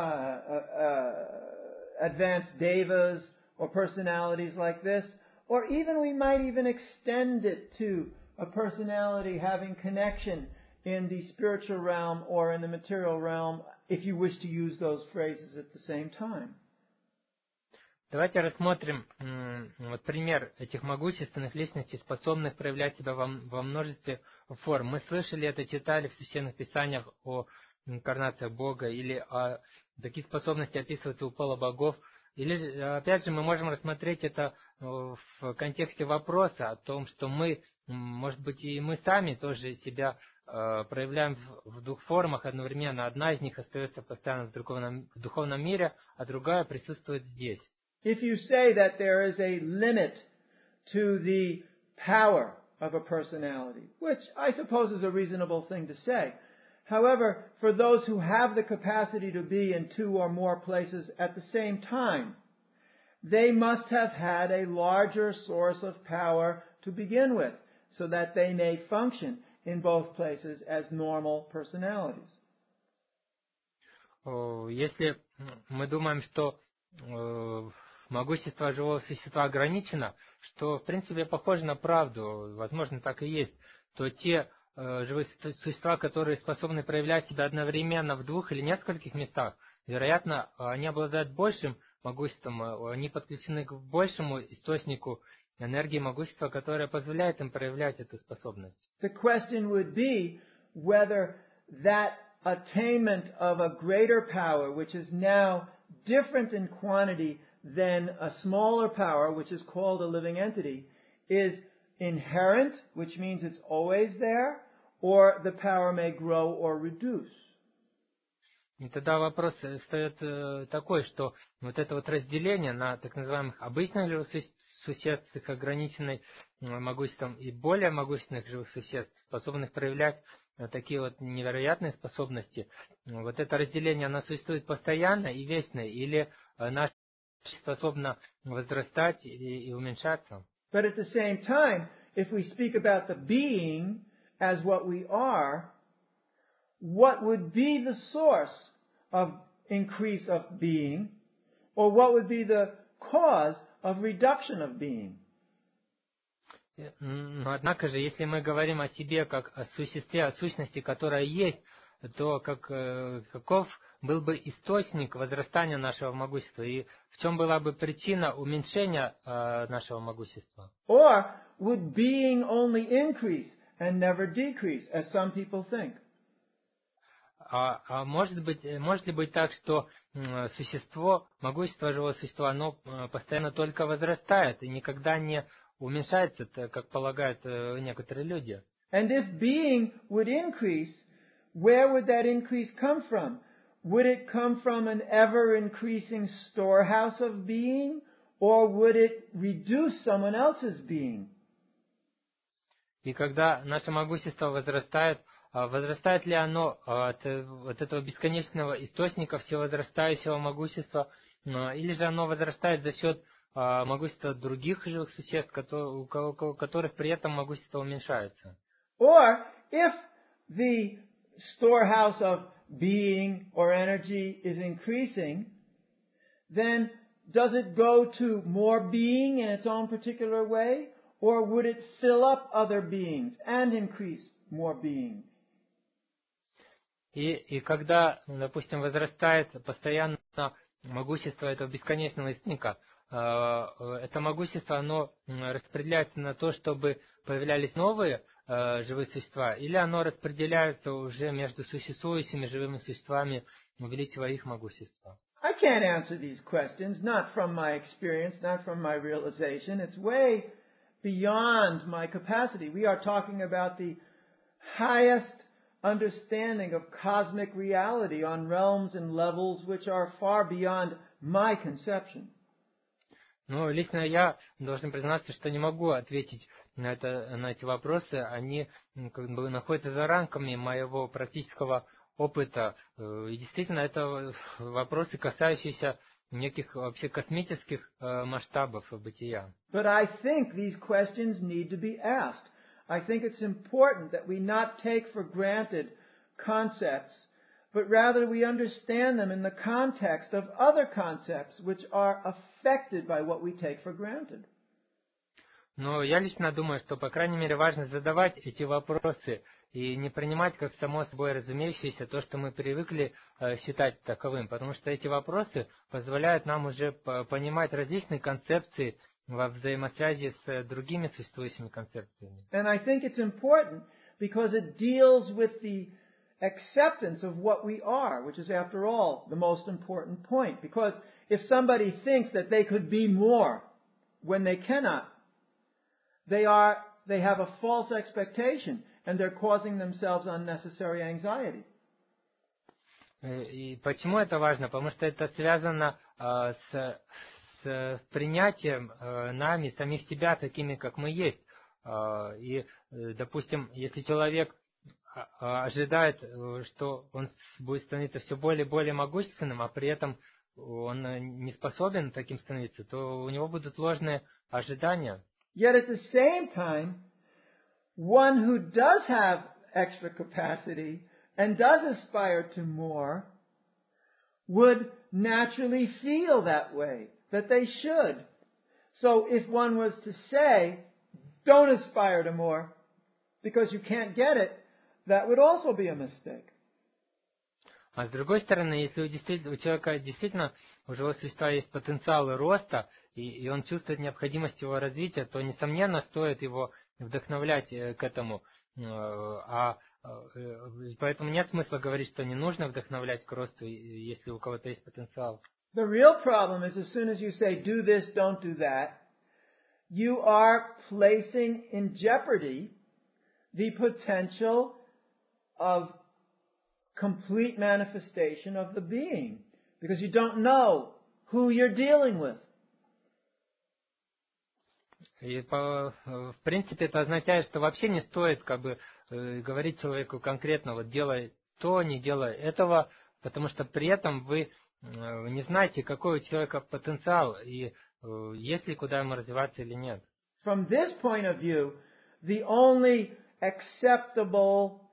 advanced devas or personalities like this, or even we might even extend it to a personality having connection in the spiritual realm or in the material realm, if you wish to use those phrases at the same time. Давайте рассмотрим вот пример этих могущественных личностей, способных проявлять себя во множестве форм. Мы слышали это, читали в Священных Писаниях о инкарнациях Бога, или такие способности описываются у полубогов. Или, опять же, мы можем рассмотреть это в контексте вопроса о том, что мы, может быть, и мы сами тоже себя проявляем в двух формах одновременно. Одна из них остается постоянно в духовном мире, а другая присутствует здесь. If you say that there is a limit to the power of a personality, which I suppose is a reasonable thing to say. However, for those who have the capacity to be in two or more places at the same time, they must have had a larger source of power to begin with, so that they may function in both places as normal personalities. Если мы думаем, что могущество живого существа ограничено, что в принципе похоже на правду, возможно так и есть, то те живые существа, которые способны проявлять себя одновременно в двух или нескольких местах, вероятно, они обладают большим могуществом, они подключены к большему источнику энергии могущества, которое позволяет им проявлять эту способность. The question would be whether that attainment of a greater power, which is now different in quantity than a smaller power, which is called a living entity, is inherent, which means it's always there, or the power may grow or reduce. И тогда вопрос встает такой, что вот это вот разделение на так называемых обычных живых существ с их ограниченной могуществом и более могущественных живых существ, способных проявлять такие вот невероятные способности, вот это разделение, оно существует постоянно и вечно, или наше способно возрастать и уменьшаться. But at the same time, if we speak about the being as what we are, what would be the source of increase of being, or what would be the cause of reduction of being? Но однако же, если мы говорим о себе как о существе, о сущности, которая есть, то каков был бы источник возрастания нашего могущества, и в чем была бы причина уменьшения нашего могущества? Or would being only increase and never decrease, as some people think? Может ли быть так, что существо, могущество живого существа, оно постоянно только возрастает и никогда не уменьшается, как полагают некоторые люди? And if being would increase, where would that increase come from? Would it come from an ever-increasing storehouse of being, or would it reduce someone else's being? И когда наше могущество возрастает, возрастает ли оно от этого бесконечного источника всевозрастающего могущества, или же оно возрастает за счет могущества других живых существ, у которых при этом могущество уменьшается? Or if the storehouse of being or energy is increasing, then does it go to more being in its own particular way, or would it fill up other beings and increase more beings? И когда, допустим, возрастает постоянно могущество этого бесконечного источника, это могущество, оно распределяется на то, чтобы появлялись новые живые существа, или оно распределяется уже между существующими живыми существами, увеличивая их могущество? I can't answer these questions, not from my experience, not from my realization. It's way beyond my capacity. We are talking about the highest understanding of cosmic reality on realms and levels which are far beyond my conception. Ну, лично я должен признаться, что не могу ответить на эти вопросы, они как бы находятся за рамками моего практического опыта. И действительно, это вопросы, касающиеся неких вообще космических масштабов бытия. But I think these questions need to be asked. I think it's important that we not take for granted concepts, but rather we understand them in the context of other concepts which are affected by what we take for granted. Но я лично думаю, что, по крайней мере, важно задавать эти вопросы и не принимать как само собой разумеющееся то, что мы привыкли считать таковым, потому что эти вопросы позволяют нам уже понимать различные концепции во взаимосвязи с другими существующими концепциями. And I think it's important because it deals with the acceptance of what we are, which is, after all, the most important point. Because if somebody thinks that they could be more when they cannot, they have a false expectation, and they're causing themselves unnecessary anxiety. И почему это важно? Потому что это связано с принятием нами самих себя такими, как мы есть. И, допустим, если человек ожидает, что он будет становиться все более и более могущественным, а при этом он не способен таким становиться, то у него будут ложные ожидания. Yet at the same time, one who does have extra capacity and does aspire to more would naturally feel that way, that they should. So if one was to say, don't aspire to more because you can't get it, that would also be a mistake. А с другой стороны, если у человека действительно, у живого существа есть потенциал роста, и он чувствует необходимость его развития, то, несомненно, стоит его вдохновлять к этому. Поэтому нет смысла говорить, что не нужно вдохновлять к росту, если у кого-то есть потенциал. The real problem is as soon as you say, do this, don't do that, you are placing in jeopardy the potential of complete manifestation of the being, because you don't know who you're dealing with. И в принципе это означает, что вообще не стоит говорить человеку конкретно, вот делай то, не делай этого, потому что при этом вы не знаете, какой у человека потенциал и есть ли куда ему развиваться или нет. From this point of view, the only acceptable,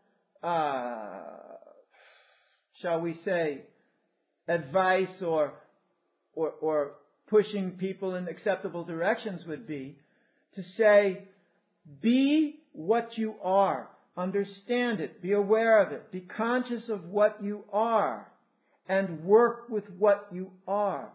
shall we say, advice or pushing people in acceptable directions would be to say, be what you are, understand it, be aware of it, be conscious of what you are, and work with what you are.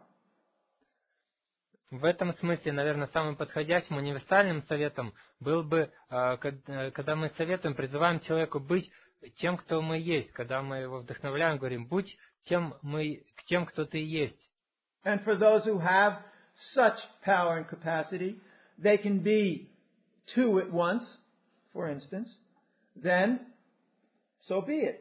В этом смысле, наверное, самым подходящим универсальным советом был бы, когда мы советуем, призываем человеку быть тем, кто мы есть, когда мы его вдохновляем, говорим, будь тем, кто ты есть. And for those who have such power and capacity, they can be two at once, for instance, then so be it.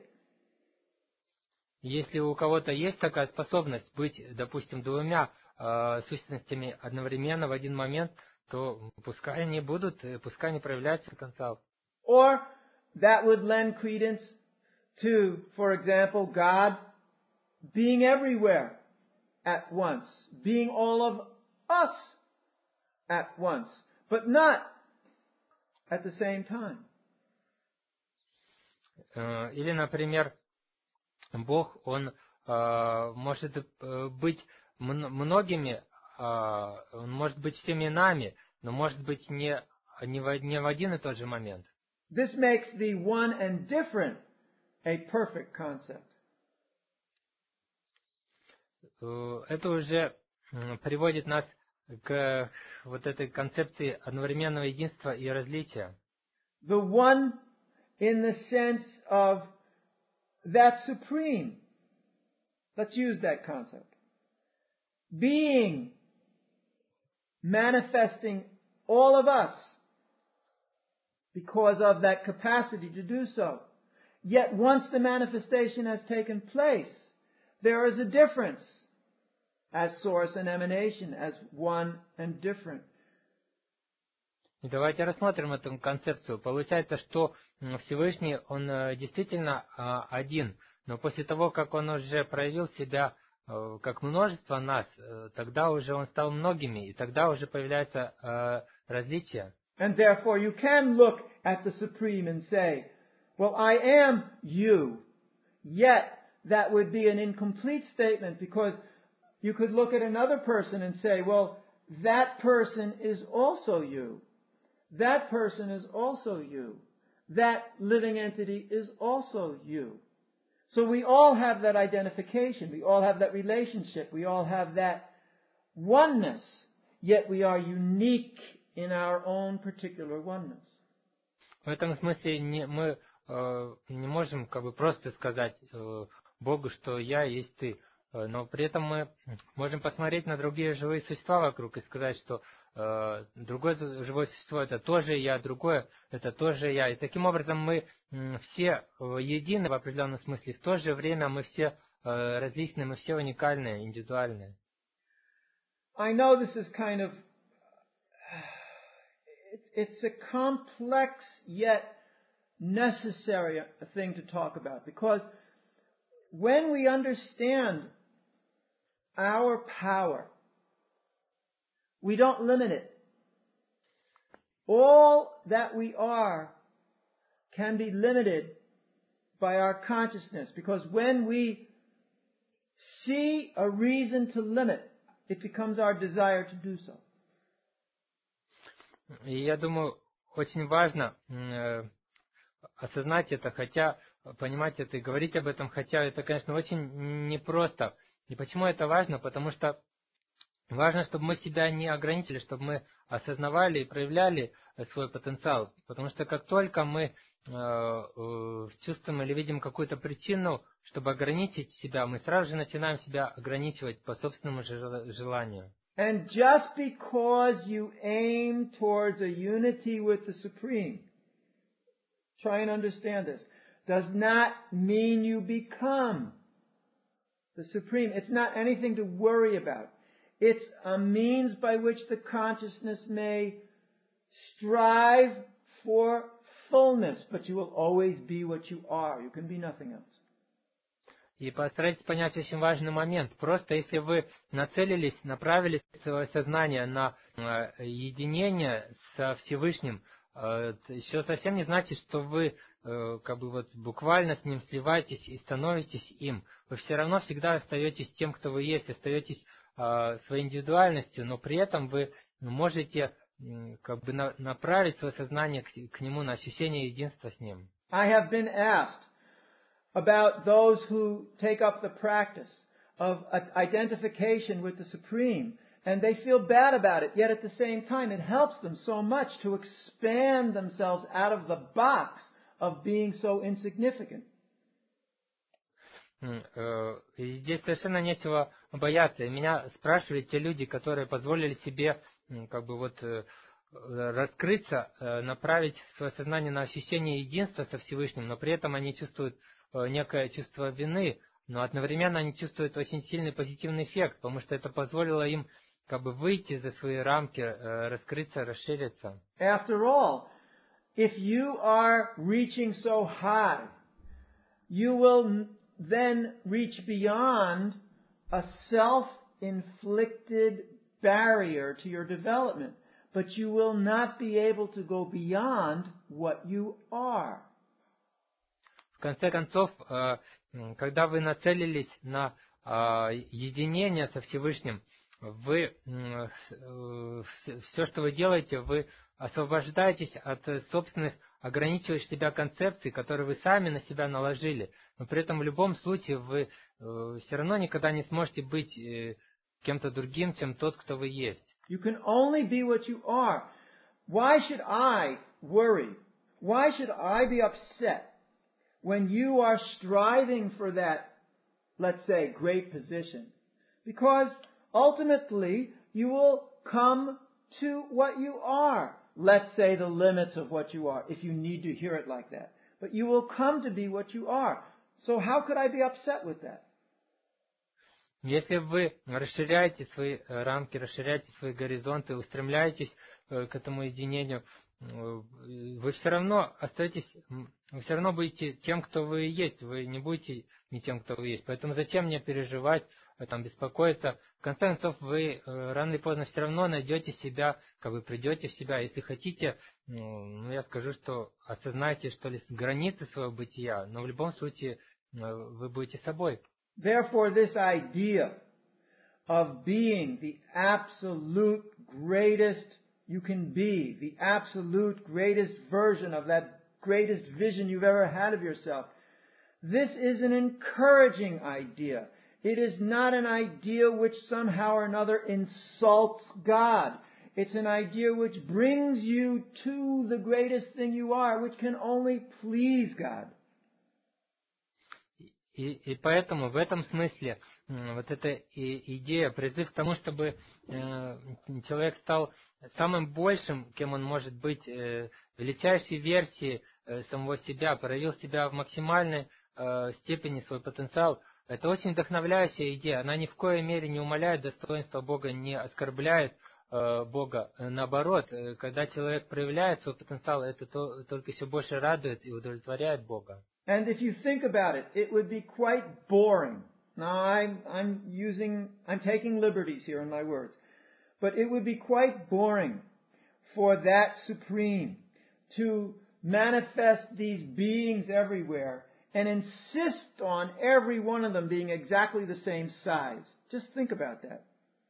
Если у кого-то есть такая способность быть, допустим, двумя сущностями одновременно в один момент, то пускай они проявляют потенциал. Or that would lend credence to, for example, God being everywhere at once, being all of us at once, but not at the same time. Или, например, Бог, Он может быть многими, Он может быть всеми нами, но может быть не в один и тот же момент. This makes the one and different a perfect concept. Это уже приводит нас к вот этой концепции одновременного единства и различия. The one in the sense of that supreme. Let's use that concept. Being, manifesting all of us because of that capacity to do so. Yet once the manifestation has taken place, there is a difference as source and emanation, as one and different. И давайте рассмотрим эту концепцию. Получается, что Всевышний, он действительно один, но после того, как он уже проявил себя как множество нас, тогда уже он стал многими, и тогда уже появляются различия. And therefore you can look at the Supreme and say, well, I am you. Yet that would be an incomplete statement, because you could look at another person and say, well, that person is also you. That person is also you. That living entity is also you. So we all have that identification. We all have that relationship. We all have that oneness. Yet we are unique in our own particular oneness. В этом смысле мы не можем как бы просто сказать Богу, что я есть ты. Но при этом мы можем посмотреть на другие живые существа вокруг и сказать, что другое живое существо это тоже я, другое это тоже я. И таким образом мы все едины в определенном смысле. В то же время мы все различные, мы все уникальные, индивидуальные. I know this is kind of, it's a complex yet necessary thing to talk about, because when we understand our power, we don't limit it. All that we are can be limited by our consciousness, because when we see a reason to limit, it becomes our desire to do so. И я думаю, очень важно осознать это, хотя понимать это и говорить об этом, хотя это, конечно, очень непросто. И почему это важно? Потому что важно, чтобы мы себя не ограничили, чтобы мы осознавали и проявляли свой потенциал. Потому что как только мы чувствуем или видим какую-то причину, чтобы ограничить себя, мы сразу же начинаем себя ограничивать по собственному желанию. And just because you aim towards a unity with the Supreme, try and understand this, does not mean you become the Supreme. It's not anything to worry about. It's a means by which the consciousness may strive for fullness, but you will always be what you are. You can be nothing else. И постарайтесь понять очень важный момент. Просто если вы нацелились, направили свое сознание на единение со Всевышним, еще совсем не значит, что вы как бы вот буквально с ним сливаетесь и становитесь им. Вы все равно всегда остаетесь тем, кто вы есть, остаетесь своей индивидуальностью, но при этом вы можете как бы направить свое сознание к нему на ощущение единства с ним. I have been asked about those who take up the practice of identification with the Supreme, and they feel bad about it, yet at the same time it helps them so much to expand themselves out of the box of being so insignificant. И здесь совершенно нечего бояться. И меня спрашивали те люди, которые позволили себе как бы вот раскрыться, направить свое сознание на ощущение единства со Всевышним, но при этом они чувствуют некое чувство вины, но одновременно они чувствуют очень сильный позитивный эффект, потому что это позволило им как бы выйти за свои рамки, раскрыться, расшириться. After all, if you are reaching so high, you will then reach beyond a self-inflicted barrier to your development, but you will not be able to go beyond what you are. В конце концов, когда вы нацелились на единение со Всевышним, вы все, что вы делаете, вы освобождаетесь от собственных ограничивающих себя концепций, которые вы сами на себя наложили. Но при этом в любом случае вы все равно никогда не сможете быть кем-то другим, чем тот, кто вы есть. You can only be what you are. Why should I worry? Why should I be upset when you are striving for that, let's say, great position? Because ultimately you will come to what you are. Let's say the limits of what you are, if you need to hear it like that. But you will come to be what you are. So how could I be upset with that? Если вы расширяете свои рамки, расширяете свои горизонты, устремляетесь к этому единению, вы все равно остаетесь, вы все равно будете тем, кто вы есть, вы не будете не тем, кто вы есть. Поэтому зачем мне переживать, там, беспокоиться? В конце концов, вы рано или поздно все равно найдете себя, как вы придете в себя. Если хотите, я скажу, что осознайте, что ли, границы своего бытия, но в любом случае вы будете собой. Therefore, this idea of being the absolute greatest you can be, the absolute greatest version of that greatest vision you've ever had of yourself, this is an encouraging idea. It is not an idea which somehow or another insults God. It's an idea which brings you to the greatest thing you are, which can only please God. И поэтому в этом смысле вот эта идея, призыв к тому, чтобы человек стал самым большим, кем он может быть, величайшей версией самого себя, проявил себя в максимальной степени, свой потенциал, это очень вдохновляющая идея. Она ни в коей мере не умаляет достоинства Бога, не оскорбляет Бога. Наоборот, когда человек проявляет свой потенциал, это только еще больше радует и удовлетворяет Бога. And if you think about it, it would be quite boring. Now I'm taking liberties here in my words. But it would be quite boring for that Supreme to manifest these beings everywhere and insist on every one of them being exactly the same size. Just think about that.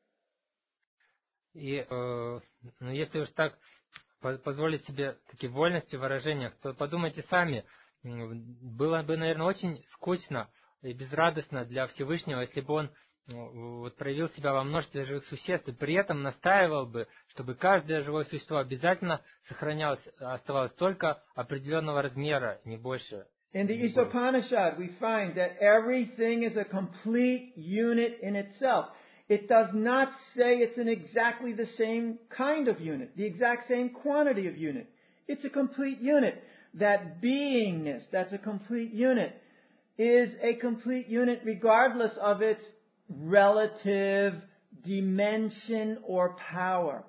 И если уж так позволить себе такие вольности в выражениях, то подумайте сами, было бы, наверное, очень скучно и безрадостно для Всевышнего, если бы он проявил себя во множестве живых существ, и при этом настаивал бы, чтобы каждое живое существо обязательно сохранялось, оставалось только определенного размера, не больше. In the Isopanishad, we find that everything is a complete unit in itself. It does not say it's an exactly the same kind of unit, the exact same quantity of unit. It's a complete unit. That beingness, that's a complete unit, is a complete unit regardless of its relative dimension or power.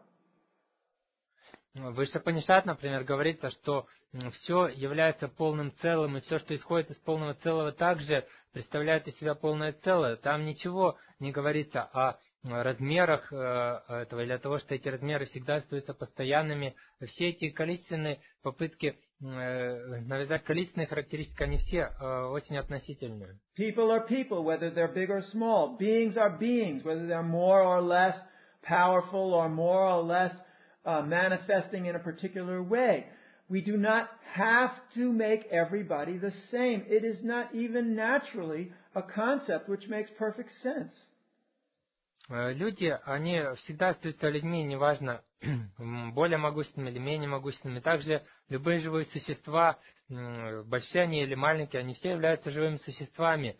В Ишупанишад, например, говорится, что все является полным целым, и все, что исходит из полного целого, также представляет из себя полное целое. Там ничего не говорится о размерах этого, или о том, что эти размеры всегда остаются постоянными. Все эти количественные попытки навязать количественные характеристики, они все очень относительные. People are people, whether they're big or small. Beings are beings, whether they're more or less powerful or more or less manifesting in a particular way. We do not have to make everybody the same. It is not even naturally a concept which makes perfect sense. Люди, они всегда остаются людьми, неважно, более могущественными или менее могущественными. Также любые живые существа, большие они или маленькие, они все являются живыми существами.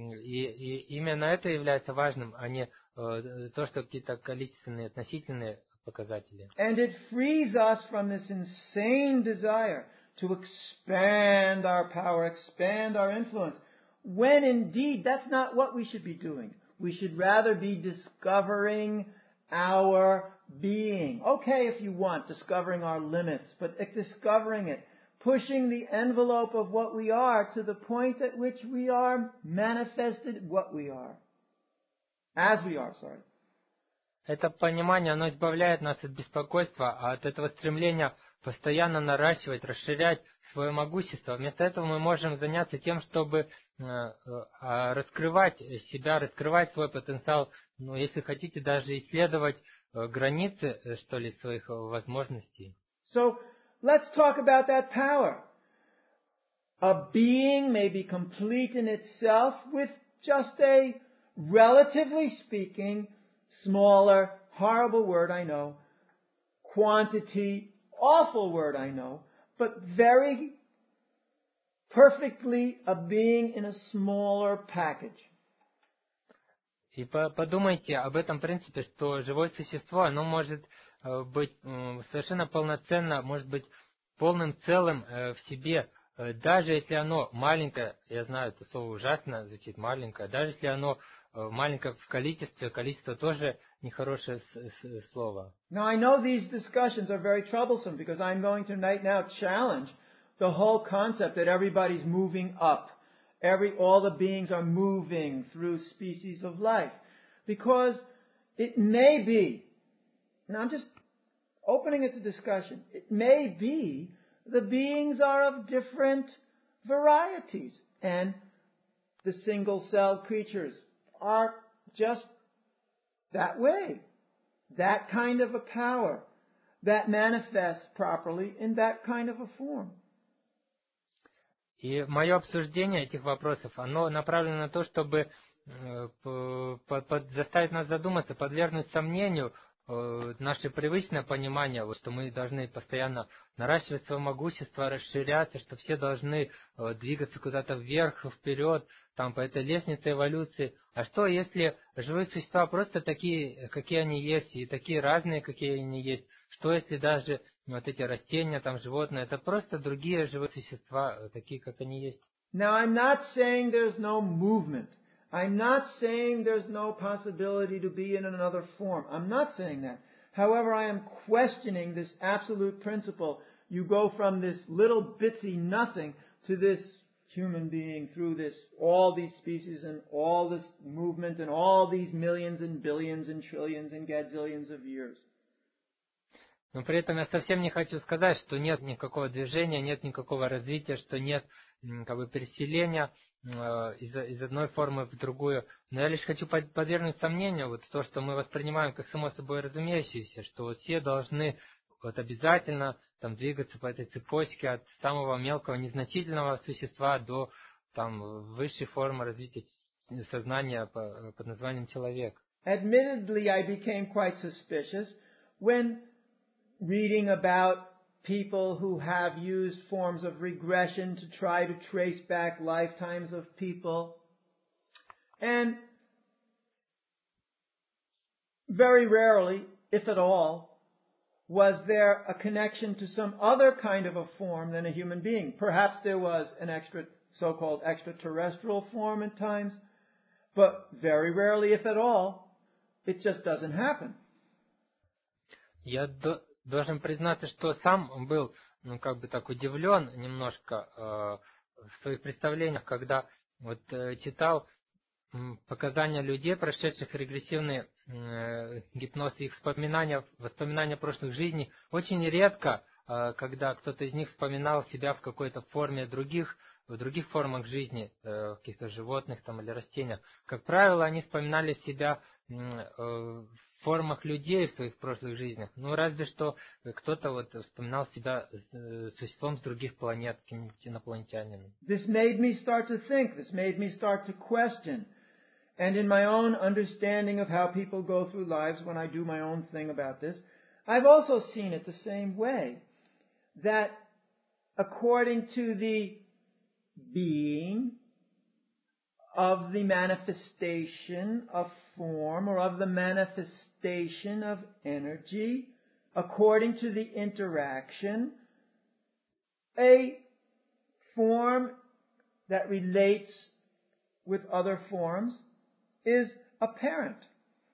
И именно это является важным, а не то, что какие-то количественные, относительные показатели. And it frees us from this insane desire to expand our power, expand our influence, when indeed that's not what we should be doing. We should rather be discovering our being. Okay, if you want, discovering our limits, but discovering it, pushing the envelope of what we are to the point at which we are manifested what we are. As we are, sorry. Это понимание, оно избавляет нас от беспокойства, а от этого стремления постоянно наращивать, расширять свое могущество. Вместо этого мы можем заняться тем, чтобы раскрывать себя, раскрывать свой потенциал, ну, если хотите, даже исследовать границы, что ли, своих возможностей. So, let's talk about that power. A being may be complete in itself with just a, relatively speaking, smaller, horrible word, I know, quantity, awful word, I know, but very perfectly a being in a smaller package. И подумайте об этом принципе, что живое существо, оно может быть совершенно полноценно, может быть полным целым в себе, даже если оно маленькое, я знаю, это слово ужасно звучит, маленькое, даже если оно маленькое в количестве, количество тоже нехорошее слово. Now I know these discussions are very troublesome because I'm going to right now challenge the whole concept that everybody's moving up. All the beings are moving through species of life. Because it may be, now I'm just opening it to discussion, it may be the beings are of different varieties and the single-celled creatures are just that way. That kind of a power that manifests properly in that kind of a form. И мое обсуждение этих вопросов, оно направлено на то, чтобы заставить нас задуматься, подвергнуть сомнению наше привычное понимание, вот, что мы должны постоянно наращивать свое могущество, расширяться, что все должны двигаться куда-то вверх, вперед, там, по этой лестнице эволюции. А что, если живые существа просто такие, какие они есть, и такие разные, какие они есть? Что, если даже вот эти растения, там, животные, это просто другие живые существа, такие, как они есть? Now, I'm not saying there's no movement. I'm not saying there's no possibility to be in another form. I'm not saying that. However, I am questioning this absolute principle. You go from this little bitsy nothing to this human being through this, all these species and all this movement and all these millions and billions and trillions and gazillions of years. Но при этом я совсем не хочу сказать, что нет никакого движения, нет никакого развития, что нет как бы переселения из одной формы в другую. Но я лишь хочу подвергнуть сомнению вот то, что мы воспринимаем как само собой разумеющееся, что вот все должны вот обязательно там двигаться по этой цепочке от самого мелкого незначительного существа до там высшей формы развития сознания под названием человек. Admittedly, I became quite suspicious when reading about people who have used forms of regression to try to trace back lifetimes of people. And very rarely, if at all, was there a connection to some other kind of a form than a human being. Perhaps there was an so-called extraterrestrial form at times, but very rarely, if at all, it just doesn't happen. Я должен признаться, что сам был, как бы так удивлен немножко в своих представлениях, когда вот читал показания людей, прошедших регрессивный гипноз, их воспоминания прошлых жизней. Очень редко, когда кто-то из них вспоминал себя в какой-то форме в других формах жизни, каких-то животных там, или растениях. Как правило, они вспоминали себя в формах людей в своих прошлых жизнях. Ну, разве что кто-то вот вспоминал себя существом с других планет, каким-нибудь инопланетянином. This made me start to think. This made me start to question. And in my own understanding of how people go through lives when I do my own thing about this, I've also seen it the same way. That according to the being of the manifestation of form or of the manifestation of energy, according to the interaction, a form that relates with other forms is apparent.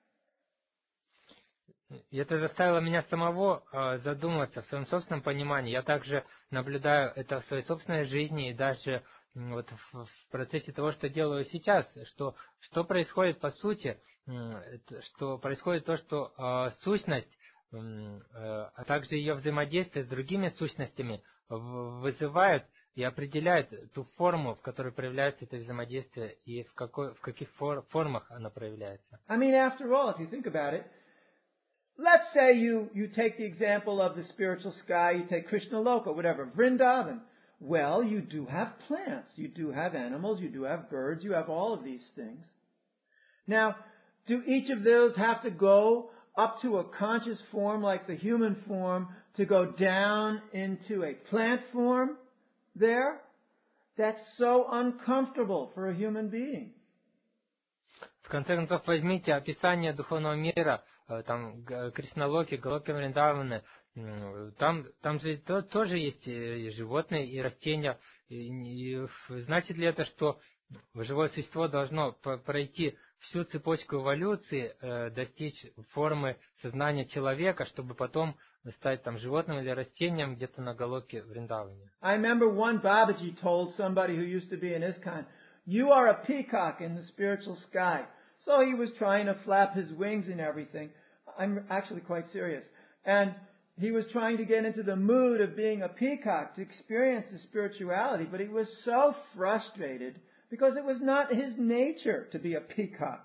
И это заставило меня самого задуматься в своем собственном понимании. Я также наблюдаю это в своей собственной жизни и даже вот в процессе того, что делаю сейчас, что происходит по сути, что происходит то, что сущность, а также ее взаимодействие с другими сущностями вызывает и определяет ту форму, в которой проявляется это взаимодействие и в каких формах оно проявляется. I mean, after all, if you think about it, let's say you take the example of the spiritual sky, you take Krishna Loka, whatever, Vrindavan. Well, you do have plants, you do have animals, you do have birds, you have all of these things. Now, do each of those have to go up to a conscious form like the human form to go down into a plant form there? That's so uncomfortable for a human being. В конце концов, возьмите описание духовного мира, там Кришналоки, Галоки Вриндаваны, там же тоже есть и животные, и растения, Значит ли это, что живое существо должно пройти всю цепочку эволюции, достичь формы сознания человека, чтобы потом стать там животным или растением где-то на Галоке Вриндаване? I remember one Babaji told somebody who used to be in ISKCON, "You are a peacock in the spiritual sky." So he was trying to flap his wings and everything. I'm actually quite serious. And he was trying to get into the mood of being a peacock to experience the spirituality, but he was so frustrated because it was not his nature to be a peacock.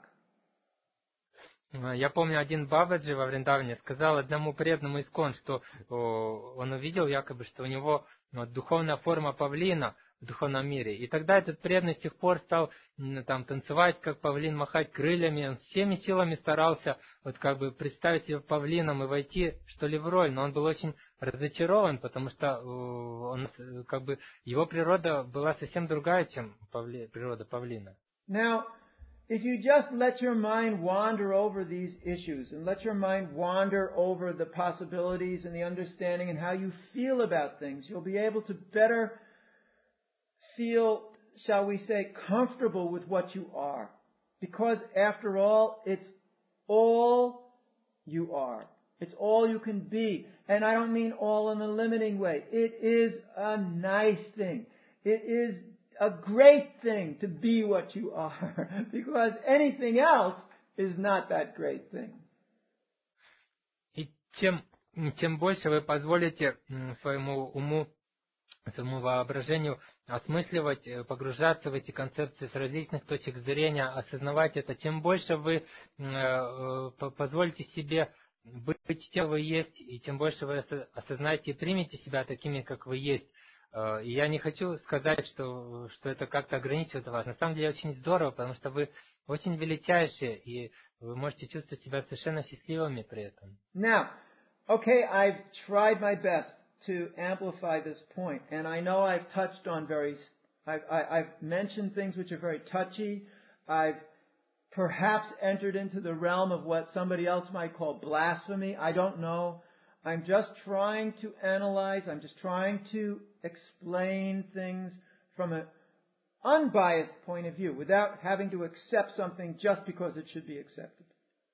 Я помню, один Бабаджи во Вриндаване сказал одному преданному ИСККОН, что он увидел якобы, что у него духовная форма павлина в духовном мире. И тогда этот преданный с тех пор стал там танцевать, как павлин, махать крыльями. Он всеми силами старался вот как бы представить себя павлином и войти что ли в роль. Но он был очень разочарован, потому что он, как бы, его природа была совсем другая, чем природа павлина. Now, if you just let your mind wander over these issues and let your mind wander over the possibilities and the understanding and how you feel about things, you'll be able to better feel, shall we say, comfortable with what you are. Because after all, it's all you are. It's all you can be. And I don't mean all in a limiting way. It is a nice thing. It is a great thing to be what you are, because anything else is not that great thing. И чем больше вы позволите своему уму, своему воображению осмысливать, погружаться в эти концепции с различных точек зрения, осознавать это, тем больше вы позволите себе быть тем, вы есть, и тем больше вы осознаете и примете себя такими, как вы есть. И я не хочу сказать, что это как-то ограничивает вас. На самом деле очень здорово, потому что вы очень величайшие, и вы можете чувствовать себя совершенно счастливыми при этом. Now, okay, I've tried my best to amplify this point, and I know I've touched on I've mentioned things which are very touchy. I've perhaps entered into the realm of what somebody else might call blasphemy. I don't know. I'm just trying to analyze, I'm just trying to explain things from an unbiased point of view, without having to accept something just because it should be accepted.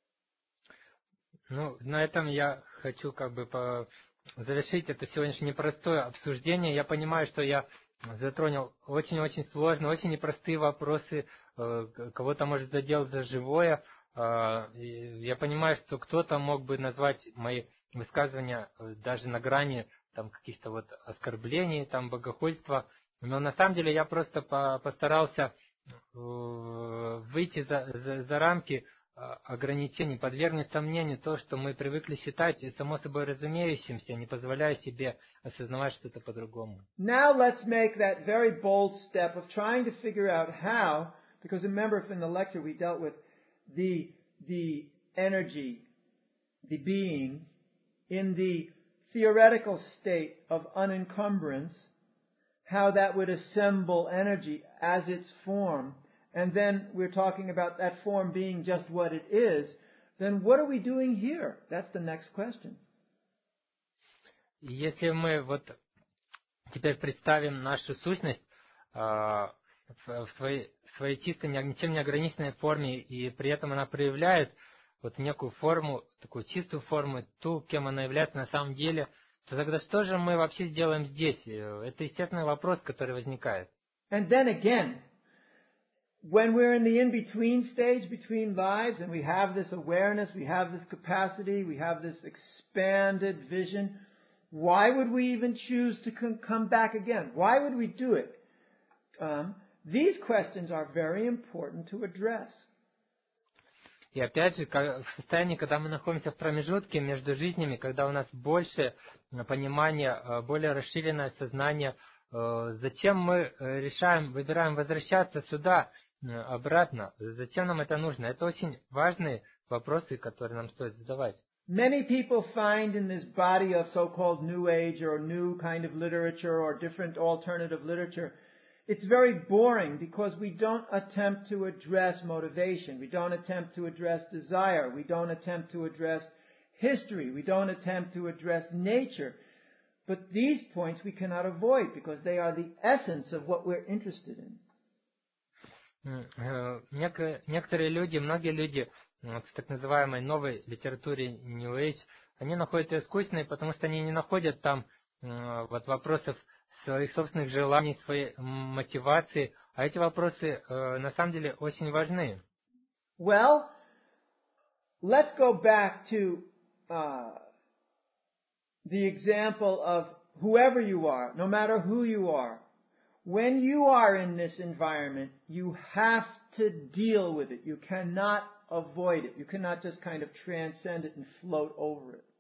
Ну, на этом я хочу как бы завершить это сегодняшнее непростое обсуждение. Я понимаю, что я затронул очень-очень сложные, очень непростые вопросы, кого-то, может, задел за живое. Я понимаю, что кто-то мог бы назвать мои высказывания даже на грани там каких-то вот оскорблений, там богохульства. Но на самом деле я просто постарался выйти за рамки ограничений, подвергнуть сомнению то, что мы привыкли считать само собой разумеющимся, не позволяя себе осознавать что-то по-другому. Now let's make that very bold step of trying to figure out how, because remember in the lecture we dealt with the energy, the being, in the theoretical state of unencumbrance, how that would assemble energy as its form, and then we're talking about that form being just what it is, then what are we doing here? That's the next question. Если мы вот теперь представим нашу сущность в своей чисто ничем не ограниченной форме, и при этом она проявляет вот некую форму, такую чистую форму, ту, кем она является на самом деле, то тогда что же мы вообще сделаем здесь? Это естественный вопрос, который возникает. And then again, when we're in the in-between stage between lives, and we have this awareness, we have this capacity, we have this expanded vision, why would we even choose to come back again? Why would we do it? These questions are very important to address. И опять же, в состоянии, когда мы находимся в промежутке между жизнями, когда у нас больше понимания, более расширенное сознание, зачем мы выбираем возвращаться сюда, обратно? Зачем нам это нужно? Это очень важные вопросы, которые нам стоит задавать. Many people find in this body of so-called New Age or new kind of literature or different alternative literature, it's very boring because we don't attempt to address motivation. We don't attempt to address desire. We don't attempt to address history. We don't attempt to address nature. But these points we cannot avoid because they are the essence of what we're interested in. Некоторые люди, многие люди в так называемой новой литературе New Age, они находят ее искусственной, потому что они не находят там вопросов своих собственных желаний, своей мотивации, а эти вопросы на самом деле очень важны. Well, let's go back to the example of whoever you are, no matter who you are. When you are in this environment, you have to deal with it. You cannot avoid it. You cannot just kind of transcend it and float over it.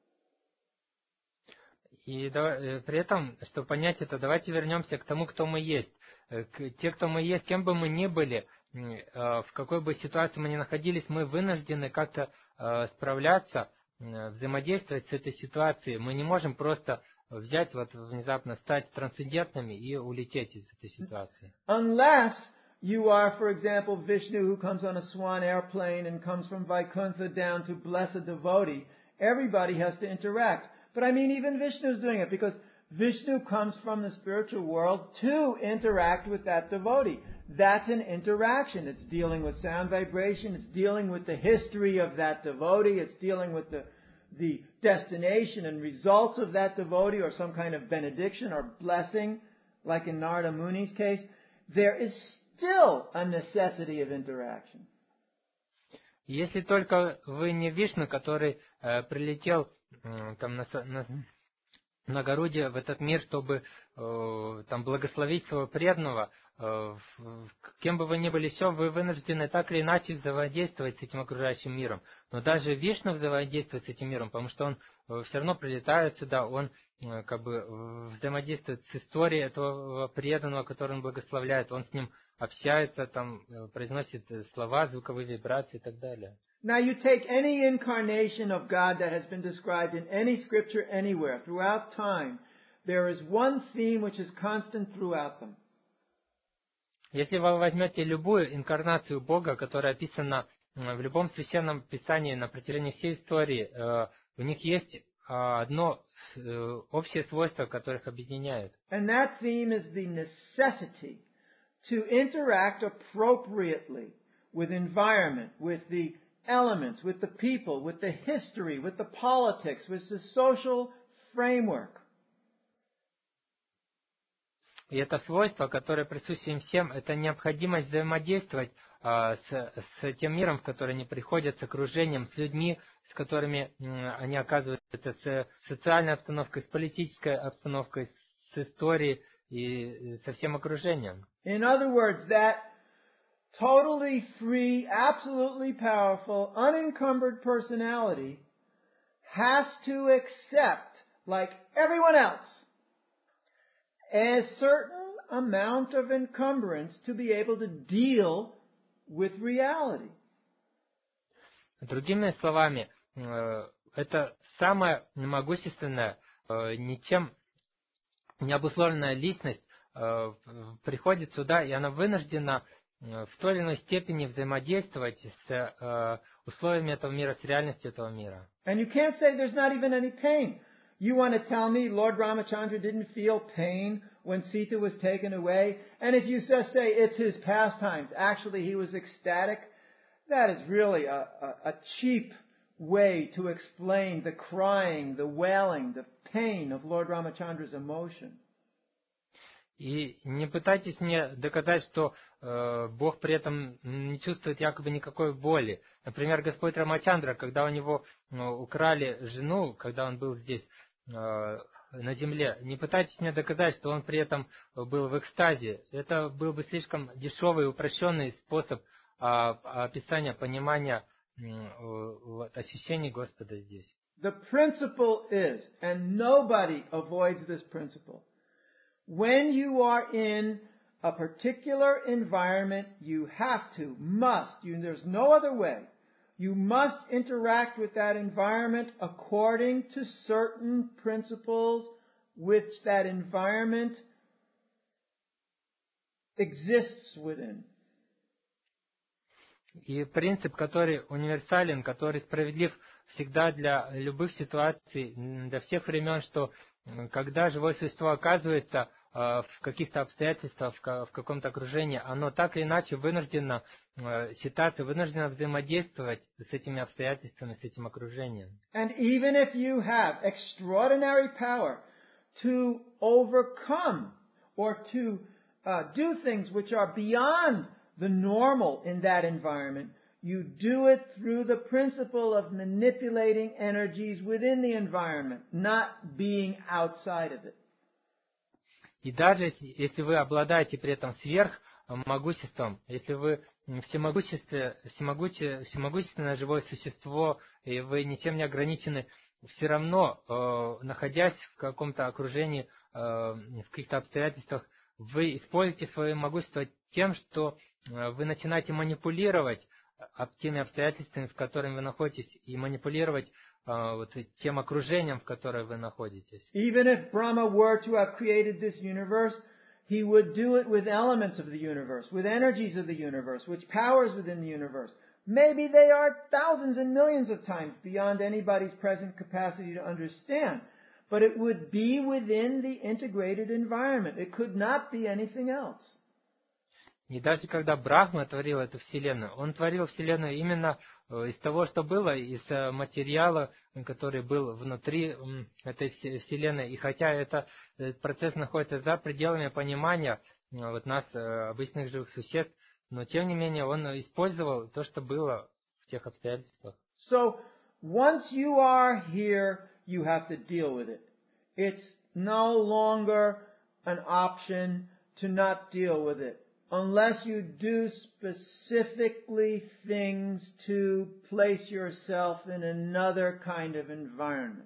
И при этом, чтобы понять это, давайте вернемся к тому, кто мы есть. Те, кто мы есть, кем бы мы ни были, в какой бы ситуации мы ни находились, мы вынуждены как-то справляться, взаимодействовать с этой ситуацией. Мы не можем просто взять, внезапно стать трансцендентными и улететь из этой ситуации. Unless you are, for example, Vishnu who comes on a swan airplane and comes from Vaikuntha down to bless a devotee, everybody has to interact. But I mean, even Vishnu is doing it because Vishnu comes from the spiritual world to interact with that devotee. That's an interaction. It's dealing with sound vibration. It's dealing with the history of that devotee. It's dealing with the destination and results of that devotee or some kind of benediction or blessing, like in Narada Muni's case. There is still a necessity of interaction. Если только вы не Вишну, который прилетел там на Гаруде в этот мир, чтобы там благословить своего преданного, кем бы вы ни были еще, вы вынуждены так или иначе взаимодействовать с этим окружающим миром. Но даже Вишну взаимодействует с этим миром, потому что он все равно прилетает сюда, он как бы взаимодействует с историей этого преданного, который он благословляет, он с ним общается, там произносит слова, звуковые вибрации и так далее. Now you take any incarnation of God that has been described in any scripture anywhere, throughout time, there is one theme which is constant throughout them. Если вы возьмете любую инкарнацию Бога, которая описана в любом священном писании на протяжении всей истории, у них есть одно общее свойство, которое их объединяет. And that theme is the necessity to interact appropriately with environment, with the elements, with the people, with the history, with the politics, with the social framework. И это свойство, которое присуще им всем, это необходимость взаимодействовать с тем миром, в который они приходят, с окружением, с людьми, с которыми они оказываются, с социальной обстановкой, с политической обстановкой, с историей и со всем окружением. In other words, that totally free, absolutely powerful, unencumbered personality has to accept, like everyone else, a certain amount of encumbrance to be able to deal with reality. Другими словами, это самая могущественная, ничем не обусловленная личность приходит сюда, и она вынуждена в той или иной степени взаимодействовать с условиями этого мира, с реальностью этого мира. And you can't say there's not even any pain. You want to tell me Lord Ramachandra didn't feel pain when Sita was taken away? And if you just say it's his pastimes, actually he was ecstatic, that is really a cheap way to explain the crying, the wailing, the pain of Lord Ramachandra's emotion. И не пытайтесь мне доказать, что Бог при этом не чувствует якобы никакой боли. Например, Господь Рамачандра, когда у него украли жену, когда он был здесь на земле, не пытайтесь мне доказать, что он при этом был в экстазе. Это был бы слишком дешевый, упрощенный способ описания, понимания ощущений Господа здесь. The principle is, and nobody avoids this principle, when you are in a particular environment, you have to, there's no other way. You must interact with that environment according to certain principles which that environment exists within. И принцип, который универсален, который справедлив всегда для любых ситуаций, для всех времен, что когда живое существо оказывается в каких-то обстоятельствах, в каком-то окружении, оно так или иначе вынуждено считаться, вынуждено взаимодействовать с этими обстоятельствами, с этим окружением. And even if you have extraordinary power to overcome or to do things which are beyond the normal in that environment, you do it through the principle of manipulating energies within the environment, not being outside of it. И даже если вы обладаете при этом сверхмогуществом, если вы всемогущественное живое существо, и вы ничем не ограничены, все равно, находясь в каком-то окружении, в каких-то обстоятельствах, вы используете свое могущество тем, что вы начинаете манипулировать теми обстоятельствами, в которых вы находитесь, и манипулировать тем окружением, в котором вы находитесь. Even if Brahma were to have created this universe, he would do it with elements of the universe, with energies of the universe, with powers within the universe. Maybe they are thousands and millions of times beyond anybody's present capacity to understand. But it would be within the integrated environment. It could not be anything else. И даже когда Брахма творил эту Вселенную, он творил Вселенную именно из того, что было, из материала, который был внутри этой Вселенной. И хотя этот процесс находится за пределами понимания нас, обычных живых существ, но тем не менее он использовал то, что было в тех обстоятельствах. So, once you are here, you have to deal with it. It's no longer an option to not deal with it, unless you do specifically things to place yourself in another kind of environment.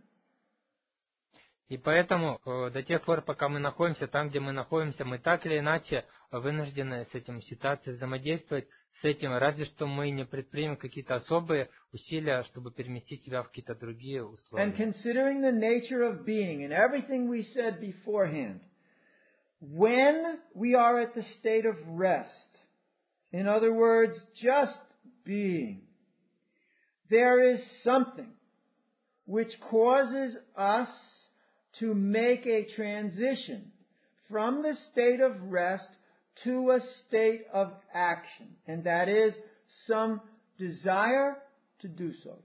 И поэтому до тех пор, пока мы находимся там, где мы находимся, мы так или иначе вынуждены с этим считаться, взаимодействовать с этим, разве что мы не предпримем какие-то особые усилия, чтобы переместить себя в какие-то другие условия. And considering the nature of being and everything we said beforehand, when we are at the state of rest, in other words, just being, there is something which causes us to make a transition from the state of rest to a state of action, and that is some desire to do so.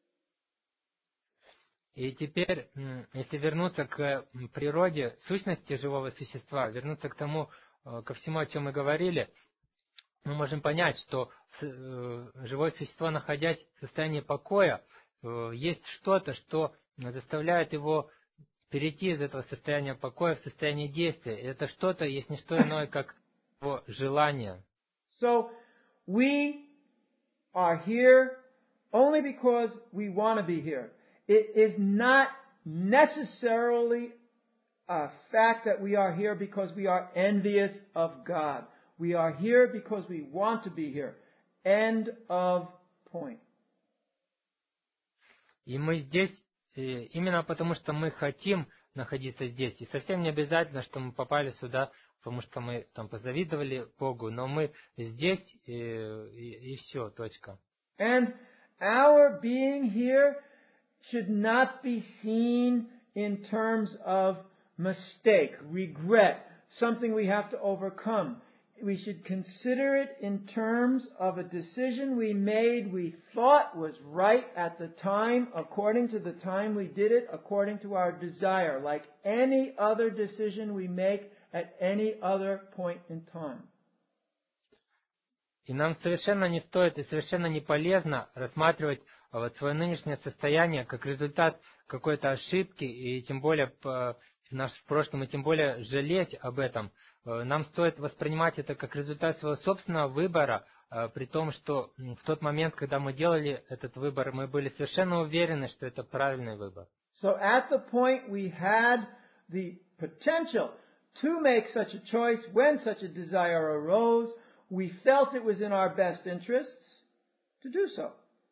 И теперь, если вернуться к природе, сущности живого существа, вернуться к тому, ко всему, о чем мы говорили, мы можем понять, что живое существо, находясь в состоянии покоя, есть что-то, что заставляет его перейти из этого состояния покоя в состояние действия. И это что-то есть не что иное, как его желание. So, we are here only because we want to be here. It is not necessarily a fact that we are here because we are envious of God. We are here because we want to be here. End of point. И мы здесь именно потому, что мы хотим находиться здесь. И совсем не обязательно, что мы попали сюда, потому что мы там позавидовали Богу, но мы здесь и все, точка. And our being here should not be seen in terms of mistake, regret, something we have to overcome. We should consider it in terms of a decision we made, we thought was right at the time, according to the time we did it, according to our desire, like any other decision we make at any other point in time. И нам совершенно не стоит и совершенно не полезно рассматривать свое нынешнее состояние как результат какой-то ошибки, и тем более в прошлом, и тем более жалеть об этом. Нам стоит воспринимать это как результат своего собственного выбора, при том, что в тот момент, когда мы делали этот выбор, мы были совершенно уверены, что это правильный выбор. So at the point we had the potential to make such a choice, when such a desire arose, we felt it was in our best interests to do so.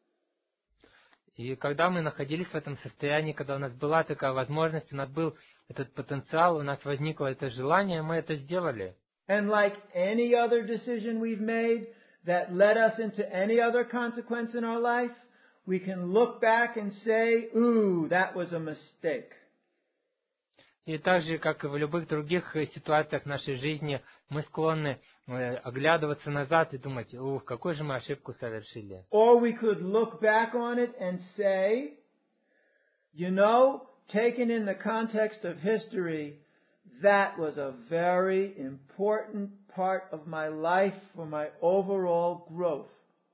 И когда мы находились в этом состоянии, когда у нас была такая возможность, у нас был этот потенциал, у нас возникло это желание, мы это сделали. And like any other decision we've made, that led us into any other consequence in our life, we can look back and say, ooh, that was a mistake. И так же, как и в любых других ситуациях нашей жизни, мы склонны оглядываться назад и думать, какую же мы ошибку совершили. Or we could look back on it and say, you know, taken in the context of history, that was a very important part of my life for my overall growth.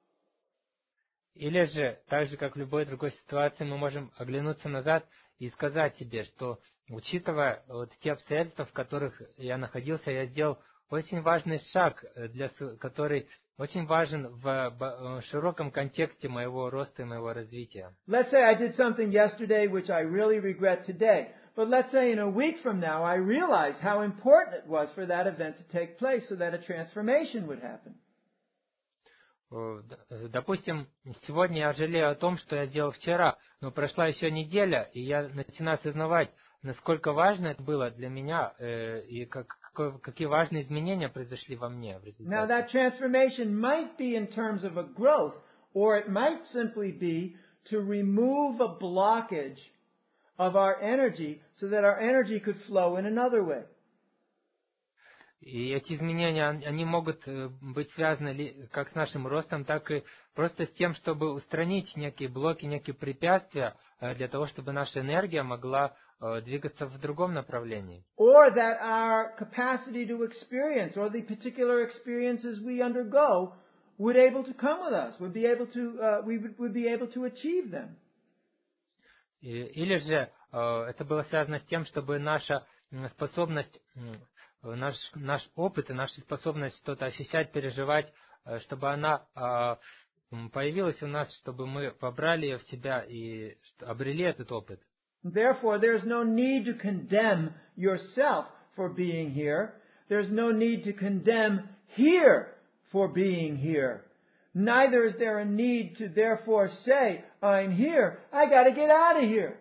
Или же, так же, как в любой другой ситуации, мы можем оглянуться назад и сказать себе, что, учитывая вот те обстоятельства, в которых я находился, я сделал очень важный шаг, который очень важен в широком контексте моего роста и моего развития. Let's say I did something yesterday which I really regret today. But let's say in a week from now I realize how important it was for that event to take place so that a transformation would happen. Допустим, сегодня я жалею о том, что я сделал вчера, но прошла еще неделя, и я начинаю осознавать, насколько важно это было для меня, и какие важные изменения произошли во мне в результате. Now that transformation might be in terms of a growth, or it might simply be to remove a blockage of our energy so that our energy could flow in another way. И эти изменения, они могут быть связаны как с нашим ростом, так и просто с тем, чтобы устранить некие блоки, некие препятствия, для того, чтобы наша энергия могла двигаться в другом направлении. Or that our capacity to experience, or the particular experiences we undergo, would able to come with us, would be able to, we would be able to achieve them. Или же это было связано с тем, чтобы наша способность, наш опыт и наша способность что-то ощущать, переживать, чтобы она появилась у нас, чтобы мы побрали ее в себя и обрели этот опыт. Therefore, there's no need to condemn yourself for being here. There's no need to condemn here for being here. Neither is there a need to therefore say, I'm here, I gotta get out of here.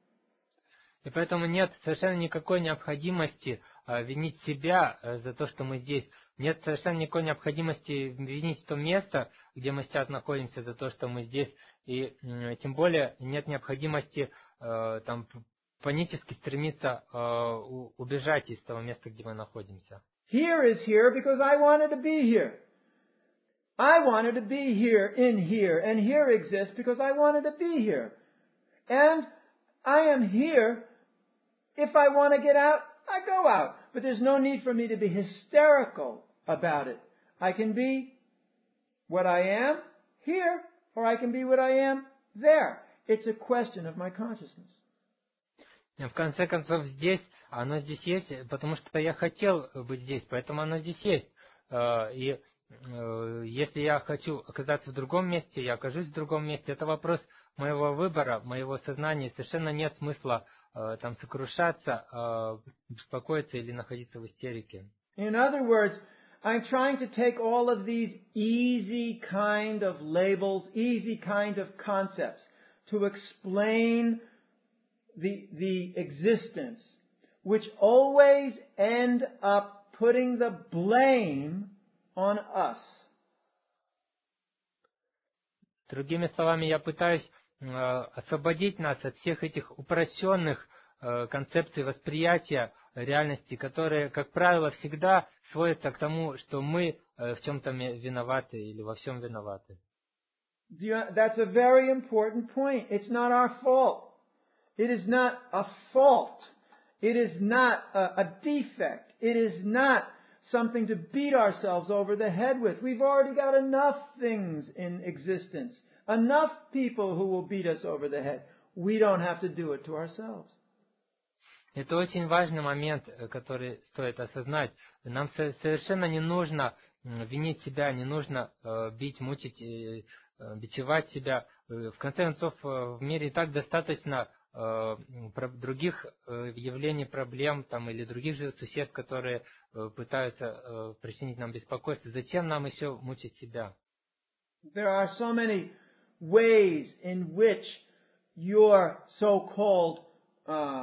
И поэтому нет совершенно никакой необходимости винить себя за то, что мы здесь. Нет совершенно никакой необходимости винить то место, где мы сейчас находимся, за то, что мы здесь. И тем более нет необходимости там панически стремиться убежать из того места, где мы находимся. Here is here because I wanted to be here. I wanted to be here, and here exists because I wanted to be here. And I am here. If I want to get out, I go out. But there's no need for me to be hysterical about it. I can be what I am here, or I can be what I am there. It's a question of my consciousness. В конце концов, оно здесь есть, потому что я хотел быть здесь, поэтому оно здесь есть. И если я хочу оказаться в другом месте, я окажусь в другом месте. Это вопрос моего выбора, моего сознания. Совершенно нет смысла там сокрушаться, беспокоиться или находиться в истерике. In other words, I'm trying to take all of these easy kind of labels, easy kind of concepts to explain the existence, which always end up putting the blame on us. Другими словами, я пытаюсь освободить нас от всех этих упрощенных концепций восприятия реальности, которые, как правило, всегда сводятся к тому, что мы в чем-то виноваты или во всем виноваты. That's a very important point. It's not our fault. It is not a fault. It is not a defect. It is not something to beat ourselves over the head with. We've already got enough things in existence. Enough people who will beat us over the head. We don't have to do it to ourselves. Это очень важный момент, который стоит осознать. Нам совершенно не нужно винить себя, не нужно бить, мучить, бичевать себя. В конце концов, в мире и так достаточно других явлений, проблем там, или других же существ, которые пытаются причинить нам беспокойство. Зачем нам еще мучить себя? There are so many ways in which your so-called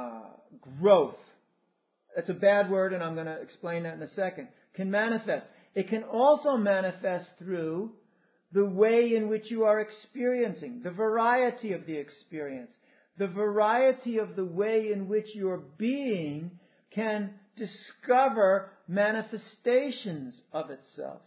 growth, that's a bad word and I'm going to explain that in a second, can manifest. it can also manifest through the way in which you are experiencing, the variety of the experience, the variety of the way in which your being can discover manifestations of itself.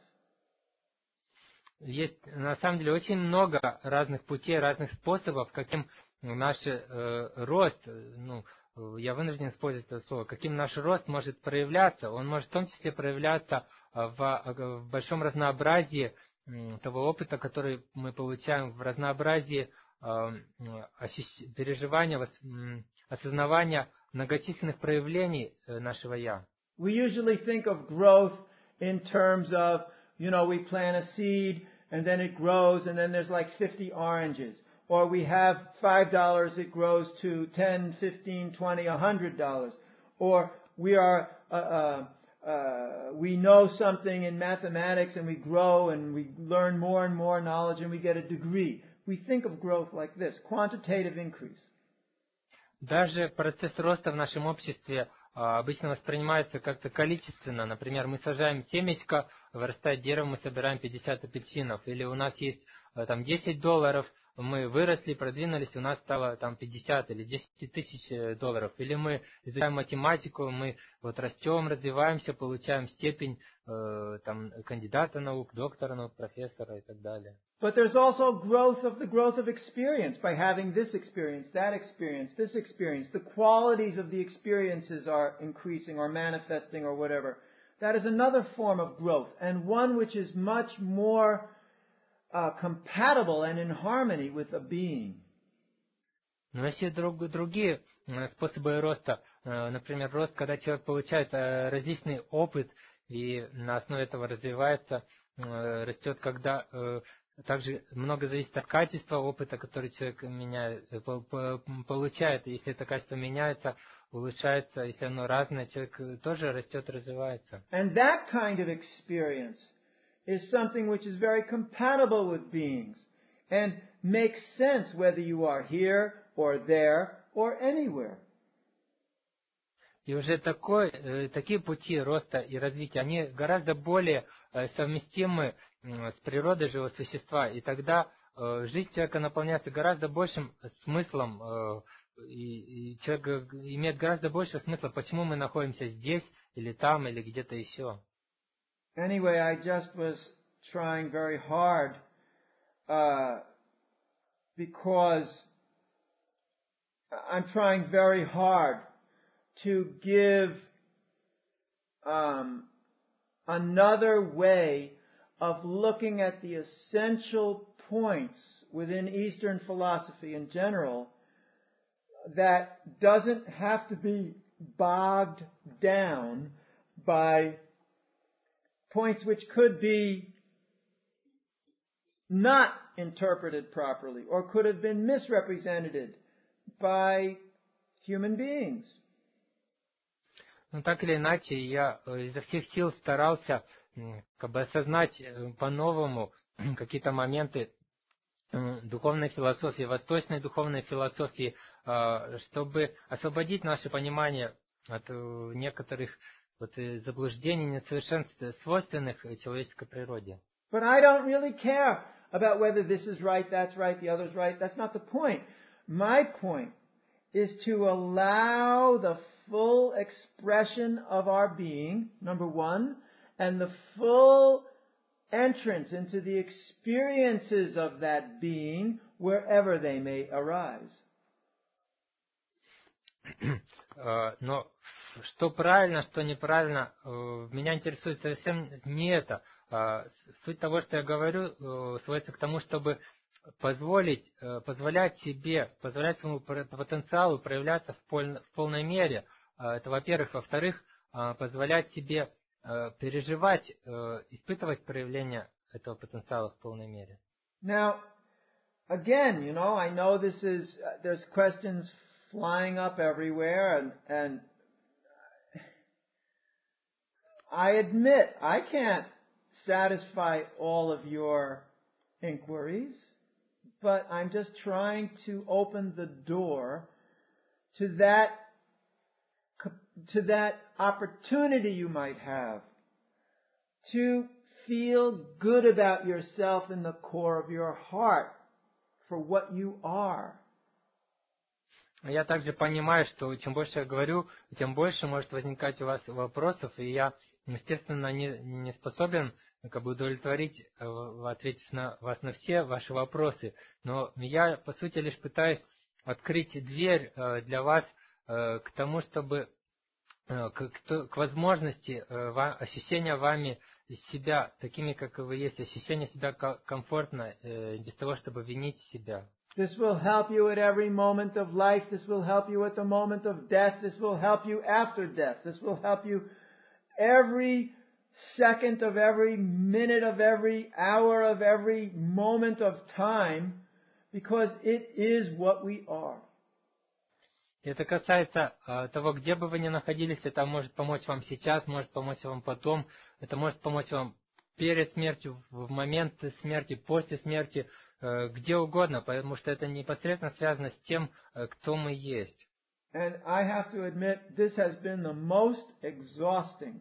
Есть на самом деле очень много разных путей, разных способов, каким наш рост, я вынужден использовать это слово, каким наш рост может проявляться. Он может в том числе проявляться в большом разнообразии того опыта, который мы получаем, в разнообразии переживания, осознавания многочисленных проявлений нашего «я». We usually think of growth in terms of, we plant a seed and then it grows and then there's like 50 oranges. Or we have $5, it grows to $10, $15, $20, $100. Or we know something in mathematics and we grow and we learn more and more knowledge and we get a degree. We think of growth like this, quantitative increase. Даже процесс роста в нашем обществе обычно воспринимается как-то количественно. Например, мы сажаем семечко, вырастает дерево, мы собираем 50 апельсинов. Или у нас есть там $10, мы выросли, продвинулись, у нас стало там 50 или 10 тысяч $. Или мы изучаем математику, мы растем, развиваемся, получаем степень кандидата наук, доктора наук, профессора и так далее. But there's also growth of experience by having this experience, that experience, this experience. The qualities of the experiences are increasing or manifesting or whatever. That is another form of growth, and one which is much more compatible and in harmony with a being. Но есть и другие способы роста. Например, рост, когда человек получает различный опыт и на основе этого развивается, растет, когда также много зависит от качества опыта, который человек получает. Если это качество меняется, улучшается, если оно разное, человек тоже растет, развивается. And that kind of experience is something which is very compatible with beings and makes sense whether you are here or there or anywhere. И уже такие пути роста и развития, они гораздо более совместимы с природой живого существа. И тогда жизнь человека наполняется гораздо большим смыслом, и человек имеет гораздо больше смысла, почему мы находимся здесь, или там, или где-то еще. Anyway, I just was trying very hard because I'm trying very hard to give another way of looking at the essential points within Eastern philosophy in general that doesn't have to be bogged down by points which could be not interpreted properly or could have been misrepresented by human beings. Ну, так или иначе, я изо всех сил старался осознать по-новому какие-то моменты духовной философии, восточной духовной философии, чтобы освободить наше понимание от некоторых заблуждений, несовершенств, свойственных человеческой природе. But I don't really care about whether this is right, that's right, the other's right. That's not the point. My point is to allow the full expression of our being, number one, and the full entrance into the experiences of that being wherever they may arise. Но что правильно, что неправильно, меня интересует совсем не это. Суть того, что я говорю, сводится к тому, чтобы позволять своему потенциалу проявляться в полной мере. Это, во-первых. Во-вторых, позволять себе переживать, испытывать проявление этого потенциала в полной мере. Now, again, I know there's questions flying up everywhere, and I admit I can't satisfy all of your inquiries, but I'm just trying to open the door to that opportunity you might have to feel good about yourself in the core of your heart for what you are. Я также понимаю, что чем больше я говорю, тем больше может возникать у вас вопросов, и я, естественно, не способен удовлетворить, ответить на вас на все ваши вопросы. Но я, по сути, лишь пытаюсь открыть дверь для вас к тому, чтобы к возможности ощущения вами себя такими, как вы есть, ощущение себя комфортно, без того, чтобы винить себя. This will help you at every moment of life. This will help you at the moment of death. This will help you after death. This will help you every second of every minute of every hour of every moment of time, because it is what we are. Это касается того, где бы вы ни находились, это может помочь вам сейчас, может помочь вам потом, это может помочь вам перед смертью, в момент смерти, после смерти, где угодно, потому что это непосредственно связано с тем, кто мы есть. And I have to admit, this has been the most exhausting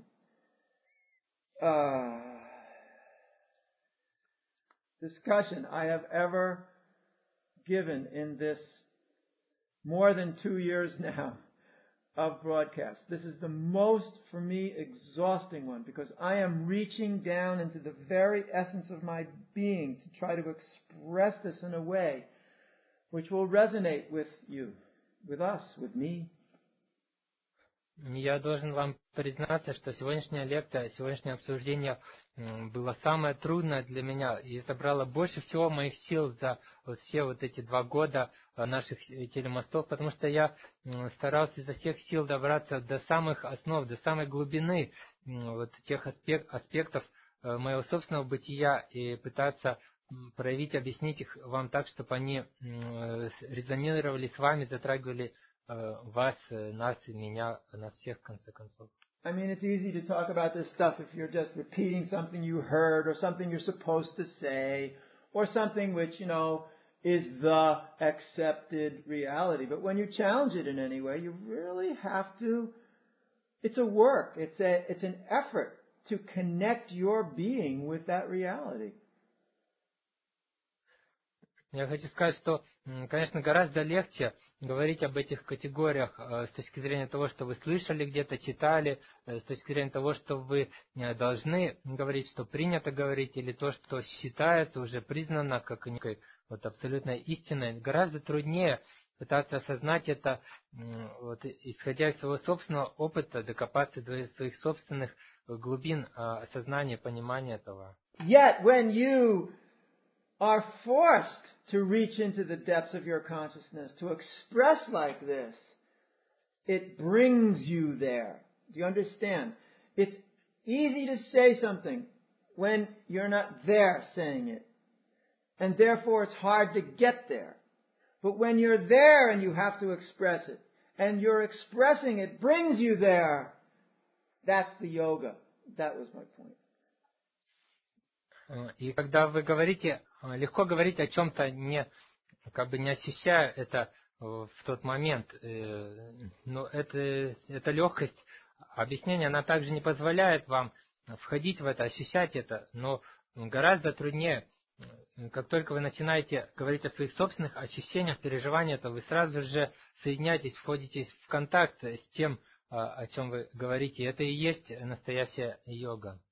discussion I have ever given in this more than 2 years now of broadcast. This is the most, for me, exhausting one, because I am reaching down into the very essence of my being to try to express this in a way which will resonate with you, with us, with me. Я должен вам признаться, что сегодняшняя лекция, сегодняшнее обсуждение было самое трудное для меня и забрало больше всего моих сил за все эти 2 года наших телемостов, потому что я старался изо всех сил добраться до самых основ, до самой глубины тех аспектов моего собственного бытия и пытаться проявить, объяснить их вам так, чтобы они резонировали с вами, затрагивали вас, нас и меня, нас всех, в конце концов. I mean, it's easy to talk about this stuff if you're just repeating something you heard or something you're supposed to say or something which, is the accepted reality. But when you challenge it in any way, you really have to, it's a work, it's an effort to connect your being with that reality. Я хочу сказать, что, конечно, гораздо легче говорить об этих категориях с точки зрения того, что вы слышали где-то, читали, с точки зрения того, что вы должны говорить, что принято говорить, или то, что считается, уже признано как некой абсолютной истиной. Гораздо труднее пытаться осознать это, исходя из своего собственного опыта, докопаться до своих собственных глубин осознания, понимания этого. Yet when you are forced to reach into the depths of your consciousness, to express like this, it brings you there. Do you understand? It's easy to say something when you're not there saying it. And therefore it's hard to get there. But when you're there and you have to express it, and you're expressing it brings you there, that's the yoga. That was my point. И когда вы говорите, легко говорить о чем-то, не ощущая это в тот момент, но эта легкость объяснения, она также не позволяет вам входить в это, ощущать это, но гораздо труднее, как только вы начинаете говорить о своих собственных ощущениях, переживаниях, то вы сразу же соединяетесь, входите в контакт с тем, о чем вы говорите. Это и есть настоящая йога.